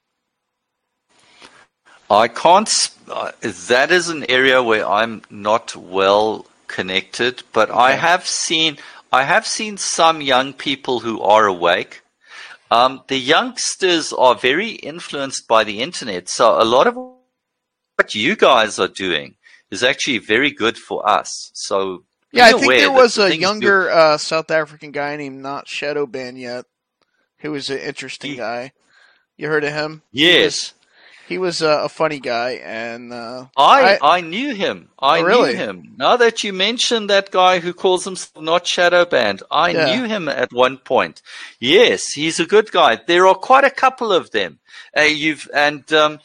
I can't. Uh, that is an area where I'm not well connected, but okay. I have seen. I have seen some young people who are awake. Um, the youngsters are very influenced by the internet, so a lot of what you guys are doing is actually very good for us. So yeah, I think there was a younger uh, South African guy named Not Shadowban yet, who was an interesting he, guy. You heard of him? Yes. He was, he was uh, a funny guy, and uh, I, I I knew him. I oh, really? knew him. Now that you mentioned that guy who calls himself Not Shadowband, I yeah. knew him at one point. Yes, he's a good guy. There are quite a couple of them. Uh, you've and um,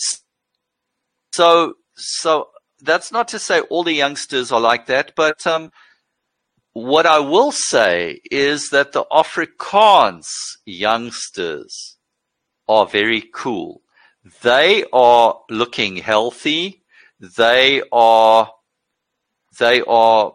so so. That's not to say all the youngsters are like that, but um, what I will say is that the Afrikaans youngsters are very cool. They are looking healthy. They are they are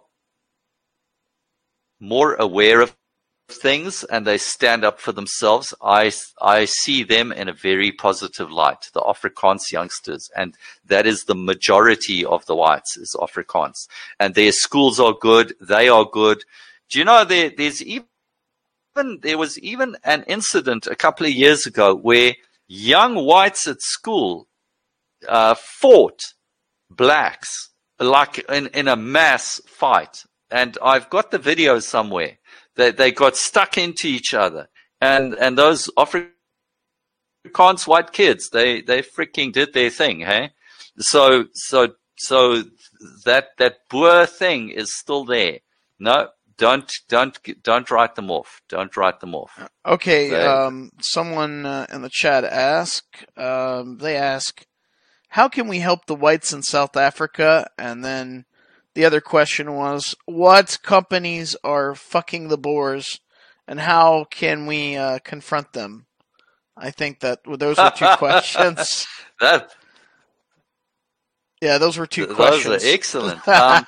more aware of things, and they stand up for themselves. I, I see them in a very positive light, the Afrikaans youngsters, and that is the majority of the whites is Afrikaans. And their schools are good. They are good. Do you know there, there's even, there was even an incident a couple of years ago where young whites at school uh, fought blacks like in, in a mass fight. And I've got the video somewhere. They they got stuck into each other, and and those Afrikaans white kids, they they freaking did their thing, hey. So so so that that Boer thing is still there. No, don't don't don't write them off. Don't write them off. Okay. They, um, someone uh, in the chat asked. Um, they ask, "How can we help the whites in South Africa?" And then the other question was, "What companies are fucking the Boers, and how can we uh, confront them?" I think that well, those were two questions. That. Yeah, those were two Those questions. are excellent. Um,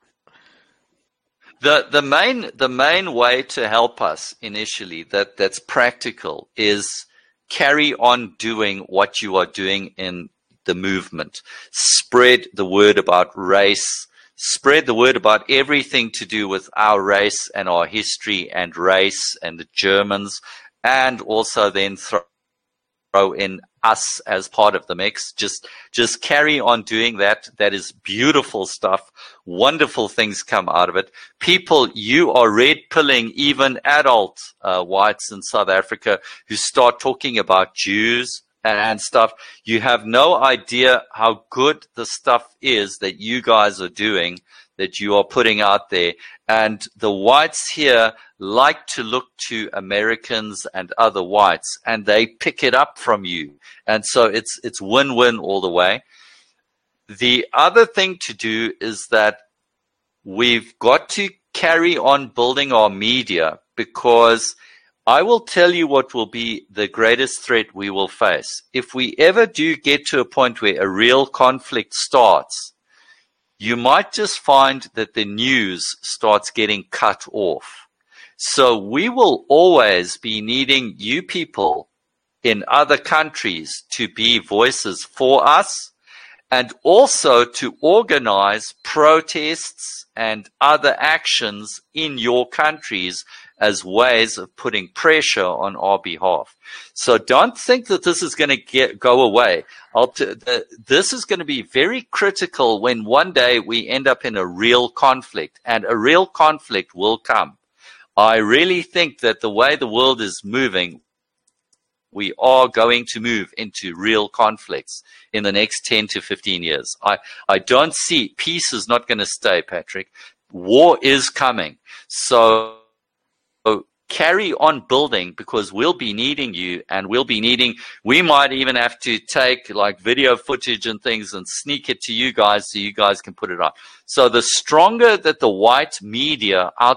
the the main the main way to help us initially that, that's practical is carry on doing what you are doing in the movement. Spread the word about race. Spread the word about everything to do with our race and our history and race and the Germans, and also then throw throw in us as part of the mix. Just just carry on doing that. That is beautiful stuff. Wonderful things come out of it. People, you are red pilling even adult uh, whites in South Africa who start talking about Jews and stuff. You have no idea how good the stuff is that you guys are doing, that you are putting out there. And the whites here like to look to Americans and other whites, and they pick it up from you. And so it's it's win-win all the way. The other thing to do is that we've got to carry on building our media, because I will tell you what will be the greatest threat we will face. If we ever do get to a point where a real conflict starts, you might just find that the news starts getting cut off. So we will always be needing you people in other countries to be voices for us, and also to organize protests and other actions in your countries as ways of putting pressure on our behalf. So don't think that this is going to get go away. I'll t- the, this is going to be very critical when one day we end up in a real conflict, and a real conflict will come. I really think that the way the world is moving, we are going to move into real conflicts in the next ten to fifteen years. I, I don't see, peace is not going to stay, Patrick. War is coming. So, so carry on building, because we'll be needing you, and we'll be needing, we might even have to take like video footage and things and sneak it to you guys so you guys can put it on. So the stronger that the white media out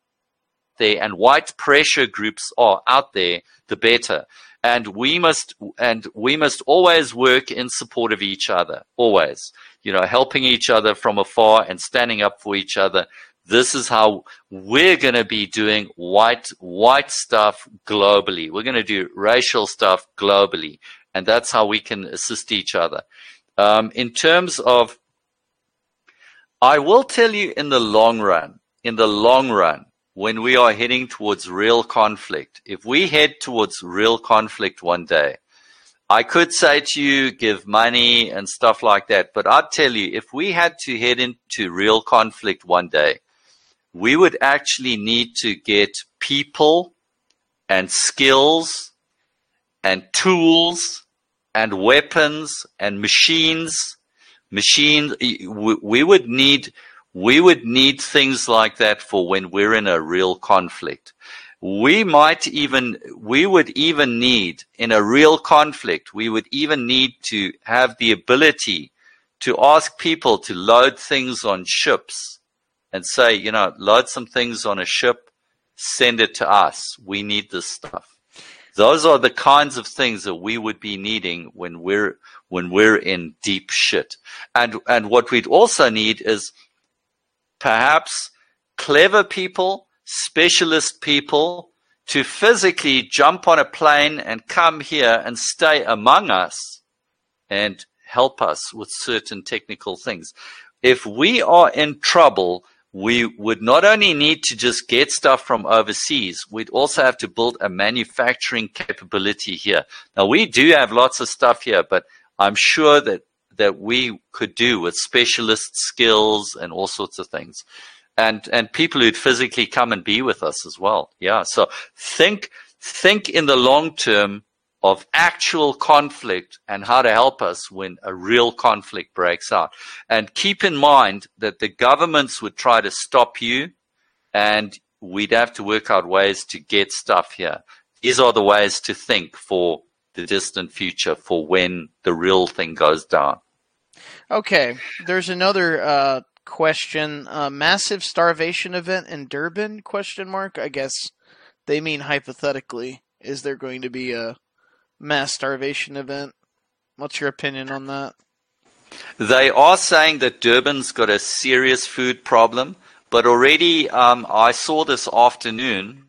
there and white pressure groups are out there, the better. And we must, and we must always work in support of each other, always, you know, helping each other from afar and standing up for each other. This is how we're going to be doing white, white stuff globally. We're going to do racial stuff globally, and that's how we can assist each other. Um, in terms of, I will tell you in the long run, in the long run, when we are heading towards real conflict, if we head towards real conflict one day, I could say to you, give money and stuff like that, but I'd tell you, if we had to head into real conflict one day, we would actually need to get people and skills and tools and weapons and machines, machines, we would need We would need things like that for when we're in a real conflict. We might even, we would even need, in a real conflict, we would even need to have the ability to ask people to load things on ships and say, you know, load some things on a ship, send it to us. We need this stuff. Those are the kinds of things that we would be needing when we're, when we're in deep shit. And, and what we'd also need is perhaps clever people, specialist people, to physically jump on a plane and come here and stay among us and help us with certain technical things. If we are in trouble, we would not only need to just get stuff from overseas, we'd also have to build a manufacturing capability here. Now, we do have lots of stuff here, but I'm sure that that we could do with specialist skills and all sorts of things. And and people who'd physically come and be with us as well. Yeah. So think think in the long term of actual conflict and how to help us when a real conflict breaks out. And keep in mind that the governments would try to stop you and we'd have to work out ways to get stuff here. These are the ways to think for the distant future, for when the real thing goes down. Okay, there's another uh, question. Uh, massive starvation event in Durban, question mark? I guess they mean hypothetically. Is there going to be a mass starvation event? What's your opinion on that? They are saying that Durban's got a serious food problem, but already um, I saw this afternoon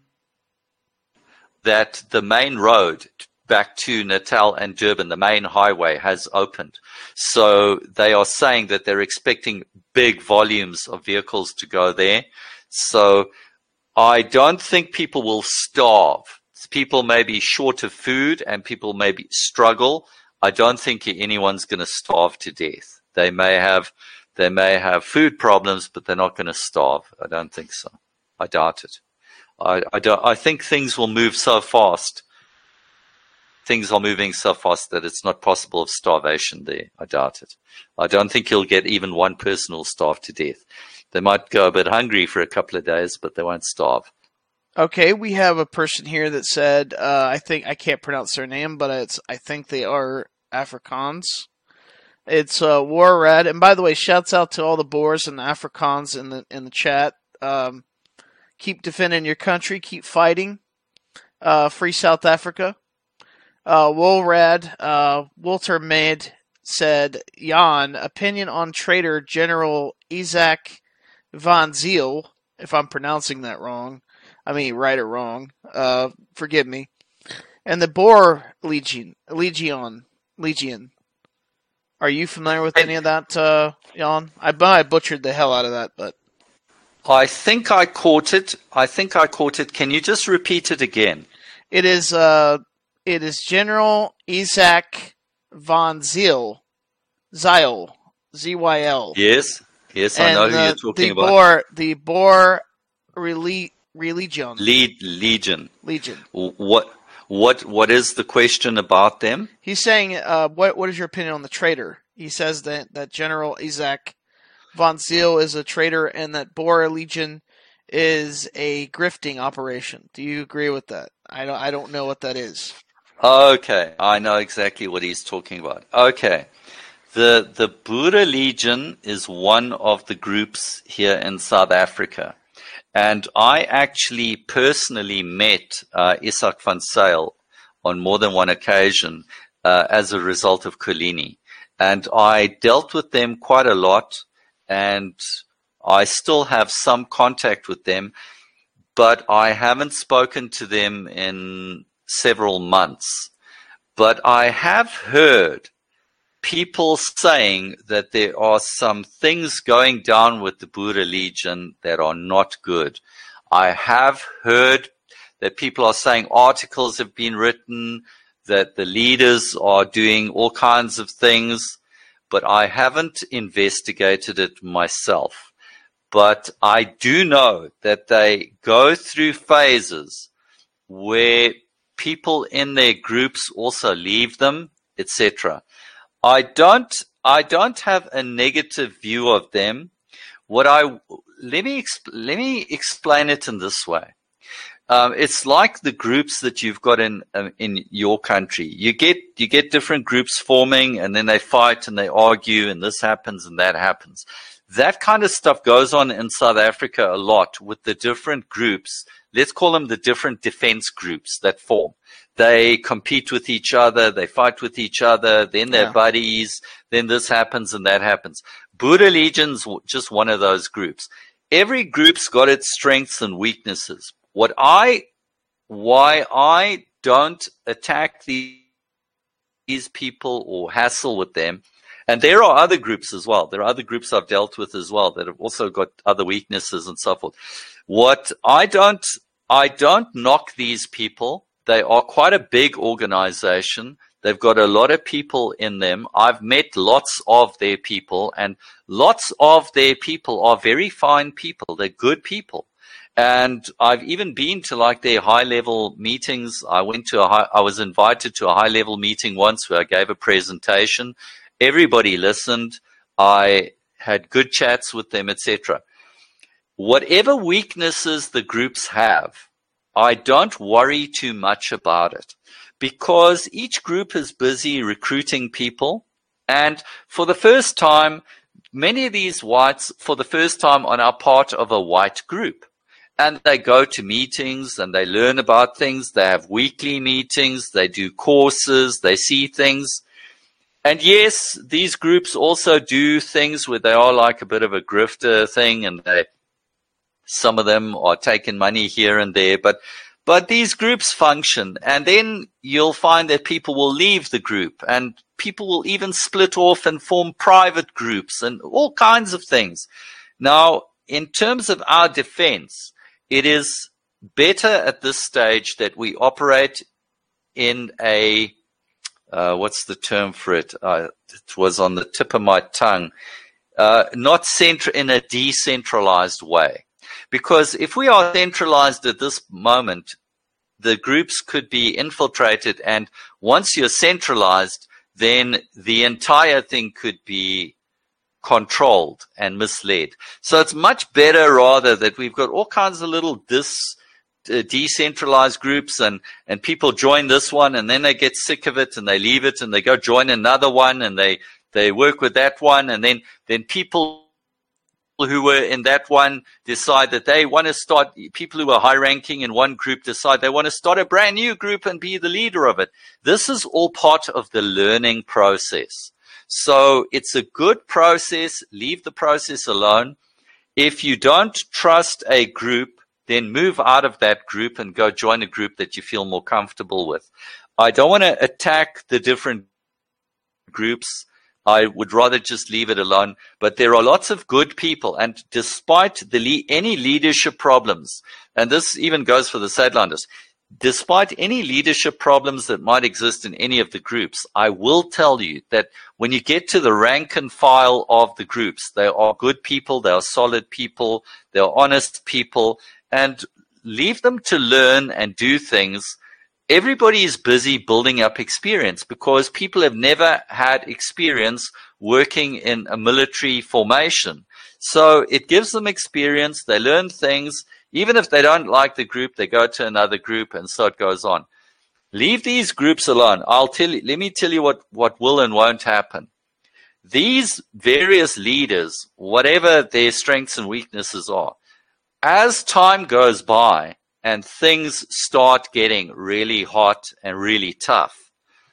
that the main road back to Natal and Durban, the main highway, has opened. So they are saying that they're expecting big volumes of vehicles to go there. So I don't think people will starve. People may be short of food and people may be struggle. I don't think anyone's going to starve to death. They may have, they may have food problems, but they're not going to starve. I don't think so. I doubt it. I, I don't. I think things will move so fast. Things are moving so fast that it's not possible of starvation there. I doubt it. I don't think you'll get even one person who'll starve to death. They might go a bit hungry for a couple of days, but they won't starve. Okay, we have a person here that said, uh, I think, I can't pronounce their name, but it's, I think they are Afrikaans. It's uh, War Red, and by the way, shouts out to all the Boers and the Afrikaans in the in the chat. Um, keep defending your country, keep fighting. Uh, free South Africa. Uh, Wolrad, uh, Walter Made said, Jan, opinion on traitor General Isaac van Ziel, if I'm pronouncing that wrong. I mean, right or wrong. Uh, forgive me. And the Boer Legion, Legion, Legion. Are you familiar with any of that, uh, Jan? I, I butchered the hell out of that, but. I think I caught it. I think I caught it. Can you just repeat it again? It is, uh, it is General Isaac van Ziel, Zyl, Z Y L. Yes, yes, I and know who the, you're talking the about. Boer, the Boer Reli- Religion. Lead Legion. Legion. What what what is the question about them? He's saying, uh, what what is your opinion on the traitor? He says that, that General Isaac von Ziel is a traitor and that Boer Legion is a grifting operation. Do you agree with that? I don't I don't know what that is. Okay, I know exactly what he's talking about. Okay. The the Boer Legion is one of the groups here in South Africa. And I actually personally met uh, Isak van Zyl on more than one occasion uh, as a result of Colini. And I dealt with them quite a lot, and I still have some contact with them, but I haven't spoken to them in several months. But I have heard people saying that there are some things going down with the Boer Legion that are not good. I have heard that people are saying articles have been written, that the leaders are doing all kinds of things, but I haven't investigated it myself. But I do know that they go through phases where people in their groups also leave them, et cetera. I don't, I don't have a negative view of them. What I, let me, let me explain it in this way. Um, it's like the groups that you've got in, um, in your country. You get, you get different groups forming and then they fight and they argue and this happens and that happens. That kind of stuff goes on in South Africa a lot with the different groups. Let's call them the different defense groups that form. They compete with each other, they fight with each other, then they're yeah. buddies, then this happens and that happens. Boer Legion's just one of those groups. Every group's got its strengths and weaknesses. What I, why I don't attack the, these people or hassle with them, and there are other groups as well. There are other groups I've dealt with as well that have also got other weaknesses and so forth. What I don't, I don't knock these people. They are quite a big organization. They've got a lot of people in them. I've met lots of their people, and lots of their people are very fine people. They're good people. And I've even been to like their high level meetings. I went to a high, I was invited to a high level meeting once where I gave a presentation. Everybody listened. I had good chats with them, et cetera. whatever weaknesses the groups have, I don't worry too much about it, because each group is busy recruiting people. And for the first time, many of these whites, for the first time, are part of a white group. And they go to meetings and they learn about things. They have weekly meetings. They do courses. They see things. And yes, these groups also do things where they are like a bit of a grifter thing, and they, some of them are taking money here and there, but, but these groups function. And then you'll find that people will leave the group, and people will even split off and form private groups and all kinds of things. Now, in terms of our defense, it is better at this stage that we operate in a, uh, what's the term for it? Uh, it was on the tip of my tongue. Uh, not centr- in a decentralized way. Because if we are centralized at this moment, the groups could be infiltrated, and once you're centralized, then the entire thing could be controlled and misled. So it's much better rather that we've got all kinds of little dis, uh, decentralized groups, and, and people join this one and then they get sick of it and they leave it and they go join another one and they, they work with that one, and then, then people who were in that one decide that they want to start, people who are high ranking in one group decide they want to start a brand new group and be the leader of it. This is all part of the learning process. So it's a good process. Leave the process alone. If you don't trust a group, then move out of that group and go join a group that you feel more comfortable with. I don't want to attack the different groups. I would rather just leave it alone. But there are lots of good people, and despite the le- any leadership problems, and this even goes for the Sadlanders, despite any leadership problems that might exist in any of the groups, I will tell you that when you get to the rank and file of the groups, they are good people, they are solid people, they are honest people, and leave them to learn and do things. Everybody is busy building up experience because people have never had experience working in a military formation. So it gives them experience. They learn things. Even if they don't like the group, they go to another group, and so it goes on. Leave these groups alone. I'll tell you, let me tell you what, what will and won't happen. These various leaders, whatever their strengths and weaknesses are, as time goes by, and things start getting really hot and really tough,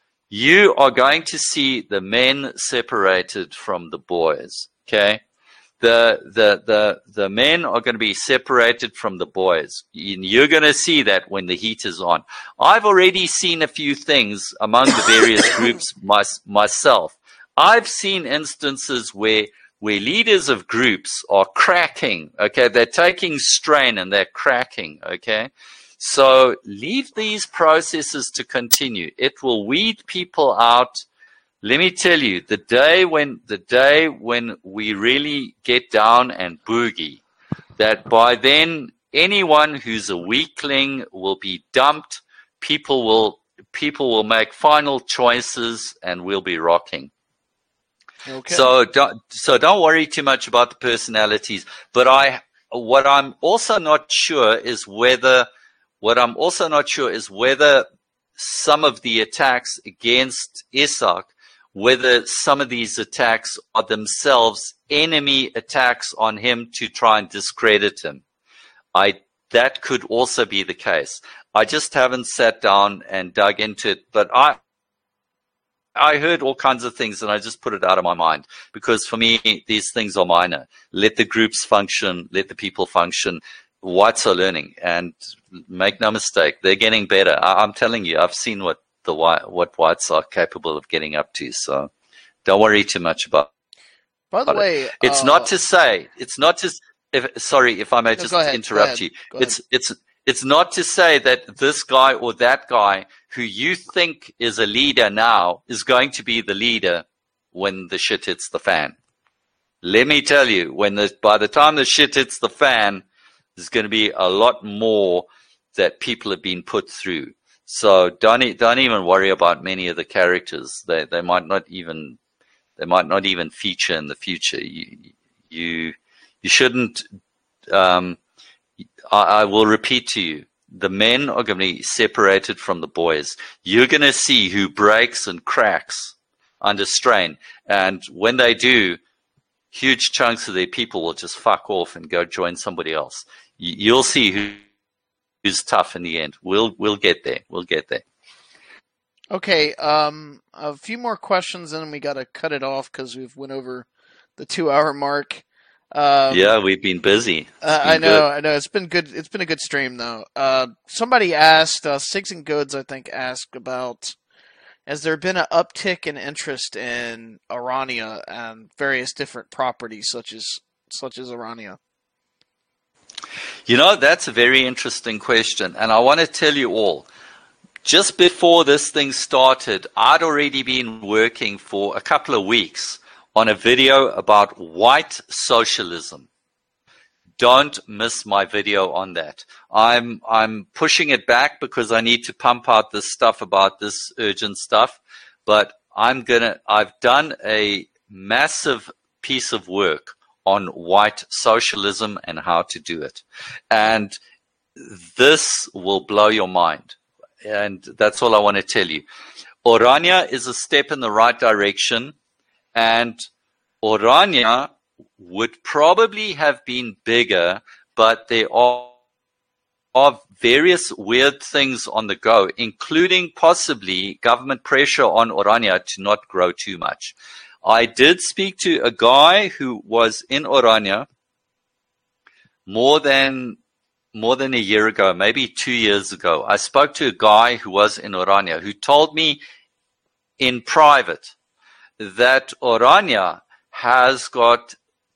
you are going to see the men separated from the boys, okay? The, the, the, the men are going to be separated from the boys. You're going to see that when the heat is on. I've already seen a few things among the various groups my, myself. I've seen instances where where leaders of groups are cracking, okay? They're taking strain and they're cracking, okay? So leave these processes to continue. It will weed people out. Let me tell you, the day when the day when we really get down and boogie, that by then anyone who's a weakling will be dumped. People will people will make final choices, and we'll be rocking. Okay. So don't, so don't worry too much about the personalities. But I, what I'm also not sure is whether, what I'm also not sure is whether some of the attacks against Isak, whether some of these attacks are themselves enemy attacks on him to try and discredit him. I, that could also be the case. I just haven't sat down and dug into it, but I, I heard all kinds of things, and I just put it out of my mind, because for me, these things are minor. Let the groups function. Let the people function. Whites are learning, and make no mistake, they're getting better. I, I'm telling you, I've seen what the white, what whites are capable of getting up to. So don't worry too much about. By the about way, it. It's uh, not to say. It's not to. If, sorry, if I may no, just go ahead, interrupt go ahead, you. go ahead. It's it's. It's not to say that this guy or that guy who you think is a leader now is going to be the leader when the shit hits the fan. Let me tell you, when the, by the time the shit hits the fan, there's going to be a lot more that people have been put through. So don't don't even worry about many of the characters. They they might not even they might not even feature in the future. You you you shouldn't um, I, I will repeat to you, the men are going to be separated from the boys. You're going to see who breaks and cracks under strain. And when they do, huge chunks of their people will just fuck off and go join somebody else. You'll see who, who's tough in the end. We'll we'll get there. We'll get there. Okay, um, a few more questions, and then we got to cut it off because we've went over the two-hour mark. Um, yeah, we've been busy. Uh, been I know, good. I know. It's been good. It's been a good stream, though. Uh, somebody asked, uh, Sigs and Goods, I think, asked about, has there been an uptick in interest in Orania and various different properties, such as such as Orania? You know, that's a very interesting question, and I want to tell you all. Just before this thing started, I'd already been working for a couple of weeks on a video about white socialism. Don't miss my video on that. I'm I'm pushing it back because I need to pump out this stuff about this urgent stuff, but I'm gonna I've done a massive piece of work on white socialism and how to do it. And this will blow your mind. And that's all I want to tell you. Orania is a step in the right direction, and Orania would probably have been bigger, but there are, are various weird things on the go, including possibly government pressure on Orania to not grow too much. I did speak to a guy who was in Orania more than more than a year ago, maybe two years ago. I spoke to a guy who was in Orania who told me in private that Orania has got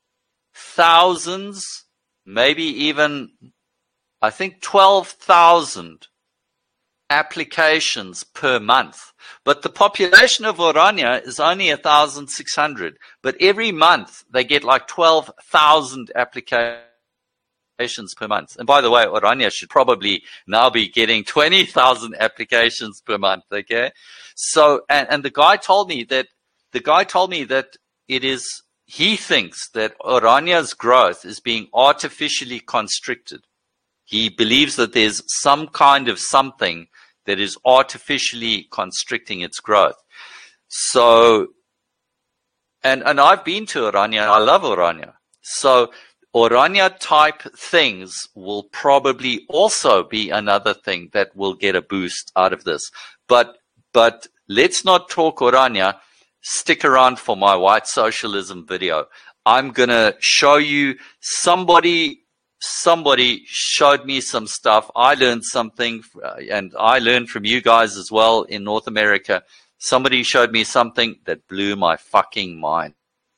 thousands, maybe even, I think, twelve thousand applications per month. But the population of Orania is only one thousand six hundred. But every month they get like twelve thousand applications per month. And by the way, Orania should probably now be getting twenty thousand applications per month, okay? So, and, and the guy told me that, the guy told me that it is, he thinks that Orania's growth is being artificially constricted. He believes that there's some kind of something that is artificially constricting its growth. So, and, and I've been to Orania, and I love Orania. So, Orania type things will probably also be another thing that will get a boost out of this. But, but let's not talk Orania. Stick around for my white socialism video. I'm going to show you somebody, somebody showed me some stuff. I learned something, uh, and I learned from you guys as well in North America. Somebody showed me something that blew my fucking mind.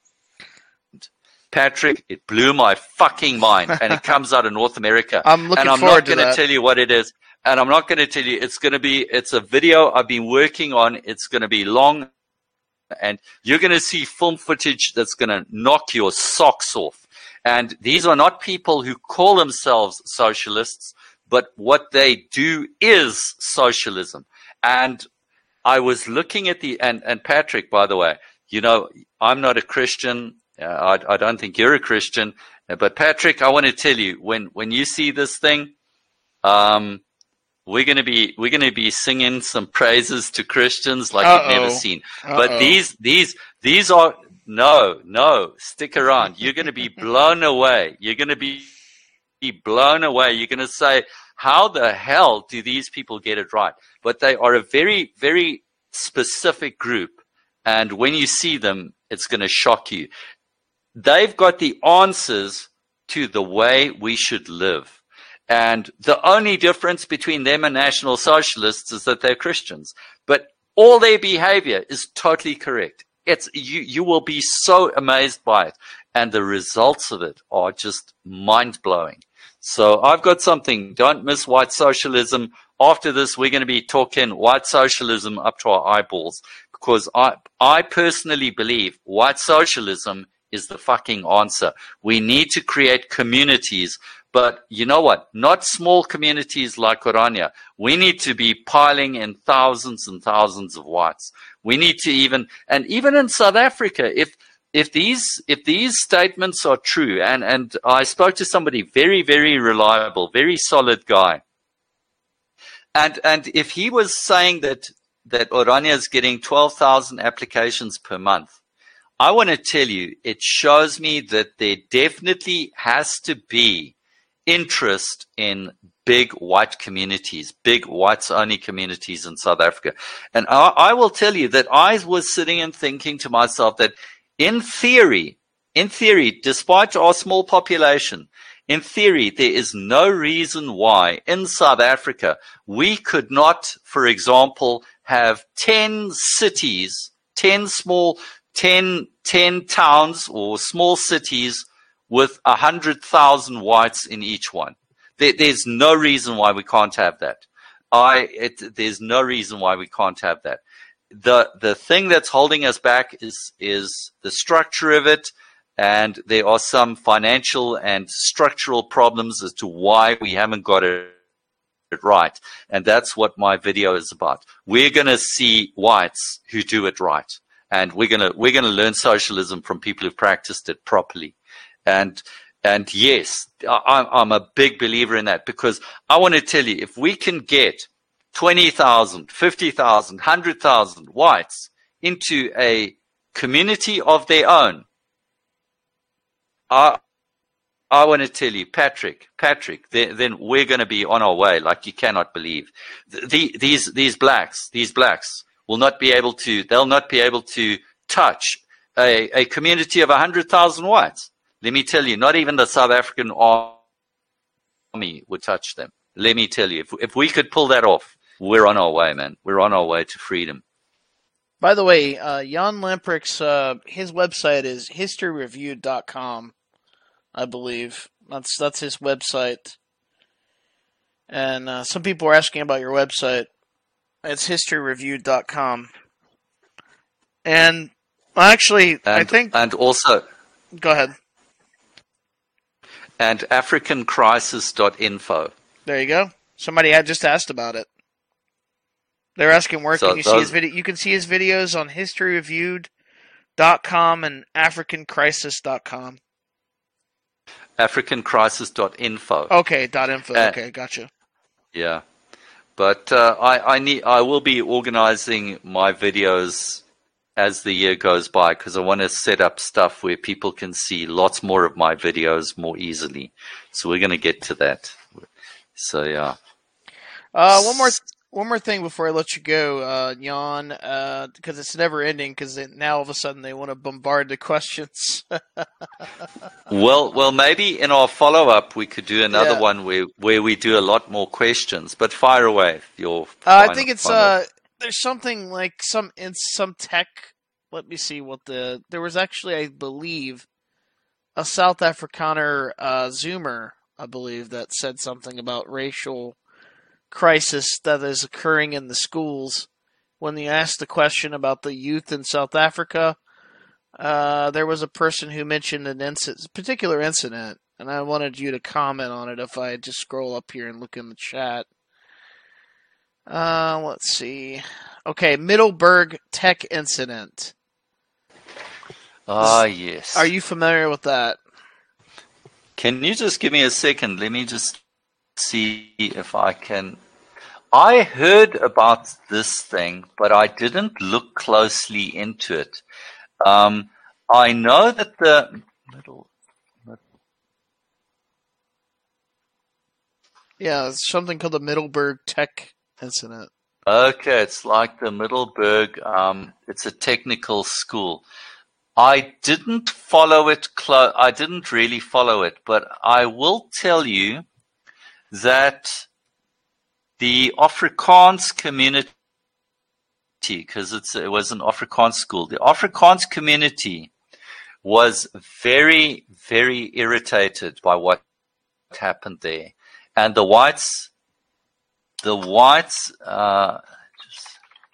Patrick, it blew my fucking mind, and it comes out of North America. I'm looking and I'm forward not to going that. to tell you what it is, and I'm not going to tell you. It's going to be. It's a video I've been working on. It's going to be long, and you're going to see film footage that's going to knock your socks off. And these are not people who call themselves socialists, but what they do is socialism. And I was looking at the and and Patrick, by the way, you know, I'm not a Christian. Uh, I, I don't think you're a Christian, but Patrick, I want to tell you, when, when you see this thing, um, we're gonna be we're gonna be singing some praises to Christians like Uh-oh. you've never seen. Uh-oh. But these these these are no no stick around. You're gonna be blown away. You're gonna be be blown away. You're gonna say, how the hell do these people get it right? But they are a very very specific group, and when you see them, it's gonna shock you. They've got the answers to the way we should live. And the only difference between them and National Socialists is that they're Christians. But all their behavior is totally correct. It's you, you will be so amazed by it. And the results of it are just mind-blowing. So I've got something. Don't miss white socialism. After this, we're going to be talking white socialism up to our eyeballs. Because I, I personally believe white socialism is the fucking answer. We need to create communities, but you know what? Not small communities like Orania. We need to be piling in thousands and thousands of whites. We need to even, and even in South Africa, if if these if these statements are true, and and I spoke to somebody very very reliable, very solid guy, and and if he was saying that that Orania is getting twelve thousand applications per month, I want to tell you, it shows me that there definitely has to be interest in big white communities, big whites-only communities in South Africa. And I, I will tell you that I was sitting and thinking to myself that in theory, in theory, despite our small population, in theory, there is no reason why in South Africa we could not, for example, have ten cities, ten small, ten, ten towns or small cities with one hundred thousand whites in each one. There, there's no reason why we can't have that. I, it, there's no reason why we can't have that. The, the thing that's holding us back is, is the structure of it. And there are some financial and structural problems as to why we haven't got it right. And that's what my video is about. We're going to see whites who do it right. And we're going to, we're going to learn socialism from people who've practiced it properly. And, and yes, I, I'm a big believer in that, because I want to tell you, if we can get twenty thousand, fifty thousand, one hundred thousand whites into a community of their own, I, I want to tell you, Patrick, Patrick, then, then we're going to be on our way like you cannot believe. The, these, these blacks, these blacks will not be able to, they'll not be able to touch a, a community of one hundred thousand whites. Let me tell you, not even the South African army would touch them. Let me tell you, if, if we could pull that off, we're on our way, man. We're on our way to freedom. By the way, uh, Jan Lamprecht's, uh, his website is history reviewed dot com, I believe. That's that's his website. And uh, some people are asking about your website. It's history reviewed dot com. And actually, and, I think... And also... Go ahead. And african crisis dot info. There you go. Somebody had just asked about it. They're asking where so can you those, see his video. You can see his videos on history reviewed dot com and african crisis dot com. african crisis dot info. Okay, dot info. Uh, okay, gotcha. Yeah, but uh, I I need I will be organizing my videos as the year goes by, because I want to set up stuff where people can see lots more of my videos more easily. So we're going to get to that. So yeah. Uh, one more. Th- One more thing before I let you go, uh, Jan, uh, because it's never ending, because now all of a sudden they want to bombard the questions. well, well, maybe in our follow-up we could do another yeah. one where, where we do a lot more questions, but fire away. Your uh, I think it's, uh, there's something like some, in some tech, let me see what the, there was actually, I believe, a South Afrikaner, uh, Zoomer, I believe, that said something about racial crisis that is occurring in the schools. When you asked the question about the youth in South Africa, uh, there was a person who mentioned an incident, particular incident, and I wanted you to comment on it if I just scroll up here and look in the chat. Uh, let's see. Okay, Middleburg tech incident. Ah, yes. Are you familiar with that? Can you just give me a second? Let me just see if I can. I heard about this thing, but I didn't look closely into it. Um, I know that the middle, middle. Yeah, it's something called the Middleburg tech incident. Okay, it's like the Middleburg. Um, it's a technical school. I didn't follow it close. I didn't really follow it, but I will tell you that the Afrikaans community, because it's it was an Afrikaans school, the Afrikaans community was very, very irritated by what happened there, and the whites, the whites, uh, just,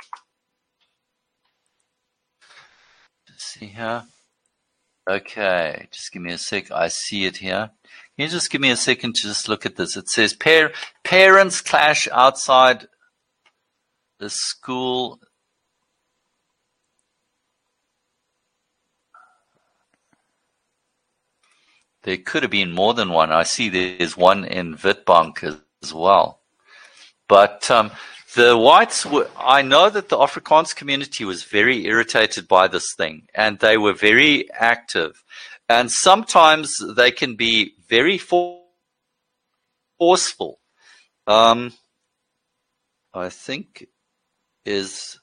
just see here. Okay, just give me a sec. I see it here. Can you just give me a second to just look at this? It says par- parents clash outside the school. There could have been more than one. I see there's one in Witbank as, as well. But um, the whites were, I know that the Afrikaans community was very irritated by this thing, and they were very active. And sometimes they can be very for- forceful. Um, I think is,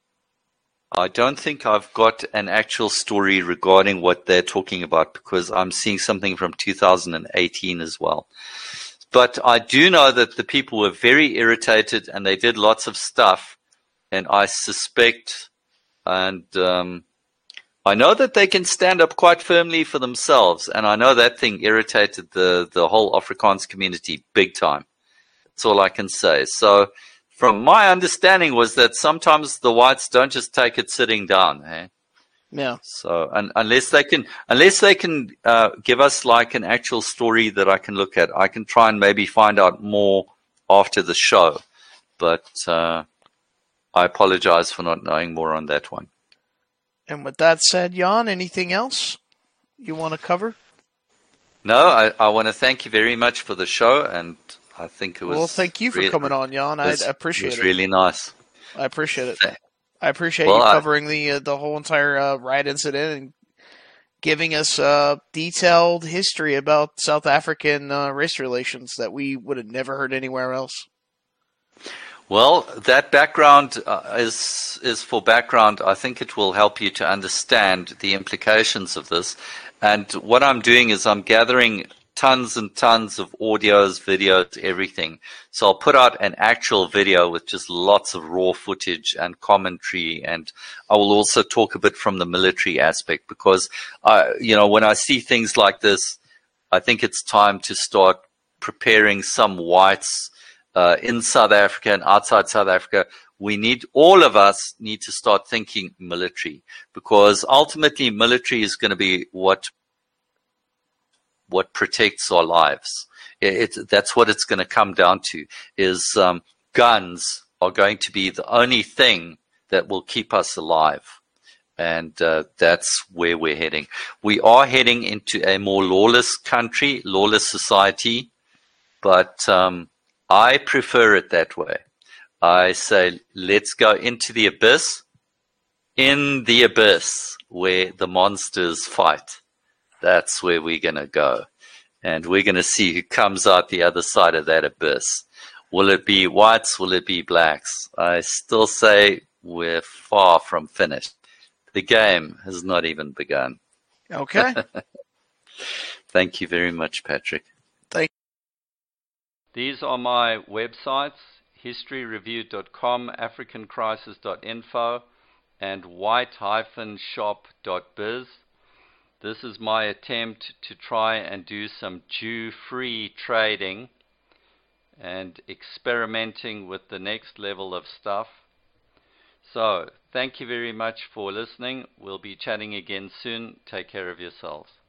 I don't think I've got an actual story regarding what they're talking about, because I'm seeing something from two thousand eighteen as well. But I do know that the people were very irritated and they did lots of stuff. And I suspect, and um, I know that they can stand up quite firmly for themselves. And I know that thing irritated the, the whole Afrikaans community big time. That's all I can say. So from my understanding was that sometimes the whites don't just take it sitting down. Eh? Yeah. So, and unless they can, unless they can uh, give us like an actual story that I can look at, I can try and maybe find out more after the show. But uh, I apologize for not knowing more on that one. And with that said, Jan, anything else you want to cover? No, I, I want to thank you very much for the show, and I think it was. Well, thank you for re- coming on, Jan. I appreciate it. it. Was really nice. I appreciate it. I appreciate well, you I, covering the uh, the whole entire uh, riot incident and giving us uh, detailed history about South African uh, race relations that we would have never heard anywhere else. Well, that background uh, is is for background. I think it will help you to understand the implications of this. And what I'm doing is I'm gathering tons and tons of audios, videos, everything. So I'll put out an actual video with just lots of raw footage and commentary, and I will also talk a bit from the military aspect, because, I, you know, when I see things like this, I think it's time to start preparing some whites uh, in South Africa and outside South Africa. We need, all of us need to start thinking military, because ultimately military is going to be what what protects our lives. It, it, that's what it's going to come down to, is um, guns are going to be the only thing that will keep us alive. And uh, that's where we're heading. We are heading into a more lawless country, lawless society, but um, I prefer it that way. I say, let's go into the abyss, in the abyss where the monsters fight. That's where we're going to go. And we're going to see who comes out the other side of that abyss. Will it be whites? Will it be blacks? I still say we're far from finished. The game has not even begun. Okay. Thank you very much, Patrick. Thank you. These are my websites, history review dot com, african crisis dot info, and white dash shop dot biz. This is my attempt to try and do some Jew-free trading and experimenting with the next level of stuff. So, thank you very much for listening. We'll be chatting again soon. Take care of yourselves.